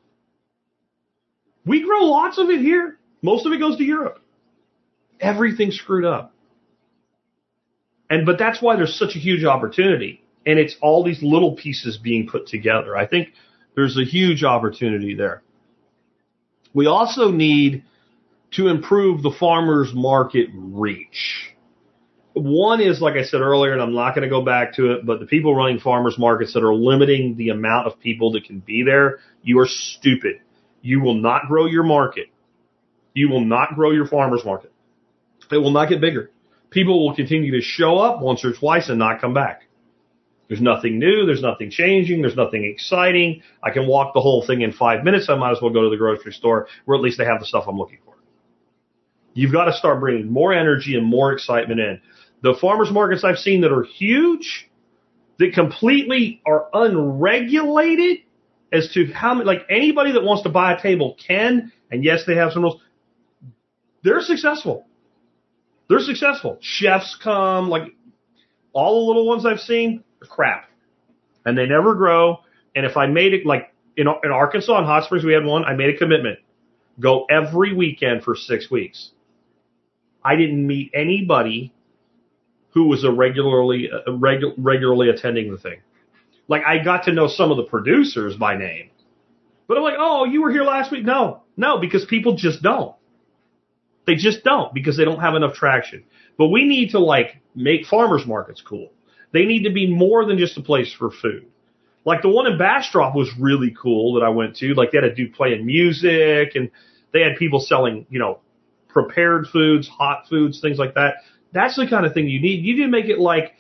Speaker 2: We grow lots of it here. Most of it goes to Europe. Everything's screwed up. But that's why there's such a huge opportunity. And it's all these little pieces being put together. I think there's a huge opportunity there. We also need to improve the farmers market reach. One is, like I said earlier, and I'm not going to go back to it, but the people running farmers markets that are limiting the amount of people that can be there, you are stupid. You will not grow your market. You will not grow your farmers market. It will not get bigger. People will continue to show up once or twice and not come back. There's nothing new. There's nothing changing. There's nothing exciting. I can walk the whole thing in 5 minutes. I might as well go to the grocery store where at least they have the stuff I'm looking for. You've got to start bringing more energy and more excitement in. The farmers markets I've seen that are huge, that completely are unregulated as to how many, like anybody that wants to buy a table can, and yes, they have some rules. They're successful. They're successful. Chefs come, like all the little ones I've seen, are crap. And they never grow. And if I made it, like in Arkansas, in Hot Springs, we had one, I made a commitment. Go every weekend for 6 weeks. I didn't meet anybody who was regularly attending the thing. Like, I got to know some of the producers by name. But I'm like, oh, you were here last week? No, because people just don't. They just don't, because they don't have enough traction. But we need to, like, make farmers markets cool. They need to be more than just a place for food. Like, the one in Bastrop was really cool that I went to. Like, they had a dude playing music, and they had people selling, prepared foods, hot foods, things like that. That's the kind of thing you need. You need to make it like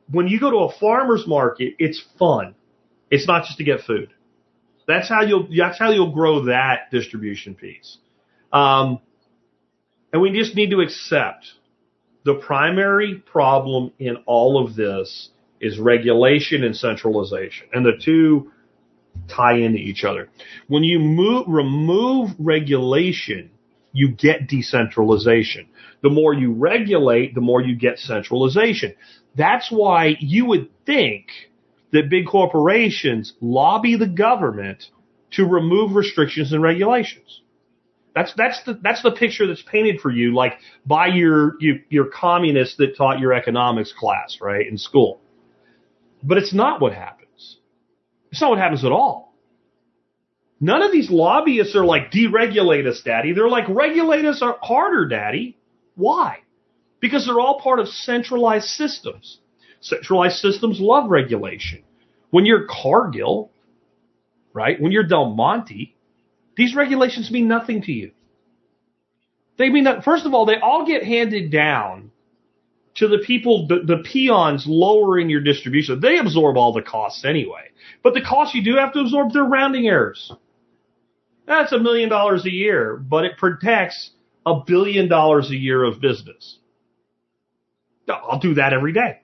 Speaker 2: when you go to a farmer's market, it's fun. It's not just to get food. That's how you'll grow that distribution piece. And we just need to accept the primary problem in all of this is regulation and centralization, and the two tie into each other. When you remove regulation, you get decentralization. The more you regulate, the more you get centralization. That's why you would think that big corporations lobby the government to remove restrictions and regulations. That's the picture that's painted for you, like by your communists that taught your economics class, right, in school. But it's not what happens. It's not what happens at all. None of these lobbyists are like, deregulate us, Daddy. They're like, regulate us harder, Daddy. Why? Because they're all part of centralized systems. Centralized systems love regulation. When you're Cargill, right, when you're Del Monte, these regulations mean nothing to you. They mean that, first of all, they all get handed down to the people, the peons lower in your distribution. They absorb all the costs anyway. But the costs you do have to absorb, they're rounding errors. That's $1 million a year, but it protects $1 billion a year of business. I'll do that every day.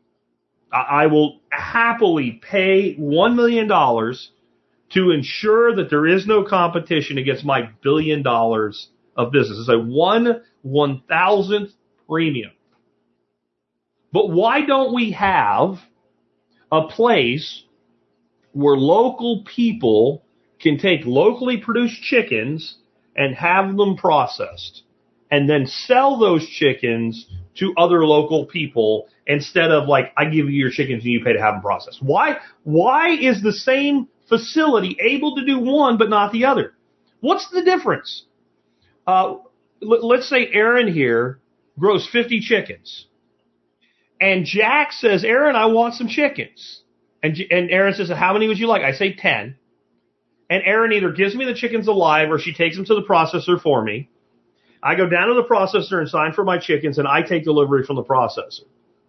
Speaker 2: I will happily pay $1 million to ensure that there is no competition against my $1 billion of business. It's a 1/1000th premium. But why don't we have a place where local people can take locally produced chickens and have them processed and then sell those chickens to other local people instead of like, I give you your chickens and you pay to have them processed? Why is the same facility able to do one but not the other? What's the difference? Let's say Aaron here grows 50 chickens. And Jack says, Aaron, I want some chickens. And Aaron says, how many would you like? I say 10. And Aaron either gives me the chickens alive or she takes them to the processor for me. I go down to the processor and sign for my chickens, and I take delivery from the processor.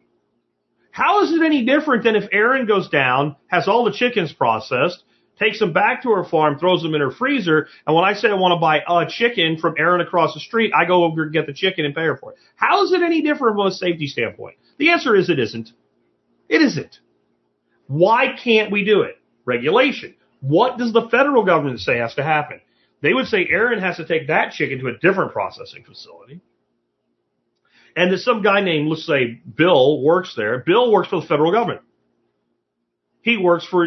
Speaker 2: How is it any different than if Aaron goes down, has all the chickens processed, takes them back to her farm, throws them in her freezer, and when I say I want to buy a chicken from Aaron across the street, I go over and get the chicken and pay her for it? How is it any different from a safety standpoint? The answer is it isn't. It isn't. Why can't we do it? Regulation. What does the federal government say has to happen? They would say Aaron has to take that chicken to a different processing facility. And there's some guy named, let's say, Bill works there. Bill works for the federal government. He works for,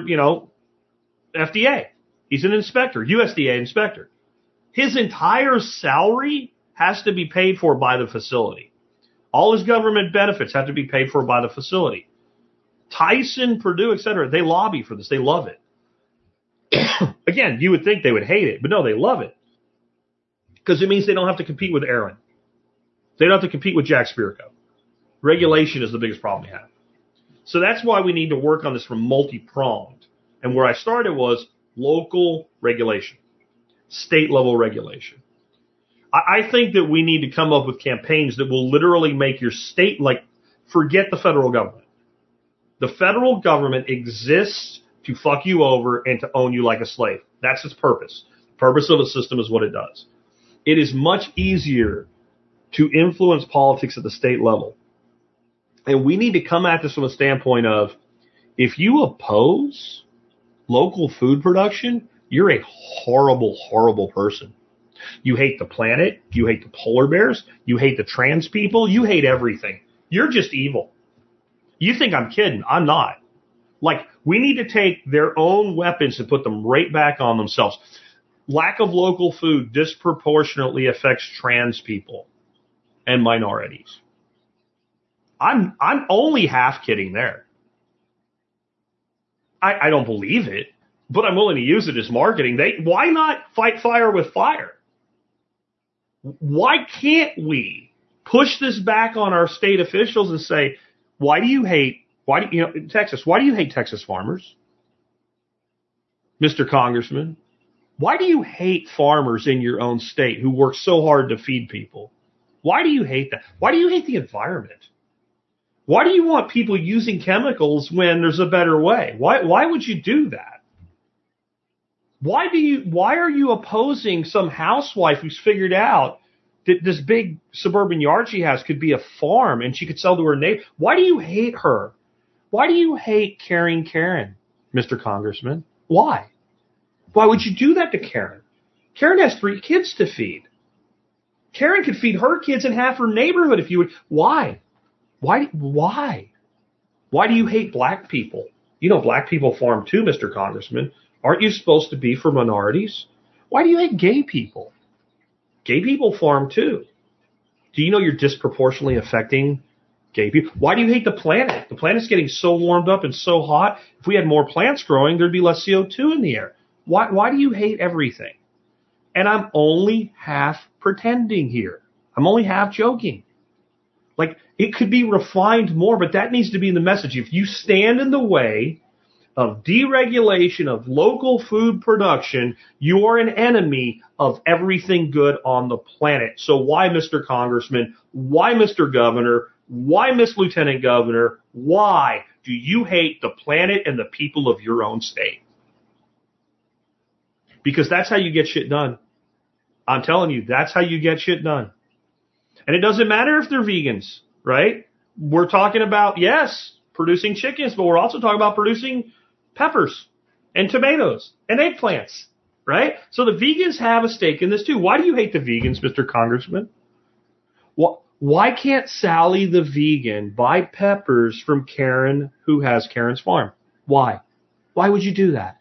Speaker 2: FDA. He's an inspector, USDA inspector. His entire salary has to be paid for by the facility. All his government benefits have to be paid for by the facility. Tyson, Purdue, et cetera, they lobby for this. They love it. Again, you would think they would hate it, but no, they love it. Because it means they don't have to compete with Aaron. They don't have to compete with Jack Spirko. Regulation is the biggest problem we have. So that's why we need to work on this from multi-pronged. And where I started was local regulation, state level regulation. I think that we need to come up with campaigns that will literally make your state, forget the federal government. The federal government exists to fuck you over and to own you like a slave. That's its purpose. The purpose of a system is what it does. It is much easier to influence politics at the state level. And we need to come at this from a standpoint of, if you oppose local food production, you're a horrible, horrible person. You hate the planet. You hate the polar bears. You hate the trans people. You hate everything. You're just evil. You think I'm kidding. I'm not. We need to take their own weapons and put them right back on themselves. Lack of local food disproportionately affects trans people and minorities. I'm only half kidding there. I don't believe it, but I'm willing to use it as marketing. Why not fight fire with fire? Why can't we push this back on our state officials and say, Texas, why do you hate Texas farmers? Mr. Congressman, why do you hate farmers in your own state who work so hard to feed people? Why do you hate that? Why do you hate the environment? Why do you want people using chemicals when there's a better way? Why would you do that? Why are you opposing some housewife who's figured out that this big suburban yard she has could be a farm and she could sell to her neighbor? Why do you hate her? Why do you hate Caring Karen, Mr. Congressman? Why? Why would you do that to Karen? Karen has 3 kids to feed. Karen could feed her kids and half her neighborhood if you would. Why? Why? Why do you hate black people? You know, black people farm too, Mr. Congressman. Aren't you supposed to be for minorities? Why do you hate gay people? Gay people farm too. Do you know you're disproportionately affecting gay people? Why do you hate the planet? The planet's getting so warmed up and so hot. If we had more plants growing, there'd be less CO2 in the air. Why do you hate everything? And I'm only half pretending here. I'm only half joking. Like, it could be refined more, but that needs to be the message. If you stand in the way of deregulation of local food production, you are an enemy of everything good on the planet. So why, Mr. Congressman? Why, Mr. Governor? Why, Miss Lieutenant Governor? Why do you hate the planet and the people of your own state? Because that's how you get shit done. I'm telling you, that's how you get shit done. And it doesn't matter if they're vegans, right? We're talking about, yes, producing chickens, but we're also talking about producing peppers and tomatoes and eggplants, right? So the vegans have a stake in this too. Why do you hate the vegans, Mr. Congressman? Why can't Sally the vegan buy peppers from Karen who has Karen's farm? Why? Why would you do that?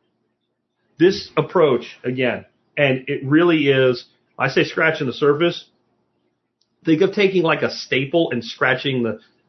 Speaker 2: This approach, again, and it really is, I say scratching the surface. Think of taking like a staple and scratching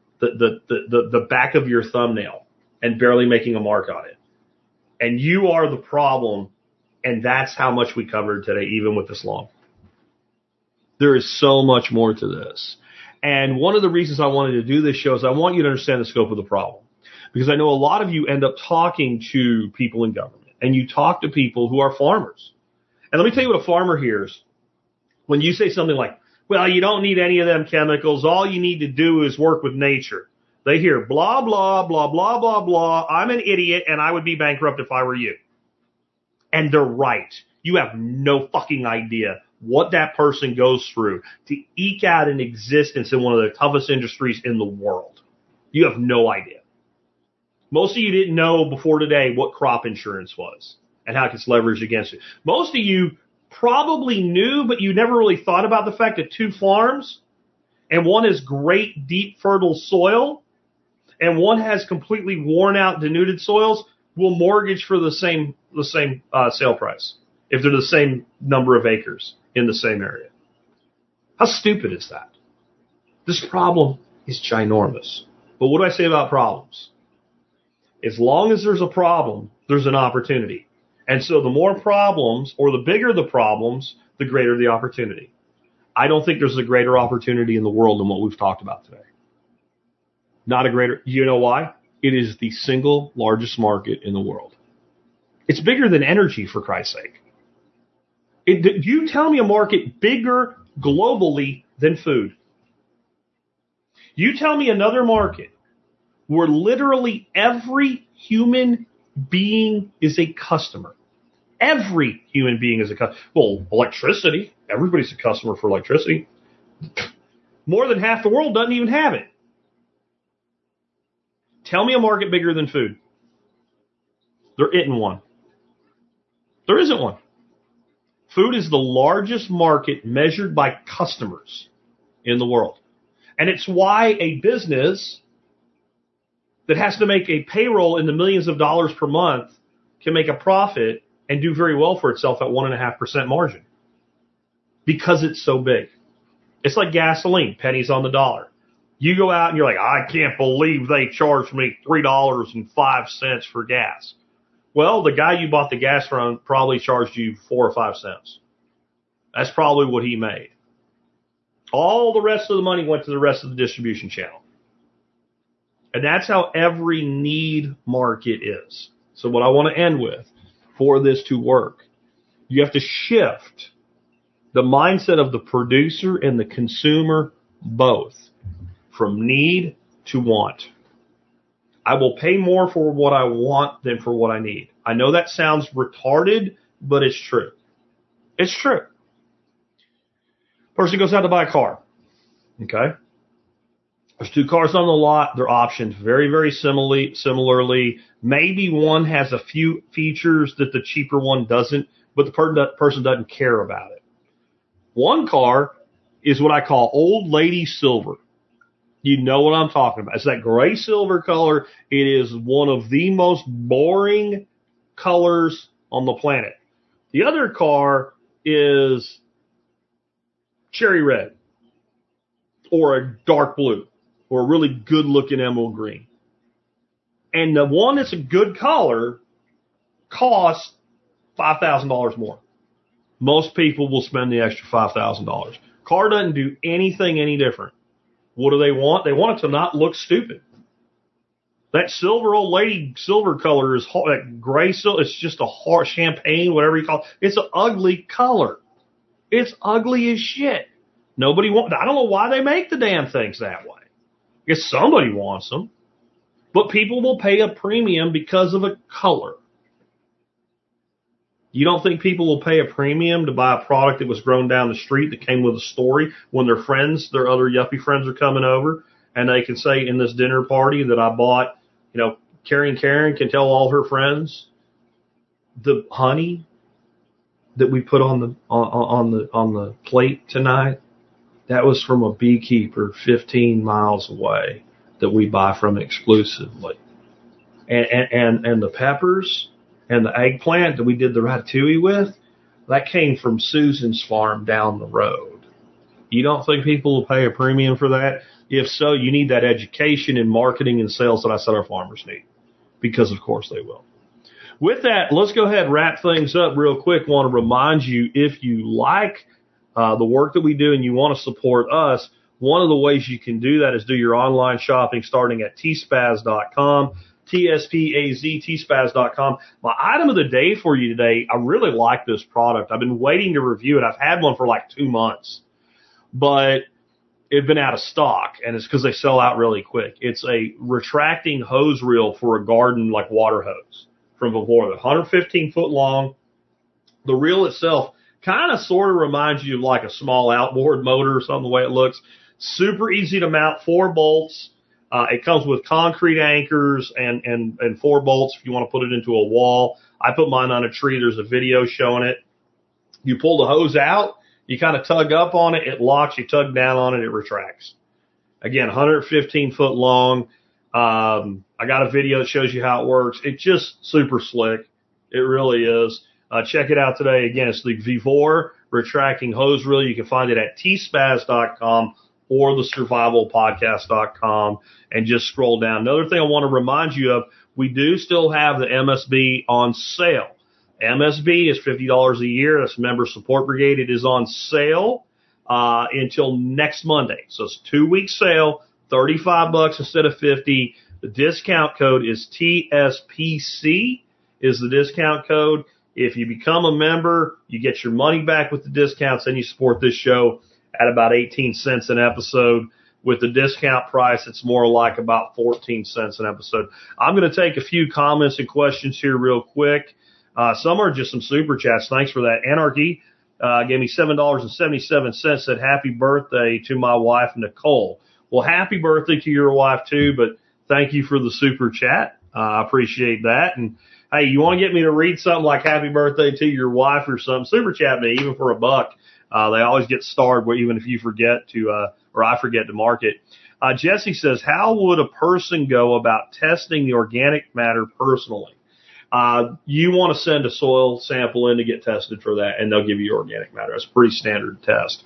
Speaker 2: the back of your thumbnail and barely making a mark on it. And you are the problem, and that's how much we covered today, even with this long. There is so much more to this. And one of the reasons I wanted to do this show is I want you to understand the scope of the problem. Because I know a lot of you end up talking to people in government, and you talk to people who are farmers. And let me tell you what a farmer hears. When you say something like, well, you don't need any of them chemicals. All you need to do is work with nature. They hear blah, blah, blah, blah, blah, blah. I'm an idiot and I would be bankrupt if I were you. And they're right. You have no fucking idea what that person goes through to eke out an existence in one of the toughest industries in the world. You have no idea. Most of you didn't know before today what crop insurance was and how it gets leveraged against it. Most of you probably knew, but you never really thought about the fact that 2 farms, and one has great, deep, fertile soil, and one has completely worn out, denuded soils, will mortgage for the same sale price if they're the same number of acres in the same area. How stupid is that? This problem is ginormous. But what do I say about problems? As long as there's a problem, there's an opportunity. And so the more problems, or the bigger the problems, the greater the opportunity. I don't think there's a greater opportunity in the world than what we've talked about today. Not a greater. You know why? It is the single largest market in the world. It's bigger than energy, for Christ's sake. You tell me a market bigger globally than food. You tell me another market where literally every human being is a customer. Every human being is a customer. Well, electricity. Everybody's a customer for electricity. More than half the world doesn't even have it. Tell me a market bigger than food. There isn't one. There isn't one. Food is the largest market measured by customers in the world. And it's why a business that has to make a payroll in the millions of dollars per month can make a profit and do very well for itself at 1.5% margin. Because it's so big. It's like gasoline, pennies on the dollar. You go out and you're like, I can't believe they charged me $3.05 for gas. Well, the guy you bought the gas from probably charged you 4 or 5 cents. That's probably what he made. All the rest of the money went to the rest of the distribution channel. And that's how every need market is. So what I want to end with, for this to work, you have to shift the mindset of the producer and the consumer both from need to want. I will pay more for what I want than for what I need. I know that sounds retarded, but it's true. It's true. Person goes out to buy a car. Okay. There's two cars on the lot. They're optioned very, very similarly. Maybe one has a few features that the cheaper one doesn't, but the person doesn't care about it. One car is what I call old lady silver. You know what I'm talking about. It's that gray silver color. It is one of the most boring colors on the planet. The other car is cherry red or a dark blue or a really good looking emerald green. And the one that's a good color costs $5,000 more. Most people will spend the extra $5,000. Car doesn't do anything any different. What do they want? They want it to not look stupid. That silver old lady silver color is that gray silver. It's just a hard champagne, whatever you call it. It's an ugly color. It's ugly as shit. Nobody wants. I don't know why they make the damn things that way. I guess somebody wants them, but people will pay a premium because of a color. You don't think people will pay a premium to buy a product that was grown down the street that came with a story when their friends, their other yuppie friends are coming over and they can say in this dinner party that I bought, Karen can tell all her friends the honey that we put on the plate tonight, that was from a beekeeper 15 miles away that we buy from exclusively. And the peppers and the eggplant that we did the ratatouille with, that came from Susan's farm down the road. You don't think people will pay a premium for that? If so, you need that education in marketing and sales that I said our farmers need, because of course they will. With that, let's go ahead and wrap things up real quick. Want to remind you, if you like the work that we do and you want to support us, one of the ways you can do that is do your online shopping starting at tspaz.com. TSPAZ, tspaz.com. My item of the day for you today, I really like this product. I've been waiting to review it. I've had one for like 2 months, but it's been out of stock, and it's because they sell out really quick. It's a retracting hose reel for a garden like water hose from Vivora. 115 foot long. The reel itself kind of sort of reminds you of like a small outboard motor or something, the way it looks. Super easy to mount, 4 bolts. It comes with concrete anchors and 4 bolts if you want to put it into a wall. I put mine on a tree. There's a video showing it. You pull the hose out, you kind of tug up on it, it locks, you tug down on it, it retracts. Again, 115 foot long. I got a video that shows you how it works. It's just super slick. It really is. Check it out today. Again, it's the Vivora retracting hose reel. You can find it at tspaz.com or thesurvivalpodcast.com, and just scroll down. Another thing I want to remind you of, we do still have the MSB on sale. MSB is $50 a year. That's Member Support Brigade. It is on sale until next Monday. So it's a 2-week sale, $35 instead of $50. The discount code is TSPC is the discount code. If you become a member, you get your money back with the discounts, and you support this show at about 18 cents an episode. With the discount price, it's more like about 14 cents an episode. I'm going to take a few comments and questions here real quick. Some are just some super chats. Thanks for that. Anarchy gave me $7.77, said happy birthday to my wife, Nicole. Well, happy birthday to your wife, too, but thank you for the super chat. I appreciate that. And, hey, you want to get me to read something like happy birthday to your wife or something, super chat me, even for $1. They always get starred, even if you forget to, or I forget to mark it. Jesse says, how would a person go about testing the organic matter personally? You want to send a soil sample in to get tested for that, and they'll give you organic matter. That's a pretty standard test.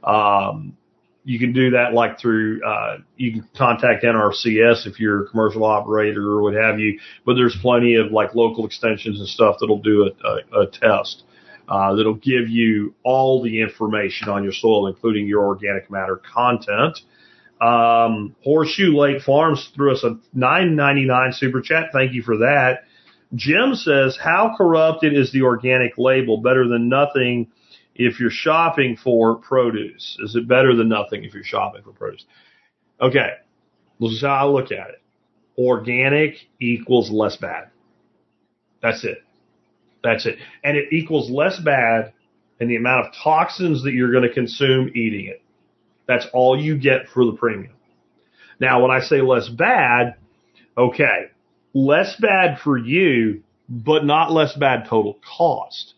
Speaker 2: You can do that like through, you can contact NRCS if you're a commercial operator or what have you, but there's plenty of like local extensions and stuff that'll do a test. That'll give you all the information on your soil, including your organic matter content. Horseshoe Lake Farms threw us a $9.99 super chat. Thank you for that. Jim says, how corrupted is the organic label? Better than nothing if you're shopping for produce. Is it better than nothing if you're shopping for produce? Okay. This is how I look at it. Organic equals less bad. That's it. That's it. And it equals less bad in the amount of toxins that you're going to consume eating it. That's all you get for the premium. Now, when I say less bad, okay, less bad for you, but not less bad total cost.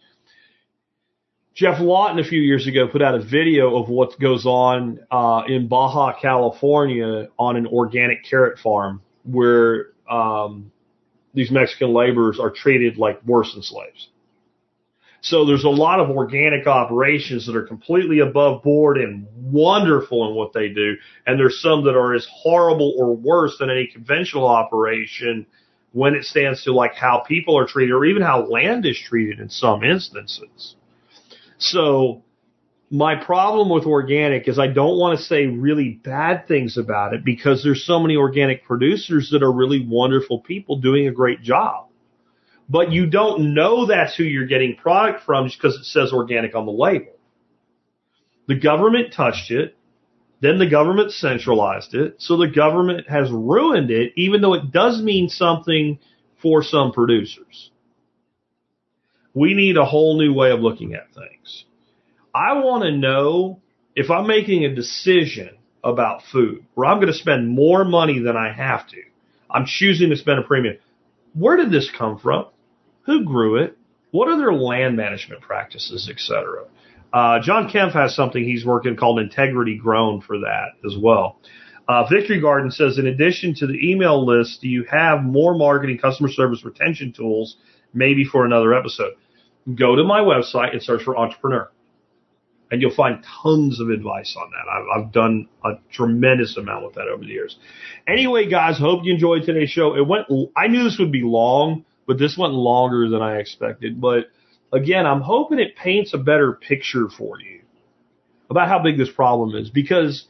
Speaker 2: Jeff Lawton a few years ago put out a video of what goes on in Baja, California on an organic carrot farm where these Mexican laborers are treated like worse than slaves. So there's a lot of organic operations that are completely above board and wonderful in what they do. And there's some that are as horrible or worse than any conventional operation when it stands to like how people are treated or even how land is treated in some instances. So my problem with organic is I don't want to say really bad things about it because there's so many organic producers that are really wonderful people doing a great job. But you don't know that's who you're getting product from just because it says organic on the label. The government touched it. Then the government centralized it. So the government has ruined it, even though it does mean something for some producers. We need a whole new way of looking at things. I want to know if I'm making a decision about food where I'm going to spend more money than I have to. I'm choosing to spend a premium. Where did this come from? Who grew it? What are their land management practices, etc.? John Kempf has something he's working called Integrity Grown for that as well. Victory Garden says, in addition to the email list, do you have more marketing, customer service, retention tools, maybe for another episode? Go to my website and search for Entrepreneur, and you'll find tons of advice on that. I've done a tremendous amount with that over the years. Anyway, guys, hope you enjoyed today's show. I knew this would be long, but this went longer than I expected. But again, I'm hoping it paints a better picture for you about how big this problem is, because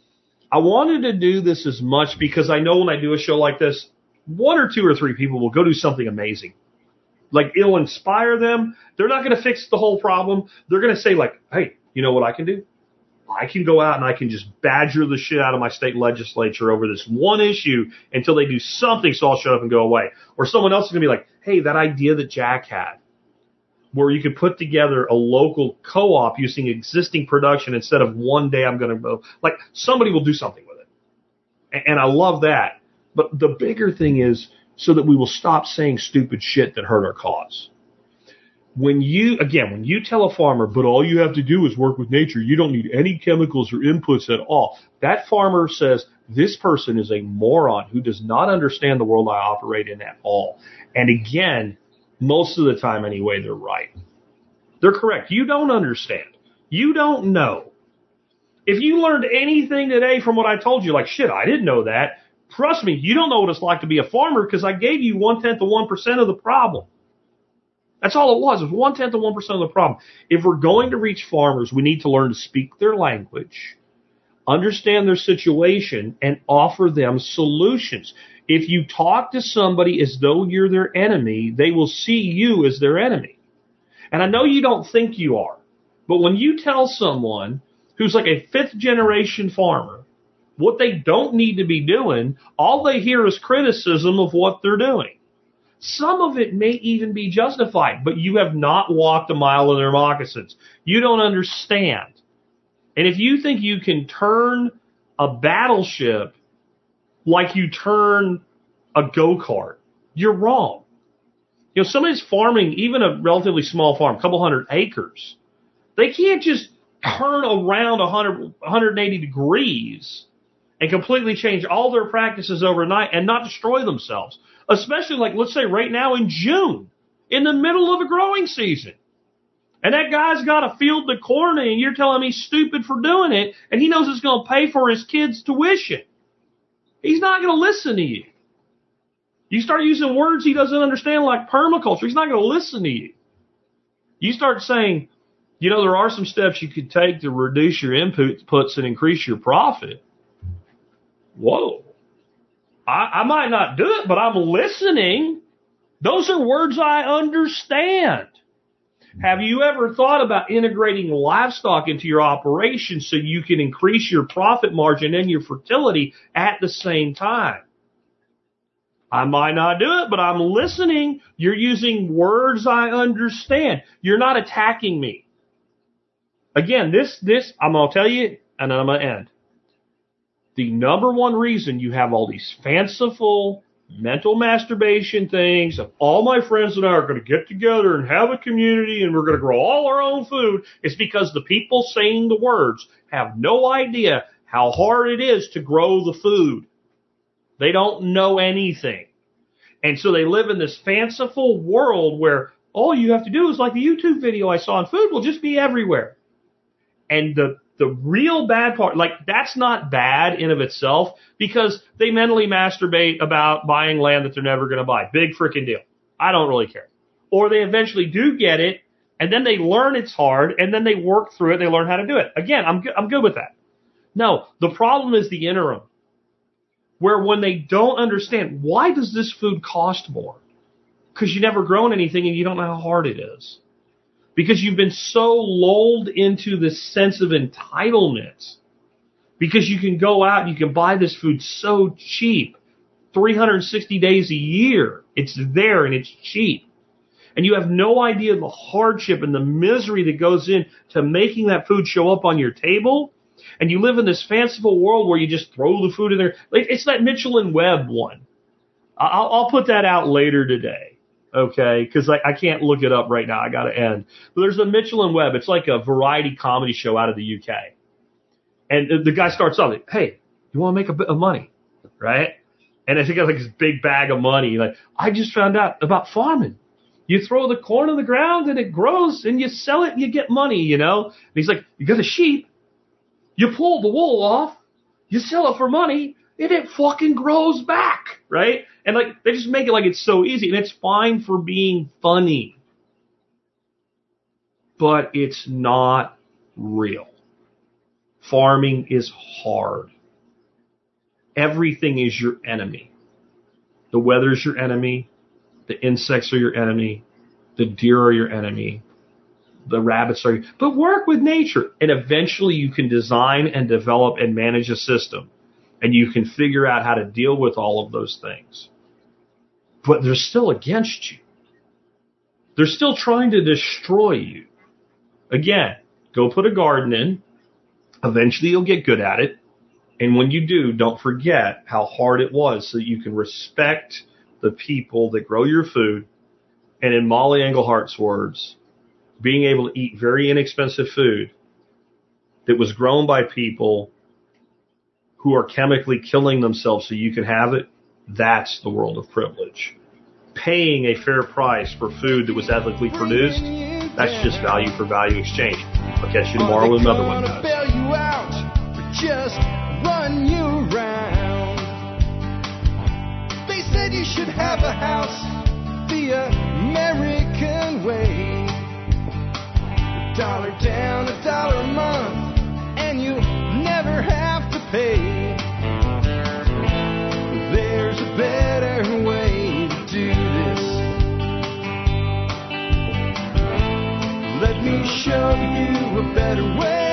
Speaker 2: I wanted to do this as much because I know when I do a show like this, 1 or 2 or 3 people will go do something amazing. Like, it'll inspire them. They're not going to fix the whole problem. They're going to say, like, hey, you know what I can do? I can go out and I can just badger the shit out of my state legislature over this one issue until they do something, so I'll shut up and go away. Or someone else is going to be like, hey, that idea that Jack had, where you could put together a local co-op using existing production instead of one day I'm going to, like, somebody will do something with it. And I love that. But the bigger thing is so that we will stop saying stupid shit that hurt our cause. When you tell a farmer, but all you have to do is work with nature, you don't need any chemicals or inputs at all, that farmer says, this person is a moron who does not understand the world I operate in at all. And again, most of the time anyway, they're right. They're correct. You don't understand. You don't know. If you learned anything today from what I told you, like, shit, I didn't know that. Trust me, you don't know what it's like to be a farmer because I gave you 1/10 of 1% of the problem. That's all it was. It was 1/10 of 1% of the problem. If we're going to reach farmers, we need to learn to speak their language, understand their situation, and offer them solutions. If you talk to somebody as though you're their enemy, they will see you as their enemy. And I know you don't think you are, but when you tell someone who's like a 5th generation farmer what they don't need to be doing, all they hear is criticism of what they're doing. Some of it may even be justified, but you have not walked a mile in their moccasins. You don't understand. And if you think you can turn a battleship like you turn a go-kart, you're wrong. You know, somebody's farming, even a relatively small farm, a couple hundred acres. They can't just turn around 180 degrees and completely change all their practices overnight and not destroy themselves. Especially, like, let's say right now in June, in the middle of a growing season. And that guy's got a field to corn and you're telling me he's stupid for doing it, and he knows it's going to pay for his kids' tuition. He's not going to listen to you. You start using words he doesn't understand, like permaculture, he's not going to listen to you. You start saying, you know, there are some steps you could take to reduce your inputs and increase your profit. Whoa. I might not do it, but I'm listening. Those are words I understand. Have you ever thought about integrating livestock into your operation so you can increase your profit margin and your fertility at the same time? I might not do it, but I'm listening. You're using words I understand. You're not attacking me. Again, this, I'm going to tell you, and then I'm going to end. The number one reason you have all these fanciful mental masturbation things of all my friends and I are going to get together and have a community and we're going to grow all our own food is because the people saying the words have no idea how hard it is to grow the food. They don't know anything. And so they live in this fanciful world where all you have to do is like the YouTube video I saw on food will just be everywhere. And the real bad part, like that's not bad in of itself because they mentally masturbate about buying land that they're never going to buy. Big freaking deal. I don't really care. Or they eventually do get it and then they learn it's hard and then they work through it. They learn how to do it. Again, I'm good with that. No, the problem is the interim where when they don't understand why does this food cost more? Because you've never grown anything and you don't know how hard it is. Because you've been so lulled into this sense of entitlement. Because you can go out and you can buy this food so cheap. 360 days a year. It's there and it's cheap. And you have no idea the hardship and the misery that goes into making that food show up on your table. And you live in this fanciful world where you just throw the food in there. It's that Mitchell and Webb one. I'll put that out later today. Okay, because I can't look it up right now. I got to end. But there's a Mitchell and Webb. It's like a variety comedy show out of the UK. And the guy starts off like, hey, you want to make a bit of money, right? And I think got like this big bag of money. Like, I just found out about farming. You throw the corn on the ground and it grows and you sell it and you get money, you know? And he's like, you got a sheep. You pull the wool off. You sell it for money. And it fucking grows back, right? And like they just make it like it's so easy, and it's fine for being funny. But it's not real. Farming is hard. Everything is your enemy. The weather's your enemy. The insects are your enemy. The deer are your enemy. The rabbits are your... But work with nature, and eventually you can design and develop and manage a system. And you can figure out how to deal with all of those things. But they're still against you. They're still trying to destroy you. Again, go put a garden in. Eventually you'll get good at it. And when you do, don't forget how hard it was so that you can respect the people that grow your food. And in Molly Englehart's words, being able to eat very inexpensive food that was grown by people who are chemically killing themselves so you can have it, that's the world of privilege. Paying a fair price for food that was ethically produced, that's just value for value exchange. I'll catch you tomorrow with another one, guys.
Speaker 1: Bail you out, or just run you around. They said you should have a house the American way. $1 down, $1 a month, and you never have to pay. There's a better way to do this. Let me show you a better way.